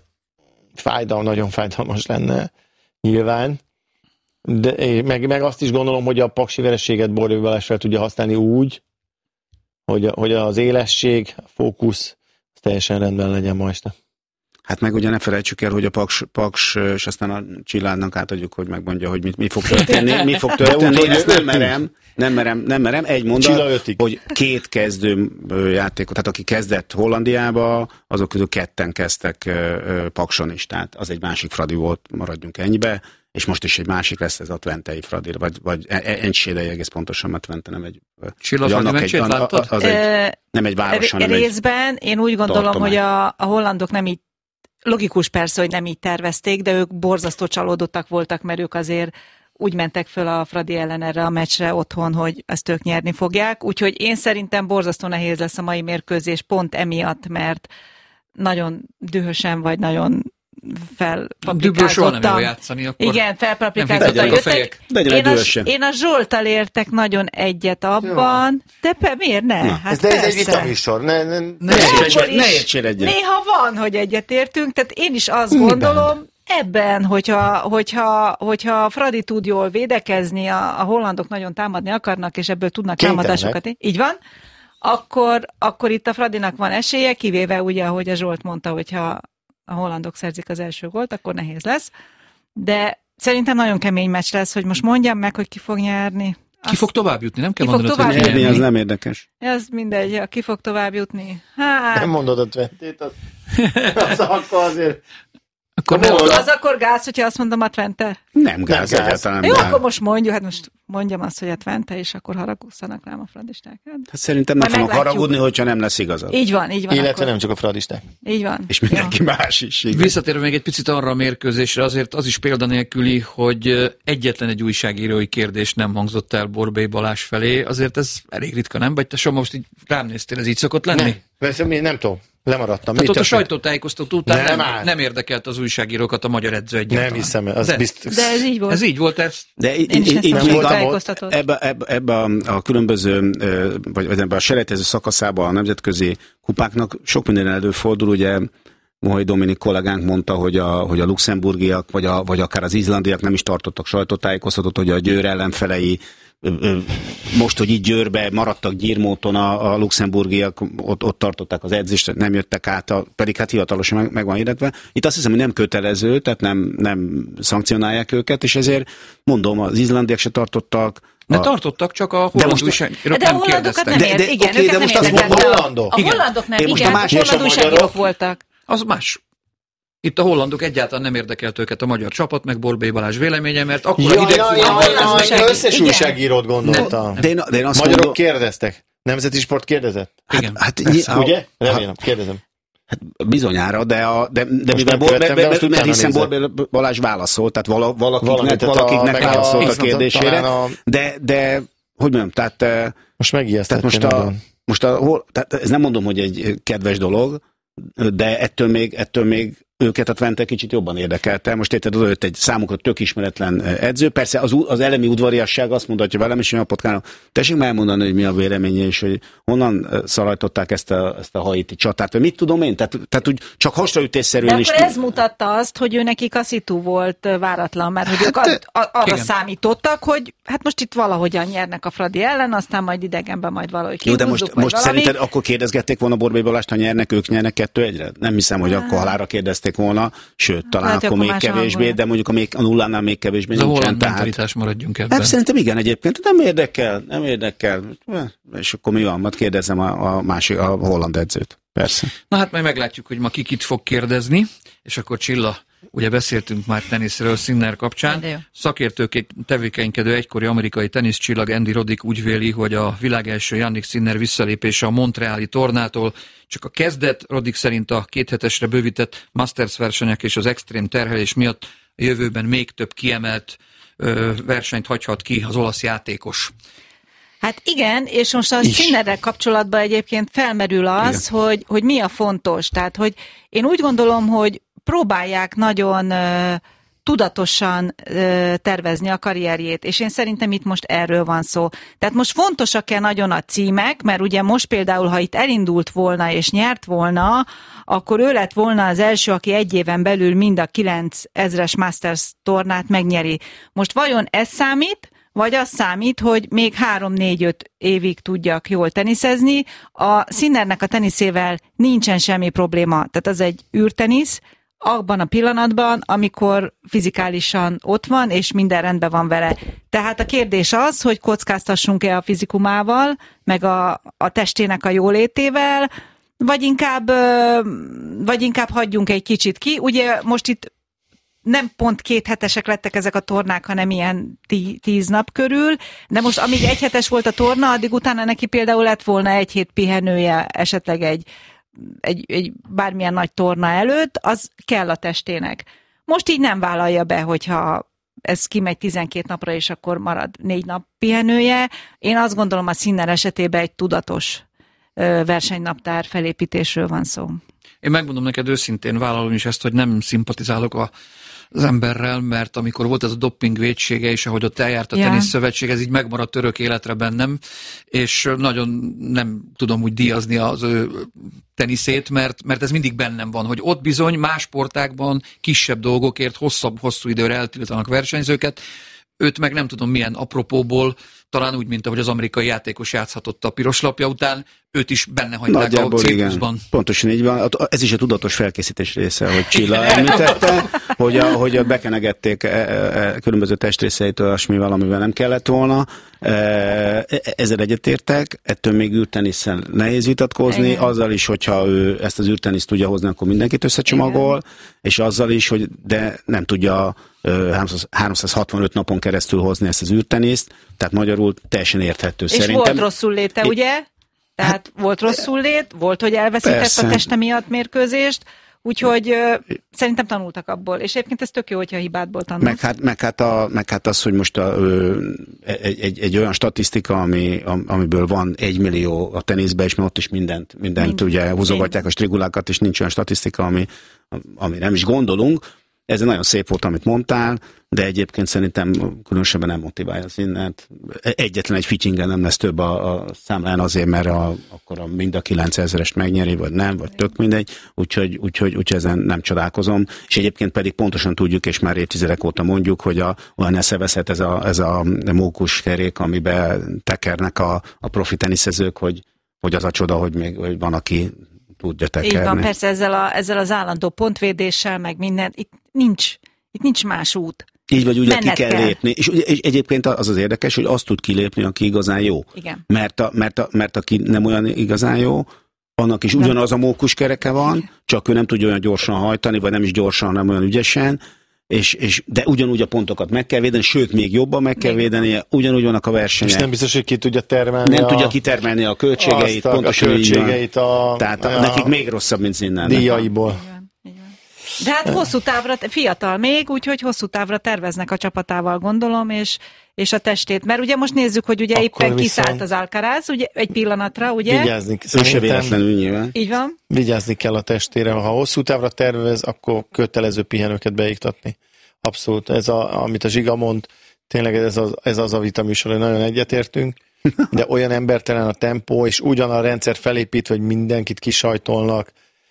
nagyon fájdalmas lenne nyilván, de meg azt is gondolom, hogy a paksi vereséget Borbély Balázs fel tudja használni úgy, hogy az élesség, a fókusz teljesen rendben legyen ma este. Hát meg ugye ne felejtsük el, hogy a Paks és aztán a Csilládnak átadjuk, hogy megmondja, hogy mi fog történni. Mi fog történni, ezt nem merem. Egy mondat, hogy 2 kezdő játékot, tehát aki kezdett Hollandiába, azok közül 2 kezdtek Pakson is, tehát az egy másik Fradi volt, maradjunk ennyibe, és most is egy másik lesz, ez a Twentei Fradi, vagy Encsédei egész pontosan, mert Twente nem egy... Csilla meccsét láttad? Nem egy város, hanem részben én úgy gondolom, tartomány. Hogy a hollandok nem így, logikus persze, hogy nem így tervezték, de ők borzasztó csalódottak voltak, mert ők azért úgy mentek föl a Fradi ellen erre a meccsre otthon, hogy ezt ők nyerni fogják. Úgyhogy én szerintem borzasztó nehéz lesz a mai mérkőzés pont emiatt, mert nagyon dühösen vagy nagyon felpaprikázottan. Igen, felpaprikázottan jöttek. Én a Zsolttal értek nagyon egyet abban, de miért ne? Hát de ez egy vitaműsor. Ne értsél egyet. Néha van, hogy egyet értünk, tehát én is azt gondolom, ebben, hogyha Fradi tud jól védekezni, a hollandok nagyon támadni akarnak, és ebből tudnak támadásokat. Így van. Akkor itt a Fradinak van esélye, kivéve ugye, ahogy a Zsolt mondta, hogyha a hollandok szerzik az első gólt, akkor nehéz lesz. De szerintem nagyon kemény meccs lesz, hogy most mondjam meg, hogy ki fog nyerni. Ki fog tovább jutni? Nem kell mondanod, hogy nyerni. Az nem érdekes. Ez mindegy, ki fog tovább jutni. Hát... Nem mondod a Twentét, az akkor azért... Az akkor gáz, hogyha azt mondom a Twente? Nem gáz, egyáltalán. Jó, akkor most mondjam azt, hogy a Twente, és akkor haragusszanak rám a fradisták. Hát szerintem nem fognak haragudni, hogyha nem lesz igazad. Így van. Illetve akkor... nem csak a fradisták. Így van. És mindenki más is. Visszatérve még egy picit arra a mérkőzésre, azért az is példanélküli, hogy egyetlen egy újságírói kérdés nem hangzott el Borbély Balázs felé. Azért ez elég ritka, nem? Vagy te Soma, most így rám néztél, ez így szokott lenni? Nem tudom. Lemaradtam. Tehát ott a sajtótájékoztató után nem érdekelt az újságírókat a magyar edző egyáltalán. Nem hiszem, az biztos. De ez így volt. Ez így volt. De ebben a különböző, vagy ebben a selejtező szakaszában a nemzetközi kupáknak sok minden előfordul, ugye Mohai Dominik kollégánk mondta, hogy a luxemburgiak, vagy akár az izlandiak nem is tartottak sajtótájékoztatót, hogy a Győr ellenfelei most, hogy így Győrbe maradtak Gyirmóton a luxemburgiak, ott tartották az edzést, nem jöttek át, pedig hát hivatalosan meg van hirdetve. Itt azt hiszem, hogy nem kötelező, tehát nem szankcionálják őket, és ezért mondom, az izlandiak se tartottak. Tartottak, csak a holland újságírók nem kérdeztek. Igen, őket nem érdekelte. A hollandok nem, igen, a holland újságírók voltak. Az más. Itt a hollandok egyáltalán nem érdekelt őket a magyar csapat, meg Borbély Balázs véleménye, mert akkor összes újságírót gondoltam. De én azt magyarok kérdeztek. Nemzeti Sport kérdezett? Hát ugye? Remélem, kérdezem. Hát bizonyára, mert hiszen Borbély Balázs válaszolt, tehát valakiknek válaszolt a kérdésére. De hogy mondjam, tehát most megijesztettem. Tehát ez nem mondom, hogy egy kedves dolog, de ettől még őket a Twente kicsit jobban érdekelte. Most érted, odajött egy számukra tök ismeretlen edző. Persze az elemi udvariasság azt mondatja velem, és én a potkának, tessék már elmondani, hogy mi a véleménye, és hogy honnan szalajtották ezt a haiti csatát, vagy mit tudom én? Tehát úgy csak hasraütésszerűen is. De akkor ez mutatta azt, hogy ő nekik a szitu volt váratlan, mert hogy ők arra számítottak, hogy hát most itt valahogyan nyernek a Fradi ellen, aztán majd idegenben majd valahogy kihúzzuk, de most szerinted akkor kérdezgették volna Borbély Balást, ha nyernek, ők nyernek 2-1-re? Nem hiszem, hogy akkor halára kérdezték volna, sőt, talán akkor még kevésbé, de mondjuk a nullánál még kevésbé nincsen. A holland mentalitás maradjunk ebben. Hát szerintem igen, egyébként nem érdekel. És akkor mi van? Majd kérdezem a holland edzőt. Persze. Na hát majd meglátjuk, hogy ma kit fog kérdezni, és akkor Csilla, ugye beszéltünk már teniszről Sinner kapcsán. Szakértőként tevékenykedő egykori amerikai teniszcsillag Andy Roddick úgy véli, hogy a világ első Jannik Sinner visszalépése a montreali tornától csak a kezdet. Roddick szerint a 2 hetesre bővített Masters versenyek és az extrém terhelés miatt a jövőben még több kiemelt versenyt hagyhat ki az olasz játékos. Hát igen, és most a Sinnerrel kapcsolatban egyébként felmerül az, hogy mi a fontos. Tehát, hogy én úgy gondolom, hogy próbálják nagyon tudatosan tervezni a karrierjét, és én szerintem itt most erről van szó. Tehát most fontosak-e nagyon a címek, mert ugye most például, ha itt elindult volna és nyert volna, akkor ő lett volna az első, aki egy éven belül mind a 9000-es Masters tornát megnyeri. Most vajon ez számít, vagy az számít, hogy még 3-4-5 évig tudjak jól teniszezni? A Sinnernek a teniszével nincsen semmi probléma, tehát az egy űrtenisz, abban a pillanatban, amikor fizikálisan ott van, és minden rendben van vele. Tehát a kérdés az, hogy kockáztassunk-e a fizikumával, meg a testének a jólétével, vagy inkább hagyjunk egy kicsit ki. Ugye most itt nem pont 2 hetesek lettek ezek a tornák, hanem ilyen 10 nap körül, de most amíg 1 hetes volt a torna, addig utána neki például lett volna 1 hét pihenője, esetleg egy bármilyen nagy torna előtt, az kell a testének. Most így nem vállalja be, hogyha ez kimegy 12 napra, és akkor marad 4 nap pihenője. Én azt gondolom, a Sinner esetében egy tudatos versenynaptár felépítésről van szó. Én megmondom neked őszintén, vállalom is ezt, hogy nem szimpatizálok az emberrel, mert amikor volt ez a dopping vétsége, és ahogy ott eljárt a teniszszövetség, ez így megmaradt örök életre bennem, és nagyon nem tudom úgy díjazni az ő teniszét, mert ez mindig bennem van, hogy ott bizony más sportákban kisebb dolgokért hosszú időre eltiltanak versenyzőket, őt meg nem tudom milyen apropóból, talán úgy, mint ahogy az amerikai játékos játszhatott a piros lapja után, őt is benne hagyták nagyjából a cirkuszban. Pontosan így van. Ez is a tudatos felkészítés része, hogy Csilla említette, hogy bekenegették különböző testrészeit olyasmivel, amivel nem kellett volna. Ezzel egyetértek, ettől még űrtenisszel nehéz vitatkozni, igen. Azzal is, hogyha ő ezt az űrteniszt tudja hozni, akkor mindenkit összecsomagol, igen. És azzal is, hogy de nem tudja 365 napon keresztül hozni ezt az űrteniszt, tehát magyarul teljesen érthető. És szerintem. Volt rosszul léte, ugye? Tehát volt rosszul lét, volt, hogy elveszített persze. A teste miatt mérkőzést, úgyhogy szerintem tanultak abból, és egyébként ez tök jó, hogyha hibádból tanulsz. Meg hát az, hogy most egy olyan statisztika, amiből van 1 millió a teniszben, és ott is mindent ugye húzogatják a strigulákat, és nincs olyan statisztika, ami nem is gondolunk. Ez nagyon szép volt, amit mondtál, de egyébként szerintem különösebben nem motiválja az Sinnert. Egyetlen egy fityingen nem lesz több a számlán azért, mert akkor mind a 9000-est megnyeri, vagy nem, vagy tök mindegy, úgyhogy ezen nem csodálkozom. És egyébként pedig pontosan tudjuk, és már évtizedek óta mondjuk, hogy olyan eszeveszett ez a mókus kerék, amiben tekernek a profi teniszezők, hogy az a csoda, hogy van, aki tudja tekerni. Így van, persze ezzel az állandó pontvédéssel, meg minden, itt nincs más út. Így vagy ugye ki kell lépni. És egyébként az érdekes, hogy azt tud kilépni, aki igazán jó. Igen. Mert aki nem olyan igazán jó, annak is ugyanaz a mókuskereke van, csak ő nem tudja olyan gyorsan hajtani, vagy nem is gyorsan, hanem olyan ügyesen, de ugyanúgy a pontokat meg kell védeni, sőt, még jobban meg kell védenie, ugyanúgy vannak a versenyek. És nem biztos, hogy ki tudja termelni nem tudja kitermelni a költségeit, pontosan költségeit tehát nekik még rosszabb, mint Sinnernek. Díjaiból. De hát hosszú távra, fiatal még, úgyhogy hosszú távra terveznek a csapatával, gondolom, és a testét. Mert ugye most nézzük, hogy ugye akkor éppen kiszállt az Alcaraz, ugye egy pillanatra, ugye? Vigyázni. Nyilván. Így van. Vigyázni kell a testére. Ha hosszú távra tervez, akkor kötelező pihenőket beiktatni. Abszolút. Amit a Zsiga mond, tényleg ez az a vitaműsor, hogy nagyon egyetértünk, de olyan embertelen a tempó, és ugyan a rendszer felépítve, hogy mindenkit kisajtolnak,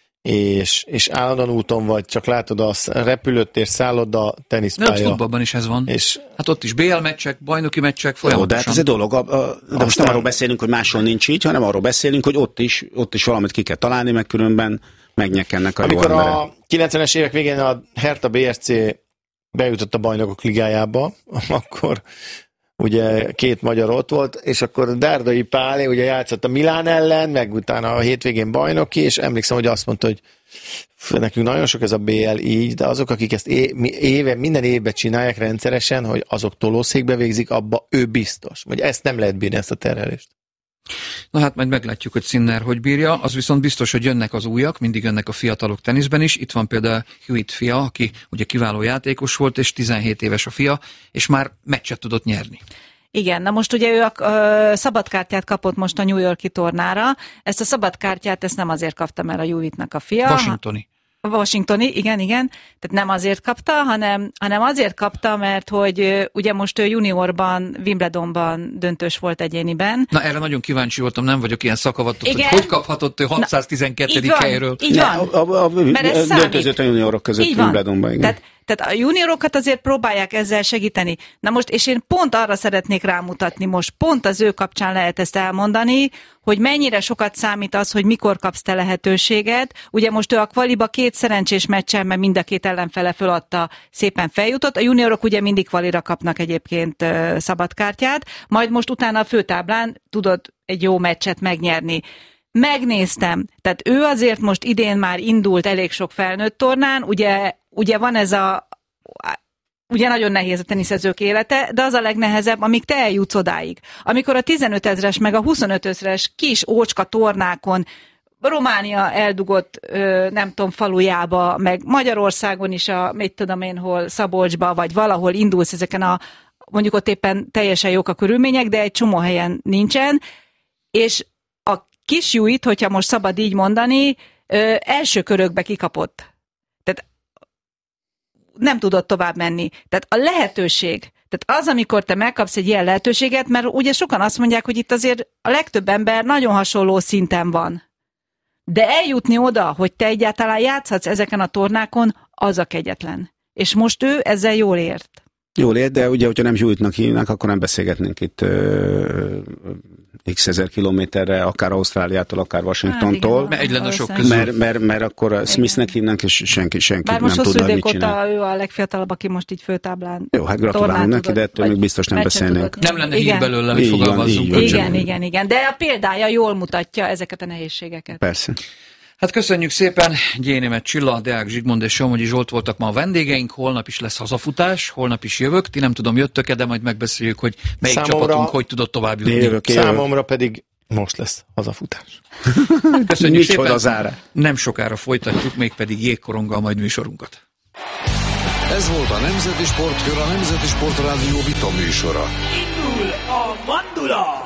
és állandóan úton vagy, csak látod a repülőtér, szálloda, teniszpálya. De futballban is ez van. Hát ott is BL meccsek, bajnoki meccsek folyamatosan. De hát ez egy dolog. De most nem arról beszélünk, hogy máshol nincs így, hanem arról beszélünk, hogy ott is valamit ki kell találni, meg különben megnyekennek a jó emberek. Amikor a 90-es évek végén a Hertha BSC bejutott a Bajnokok Ligájába, akkor ugye 2 magyar ott volt, és akkor Dárdai Pál ugye játszott a Milán ellen, meg utána a hétvégén bajnoki, és emlékszem, hogy azt mondta, hogy nekünk nagyon sok ez a BL így, de azok, akik ezt minden évben csinálják rendszeresen, hogy azok tolószékbe végzik, abba ő biztos. Vagy ezt nem lehet bírni, ezt a terhelést. Na hát majd meglátjuk, hogy Sinner hogy bírja. Az viszont biztos, hogy jönnek az újak, mindig jönnek a fiatalok teniszben is. Itt van például Hewitt fia, aki ugye kiváló játékos volt, és 17 éves a fia, és már meccset tudott nyerni. Igen, na most ugye ő a szabadkártyát kapott most a New York-i tornára. Ezt a szabadkártyát nem azért kapta, mert a Hewittnek a fia. Washingtoni. Washingtoni, igen. Tehát nem azért kapta, hanem azért kapta, mert hogy ugye most ő juniorban, Wimbledonban döntős volt egyéniben. Na erre nagyon kíváncsi voltam, nem vagyok ilyen szakavatott, hogy kaphatott ő 612. helyről. Így van. A döntözött a juniorok között Wimbledonban, igen. Tehát a juniorokat azért próbálják ezzel segíteni. Na most, és én pont arra szeretnék rámutatni most, pont az ő kapcsán lehet ezt elmondani, hogy mennyire sokat számít az, hogy mikor kapsz te lehetőséget. Ugye most ő a kvaliba 2 szerencsés meccsen, mert mind a 2 ellenfele föladta, szépen feljutott. A juniorok ugye mindig kvalira kapnak egyébként szabadkártyát, majd most utána a főtáblán tudod egy jó meccset megnyerni. Megnéztem, tehát ő azért most idén már indult elég sok felnőtt tornán, ugye van ez ugye nagyon nehéz a teniszezők élete, de az a legnehezebb, amíg te eljutsz odáig. Amikor a 15 000-es meg a 25 000-es kis ócska tornákon Románia eldugott, nem tudom, falujába, meg Magyarországon is mit tudom én hol, Szabolcsba, vagy valahol indulsz ezeken mondjuk ott éppen teljesen jók a körülmények, de egy csomó helyen nincsen, és a kisjúit, hogyha most szabad így mondani, első körökbe kikapott. Tehát nem tudott tovább menni. Tehát a lehetőség, tehát az, amikor te megkapsz egy ilyen lehetőséget, mert ugye sokan azt mondják, hogy itt azért a legtöbb ember nagyon hasonló szinten van. De eljutni oda, hogy te egyáltalán játszhatsz ezeken a tornákon, az a kegyetlen. És most ő ezzel jól ért. Jól ért, de ugye, hogyha nem Zsújtnak hívnak, akkor nem beszélgetnénk itt x ezer kilométerre, akár Ausztráliától, akár Washingtontól. Mert egy lenne sok közül. Mert akkor Smithnek hívnak, és senki bár nem tudna, hogy mit csinál. Ő a legfiatalabb, aki most így főtáblán. Jó, hát gratulálunk neki, de ettől még biztos nem beszélnénk. Nem lenne hír belőle, hogy fogalmazzunk. Igen. De a példája jól mutatja ezeket a nehézségeket. Persze. Hát köszönjük szépen, Gyénémet Csilla, Deák Zsigmond és Somogyi Zsolt voltak ma a vendégeink, holnap is lesz hazafutás, holnap is jövök, ti nem tudom, jöttök-e, de majd megbeszéljük, hogy melyik csapatunk hogy tudott tovább jutni. Számomra pedig most lesz hazafutás. Köszönjük szépen, nem sokára folytatjuk, mégpedig jégkoronggal majd műsorunkat. Ez volt a Nemzeti Sportkör, a Nemzeti Sportrádió vita műsora. Indul a mandula!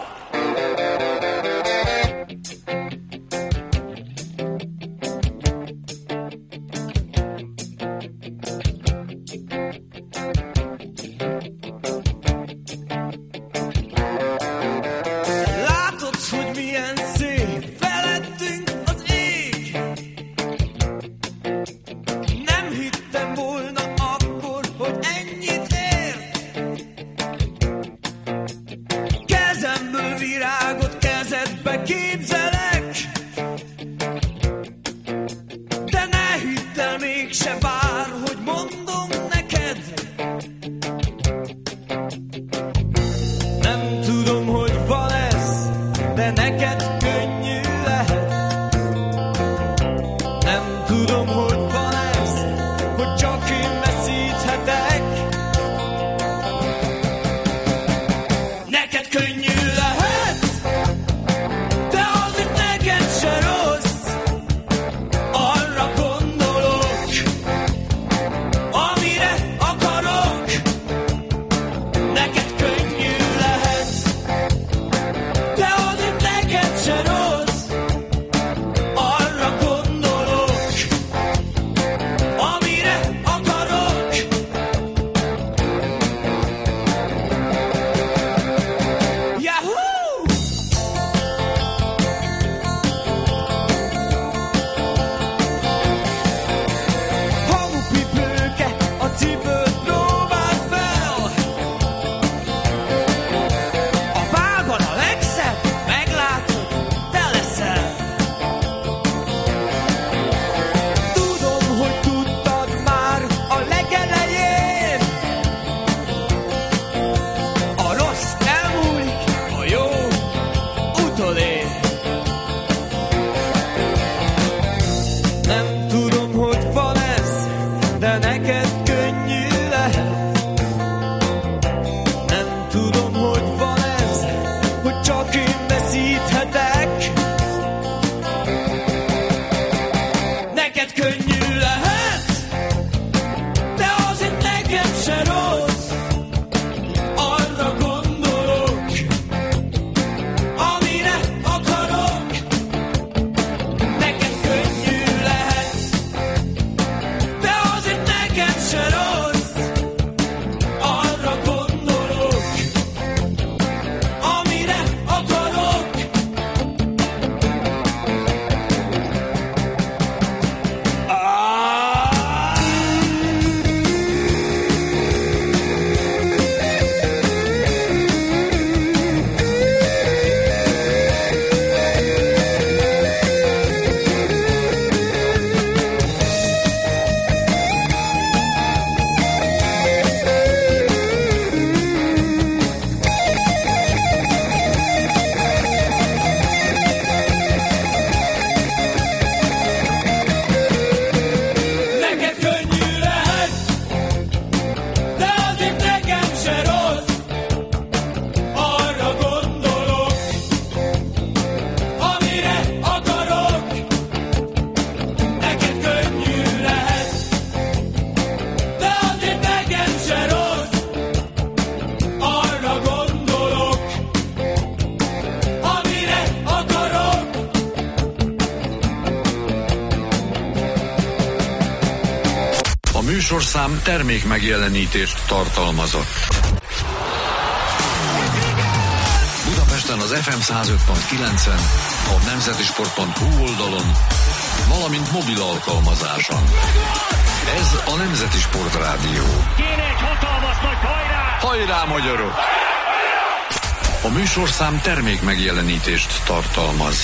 műsorszám termék megjelenítést tartalmazott. Budapesten az FM 105.9-en, a nemzetisport.hu oldalon, valamint mobil alkalmazáson. Ez a Nemzeti Sport Rádió. Kéne egy hatalmas nagy hajrá! Hajrá, magyarok! A műsorszám termék megjelenítést tartalmaz.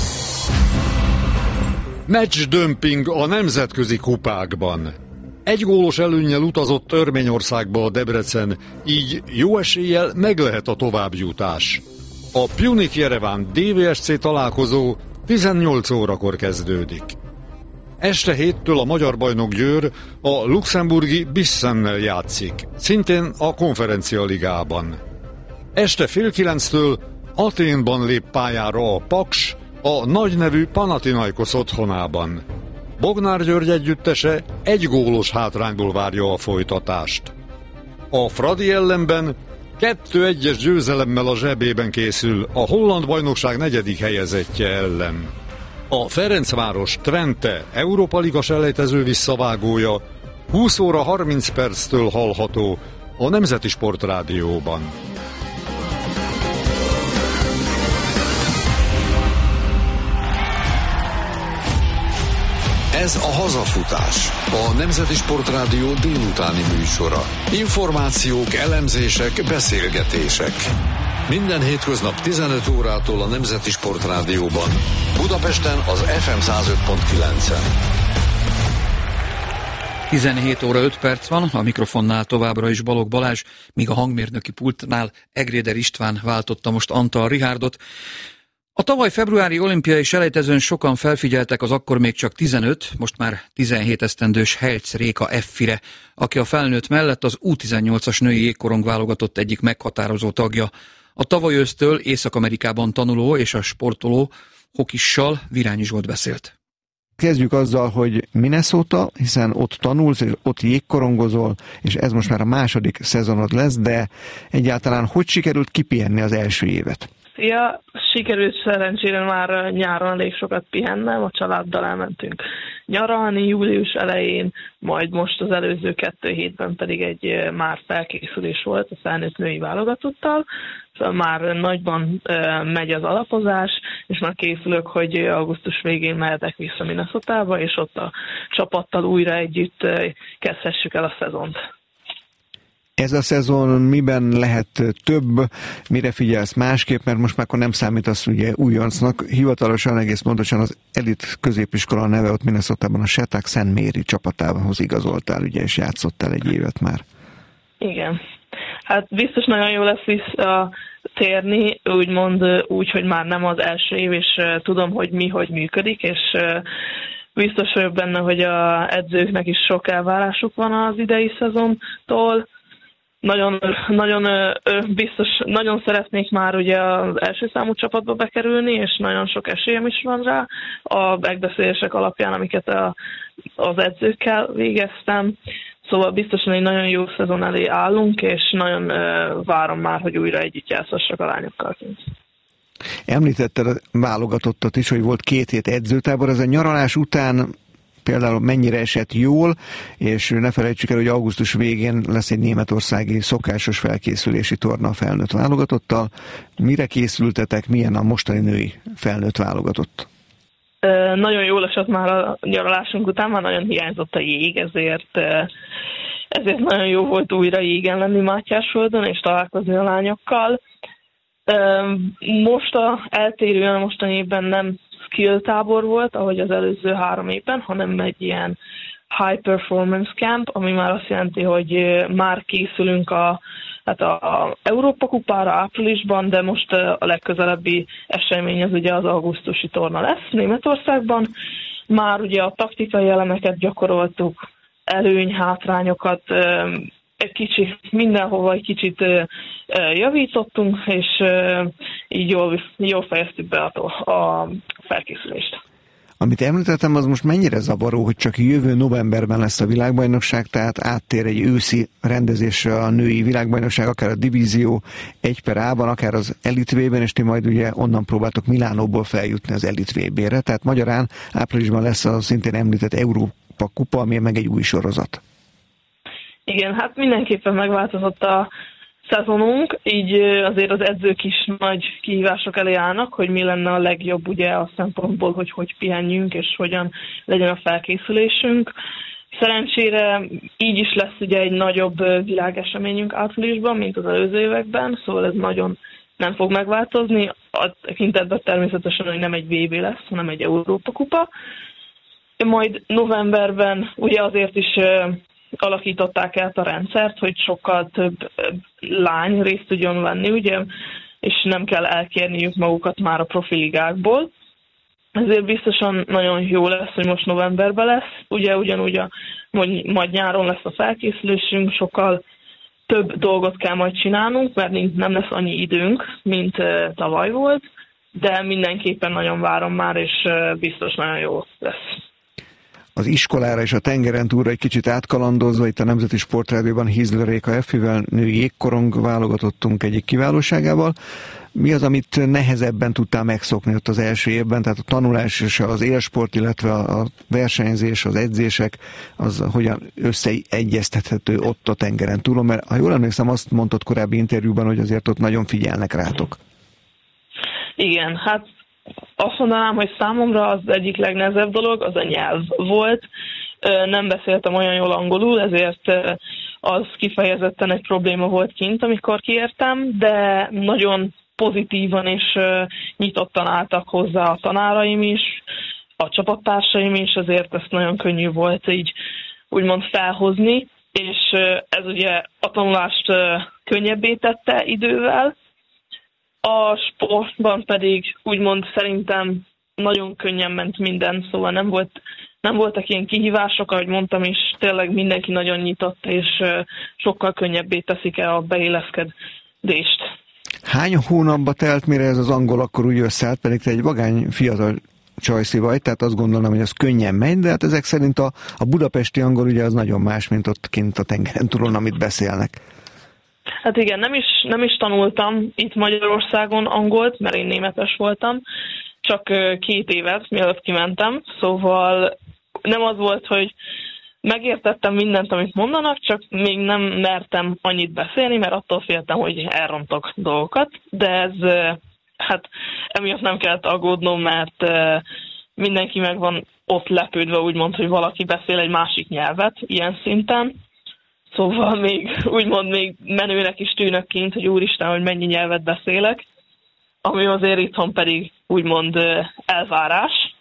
Matchdömping a nemzetközi kupákban. Egy gólos előnnyel utazott Örményországba a Debrecen, így jó eséllyel meg lehet a továbbjutás. A Pjunik-Jereván DVSC találkozó 18 órakor kezdődik. Este 7-től a magyar bajnok Győr a luxemburgi Bissennel játszik, szintén a Konferencia Ligában. Este fél 9-től Athénban lép pályára a Paks, a nagynevű Panathinaikos otthonában. Bognár György együttese egy gólos hátrányból várja a folytatást. A Fradi ellenben 2-1-es győzelemmel a zsebében készül a holland bajnokság 4. helyezettje ellen. A Ferencváros Twente Európa Liga selejtező visszavágója 20 óra 30 perctől hallható a Nemzeti Sport Rádióban. Ez a Hazafutás, a Nemzeti Sport Rádió délutáni műsora. Információk, elemzések, beszélgetések. Minden hétköznap 15 órától a Nemzeti Sport Rádióban. Budapesten az FM 105.9-en. 17 óra 5 perc van, a mikrofonnál továbbra is Balogh Balázs, míg a hangmérnöki pultnál Egréder István váltotta most Antal Rihárdot. A tavaly februári olimpiai selejtezőn sokan felfigyeltek az akkor még csak 15, most már 17 esztendős Helc Réka Effire, aki a felnőtt mellett az U18-as női jégkorong válogatott egyik meghatározó tagja. A tavaly ősztől Észak-Amerikában tanuló és a sportoló hokissal Virányi Zsolt beszélt. Kezdjük azzal, hogy Minnesota, hiszen ott tanulsz, és ott jégkorongozol, és ez most már a második szezonod lesz, de egyáltalán hogy sikerült kipihenni az első évet? Ja, sikerült szerencsére már nyáron elég sokat pihennem, a családdal elmentünk nyaralni július elején, majd most az előző 2 hétben pedig egy már felkészülés volt a felnőtt női válogatottal, szóval már nagyban megy az alapozás, és már készülök, hogy augusztus végén mehetek vissza Minnesotába, és ott a csapattal újra együtt kezdhessük el a szezont. Ez a szezon miben lehet több, mire figyelsz másképp, mert most már akkor nem számítasz ugye újoncnak. Hivatalosan, egész pontosan az elit középiskola neve ott Minnesotában a Shattuck St. Mary csapatához igazoltál, ugye, és játszottál egy évet már. Igen. Hát biztos nagyon jó lesz visszatérni, úgymond úgy, hogy már nem az első év, és tudom, hogy mi hogy működik, és biztos vagyok benne, hogy az edzőknek is sok elvárásuk van az idei szezontól. Nagyon szeretnék már ugye az első számú csapatba bekerülni, és nagyon sok esélyem is van rá a megbeszélések alapján, amiket az edzőkkel végeztem. Szóval biztosan egy nagyon jó szezon elé állunk, és nagyon várom már, hogy újra együtt játszhassak a lányokkal. Említetted a válogatottat is, hogy volt 2 hét edzőtábor, ez a nyaralás után például mennyire esett jól, és ne felejtsük el, hogy augusztus végén lesz egy németországi szokásos felkészülési torna a felnőtt válogatottal. Mire készültetek, milyen a mostani női felnőtt válogatott? Nagyon jól esett már a nyaralásunk után, már nagyon hiányzott a jég, ezért nagyon jó volt újra jégen lenni Mátyásföldön, és találkozni a lányokkal. Most eltérően a mostani évben nem skill tábor volt, ahogy az előző 3 évben, hanem egy ilyen high performance camp, ami már azt jelenti, hogy már készülünk a Európa kupára áprilisban, de most a legközelebbi esemény az ugye az augusztusi torna lesz Németországban. Már ugye a taktikai elemeket gyakoroltuk, előny, hátrányokat, mindenhova egy kicsit javítottunk, és így jól fejeztük be a felkészülést. Amit említettem, az most mennyire zavaró, hogy csak jövő novemberben lesz a világbajnokság, tehát áttér egy őszi rendezésre a női világbajnokság, akár a divízió 1/A-ban, akár az Elite V-ben, és ti majd ugye onnan próbáltok Milánóból feljutni az Elite V-re, tehát magyarán áprilisban lesz a szintén említett Európa kupa, ami meg egy új sorozat. Igen, hát mindenképpen megváltozott a szezonunk, így azért az edzők is nagy kihívások elé állnak, hogy mi lenne a legjobb ugye a szempontból, hogy pihenjünk, és hogyan legyen a felkészülésünk. Szerencsére így is lesz ugye egy nagyobb világeseményünk áprilisban, mint az előző években, szóval ez nagyon nem fog megváltozni. A tekintetben természetesen, hogy nem egy VB lesz, hanem egy Európa-kupa. Majd novemberben ugye azért is alakították át a rendszert, hogy sokkal több lány részt tudjon venni, ugye, és nem kell elkérniük magukat már a profiligákból. Ezért biztosan nagyon jó lesz, hogy most novemberben lesz. Ugye ugyanúgy majd nyáron lesz a felkészülésünk, sokkal több dolgot kell majd csinálnunk, mert nem lesz annyi időnk, mint tavaly volt, de mindenképpen nagyon várom már, és biztos nagyon jó lesz. Az iskolára és a tengeren túlra egy kicsit átkalandozva, itt a Nemzeti Sportrádióban Hizler Réka Effivel női jégkorong válogatottunk egyik kiválóságával. Mi az, amit nehezebben tudtál megszokni ott az első évben, tehát a tanulás és az élsport, illetve a versenyzés, az edzések, az hogyan összeegyeztethető ott a tengeren túlon, mert ha jól emlékszem, azt mondtad korábbi interjúban, hogy azért ott nagyon figyelnek rátok. Igen, hát azt mondanám, hogy számomra az egyik legnehezebb dolog az a nyelv volt. Nem beszéltem olyan jól angolul, ezért az kifejezetten egy probléma volt kint, amikor kiértem, de nagyon pozitívan és nyitottan álltak hozzá a tanáraim is, a csapattársaim is, ezért ezt nagyon könnyű volt így úgymond felhozni, és ez ugye a tanulást könnyebbé tette idővel. A sportban pedig úgymond szerintem nagyon könnyen ment minden, szóval nem voltak ilyen kihívások, ahogy mondtam is, tényleg mindenki nagyon nyitott, és sokkal könnyebbé teszik el a beilleszkedést. Hány hónapba telt, mire ez az angol akkor úgy összeállt, pedig te egy vagány fiatal csajszi vagy, tehát azt gondolom, hogy az könnyen megy, de hát ezek szerint a budapesti angol ugye az nagyon más, mint ott kint a tengeren túlon, amit beszélnek. Hát igen, nem is tanultam itt Magyarországon angolt, mert én németes voltam, csak 2 évet, mielőtt kimentem, szóval nem az volt, hogy megértettem mindent, amit mondanak, csak még nem mertem annyit beszélni, mert attól féltem, hogy elrontok dolgokat, de ez, hát emiatt nem kellett aggódnom, mert mindenki meg van ott lepődve, úgymond, hogy valaki beszél egy másik nyelvet ilyen szinten. Szóval még menőnek is tűnök kint, hogy úristen, hogy mennyi nyelvet beszélek, ami azért itthon pedig úgymond elvárás.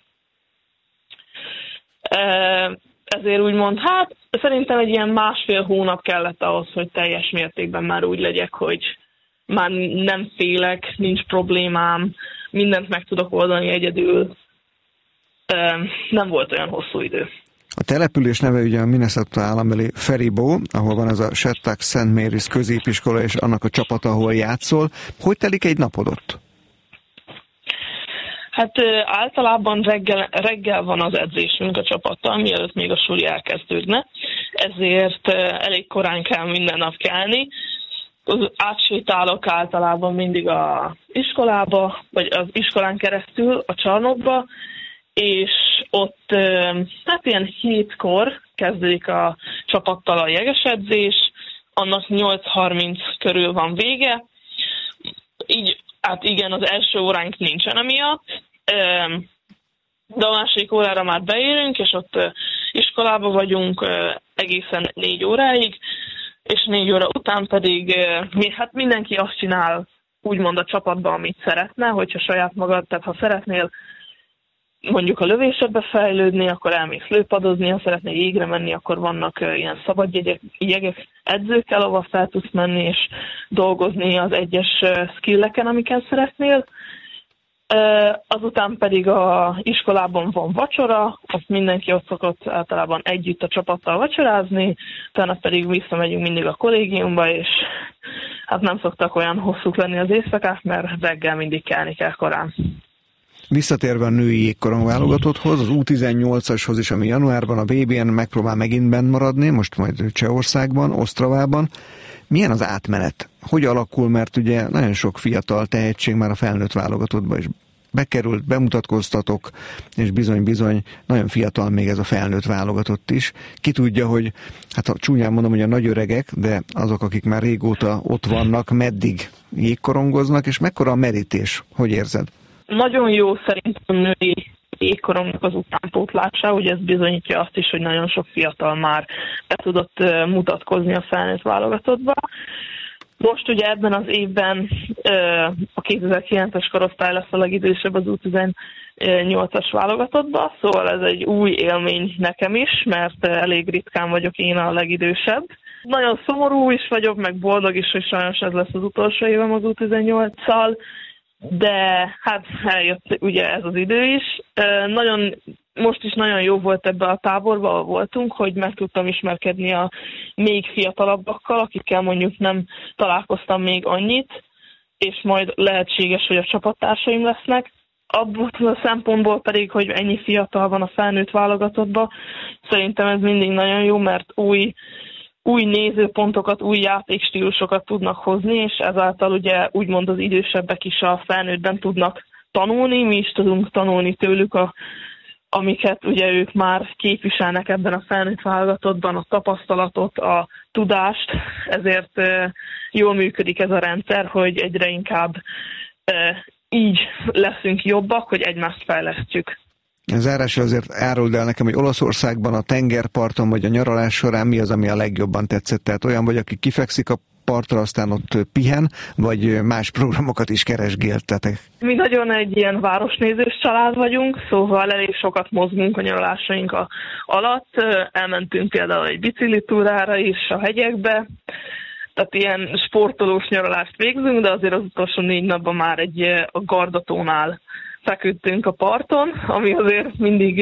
Ezért úgymond, hát szerintem egy ilyen 1,5 hónap kellett ahhoz, hogy teljes mértékben már úgy legyek, hogy már nem félek, nincs problémám, mindent meg tudok oldani egyedül. Nem volt olyan hosszú idő. A település neve ugye a Minnesota állambeli Faribault, ahol van ez a Shattuck St. Mary's középiskola, és annak a csapata, ahol játszol. Hogy telik egy napod ott? Hát általában reggel van az edzésünk a csapattal, mielőtt még a suli elkezdődne, ezért elég korán kell minden nap kelni. Átsétálok általában mindig az iskolába, vagy az iskolán keresztül a csarnokba, és ott hát ilyen 7-kor kezdődik a csapattal a jegesedzés, annak 8:30 körül van vége. Így, hát igen, az első óránk nincsen emiatt, de a második órára már beérünk, és ott iskolában vagyunk egészen 4 óráig, és 4 óra után pedig hát mindenki azt csinál úgymond a csapatban, amit szeretne, hogyha saját magad, tehát ha szeretnél mondjuk a lövésedbe fejlődni, akkor elmész lőpadozni, ha szeretnél jégre menni, akkor vannak ilyen szabad jegek edzőkkel, ahol fel tudsz menni és dolgozni az egyes skilleken, amiket szeretnél. Azután pedig a iskolában van vacsora, azt mindenki ott szokott általában együtt a csapattal vacsorázni, utána pedig visszamegyünk mindig a kollégiumba, és hát nem szoktak olyan hosszúk lenni az éjszakák, mert reggel mindig kelni kell korán. Visszatérve a női jégkorong válogatotthoz, az U18-ashoz is, ami januárban a VB-n megpróbál megint benn maradni, most majd Csehországban, Ostravában. Milyen az átmenet? Hogy alakul, mert ugye nagyon sok fiatal tehetség már a felnőtt válogatottban is bekerült, bemutatkoztatok, és bizony-bizony nagyon fiatal még ez a felnőtt válogatott is. Ki tudja, hogy, hát csúnyán mondom, hogy a nagy öregek, de azok, akik már régóta ott vannak, meddig jégkorongoznak, és mekkora a merítés? Hogy érzed? Nagyon jó szerintem a női jégkorongnak az utánpótlása, ugye ez bizonyítja azt is, hogy nagyon sok fiatal már be tudott mutatkozni a felnőtt válogatottba. Most ugye ebben az évben a 2009-es korosztály lesz a legidősebb az U18-as válogatottba, szóval ez egy új élmény nekem is, mert elég ritkán vagyok én a legidősebb. Nagyon szomorú is vagyok, meg boldog is, hogy sajnos ez lesz az utolsó évem az U18-szal, de hát eljött ugye ez az idő is. Most is nagyon jó volt ebbe a táborba, ahol voltunk, hogy meg tudtam ismerkedni a még fiatalabbakkal, akikkel mondjuk nem találkoztam még annyit, és majd lehetséges, hogy a csapattársaim lesznek. Abból a szempontból pedig, hogy ennyi fiatal van a felnőtt válogatottban, szerintem ez mindig nagyon jó, mert új nézőpontokat, új játékstílusokat tudnak hozni, és ezáltal ugye úgymond az idősebbek is a felnőttben tudnak tanulni, mi is tudunk tanulni tőlük amiket ugye ők már képviselnek ebben a felnőtt válogatottban, a tapasztalatot, a tudást, ezért jól működik ez a rendszer, hogy egyre inkább így leszünk jobbak, hogy egymást fejlesztjük. Zárásra azért áruld el nekem, hogy Olaszországban a tengerparton vagy a nyaralás során mi az, ami a legjobban tetszett? Tehát olyan vagy, aki kifekszik a partra, aztán ott pihen, vagy más programokat is keresgéltetek? Mi nagyon egy ilyen városnézős család vagyunk, szóval elég sokat mozgunk a nyaralásaink alatt. Elmentünk például egy biciklitúrára is a hegyekbe, tehát ilyen sportolós nyaralást végzünk, de azért az utolsó 4 napban már a Gardatónál feküdtünk a parton, ami azért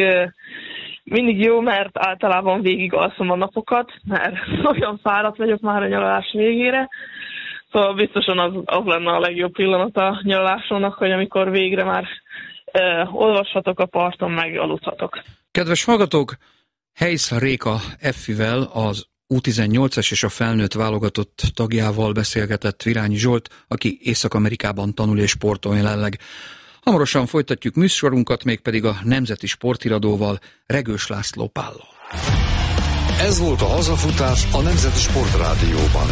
mindig jó, mert általában végig alszom a napokat, mert olyan fáradt vagyok már a nyaralás végére. Szóval biztosan az lenne a legjobb pillanat a nyaralásomnak, hogy amikor végre már olvashatok a parton, meg aludhatok. Kedves hallgatók, Heisz Réka Effivel, az U18-es és a felnőtt válogatott tagjával beszélgetett Virányi Zsolt, aki Észak-Amerikában tanul és sportol jelenleg. Hamarosan folytatjuk műsorunkat, mégpedig a Nemzeti Sportiradóval, Regős László Pállal. Ez volt a Hazafutás a Nemzeti Sportrádióban.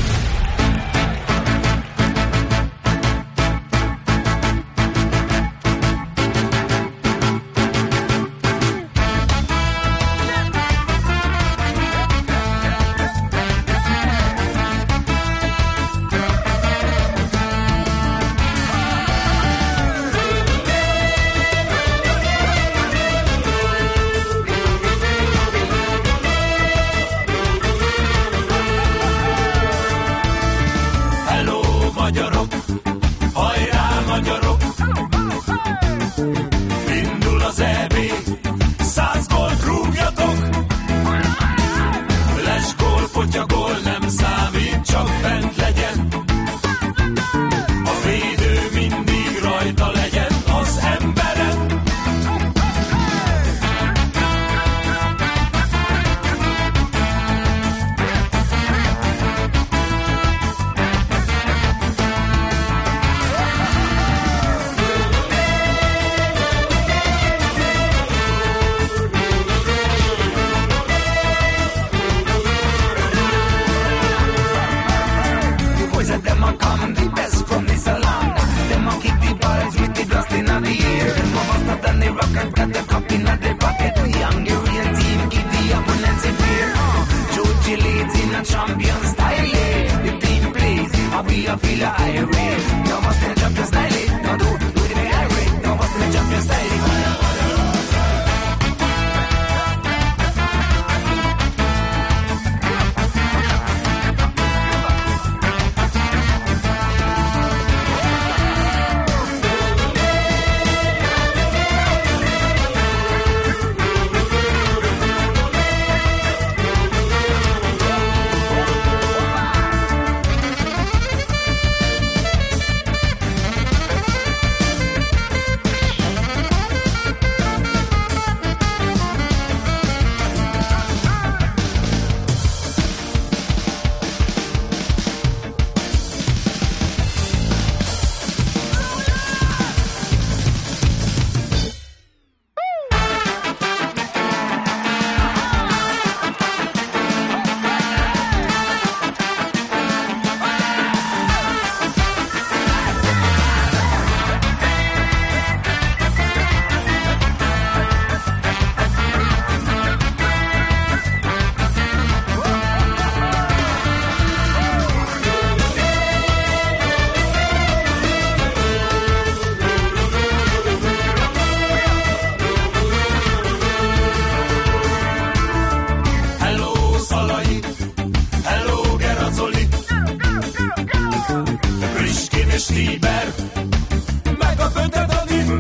és Tíber, meg a Böte Dani,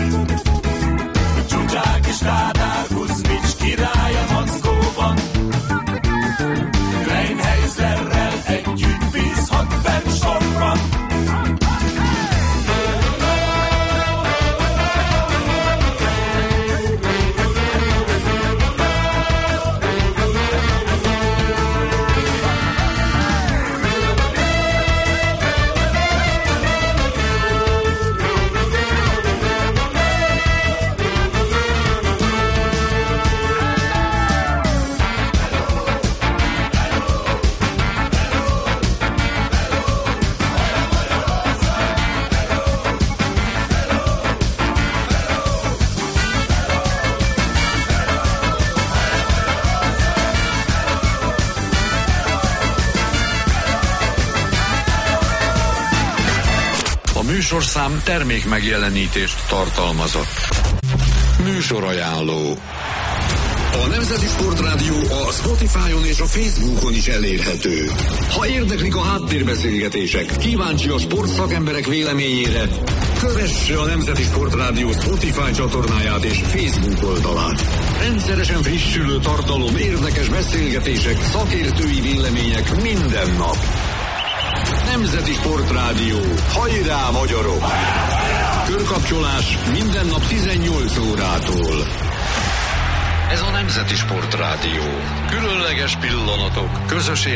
Zsuzsák és Tádár, Kuzmics királya Mackóban, Reinheiserrel együtt bízhat benn sorban. Műsorszám termék megjelenítést tartalmazott. Műsorajánló. A Nemzeti Sportrádió a Spotify-on és a Facebookon is elérhető. Ha érdeklik a háttérbeszélgetések, kíváncsi a sportszakemberek véleményére, kövesse a Nemzeti Sportrádió Spotify csatornáját és Facebook oldalát. Rendszeresen frissülő tartalom, érdekes beszélgetések, szakértői vélemények minden nap. Nemzeti Sportrádió. Hajrá, magyarok! Körkapcsolás minden nap 18 órától. Ez a Nemzeti Sportrádió. Különleges pillanatok, közös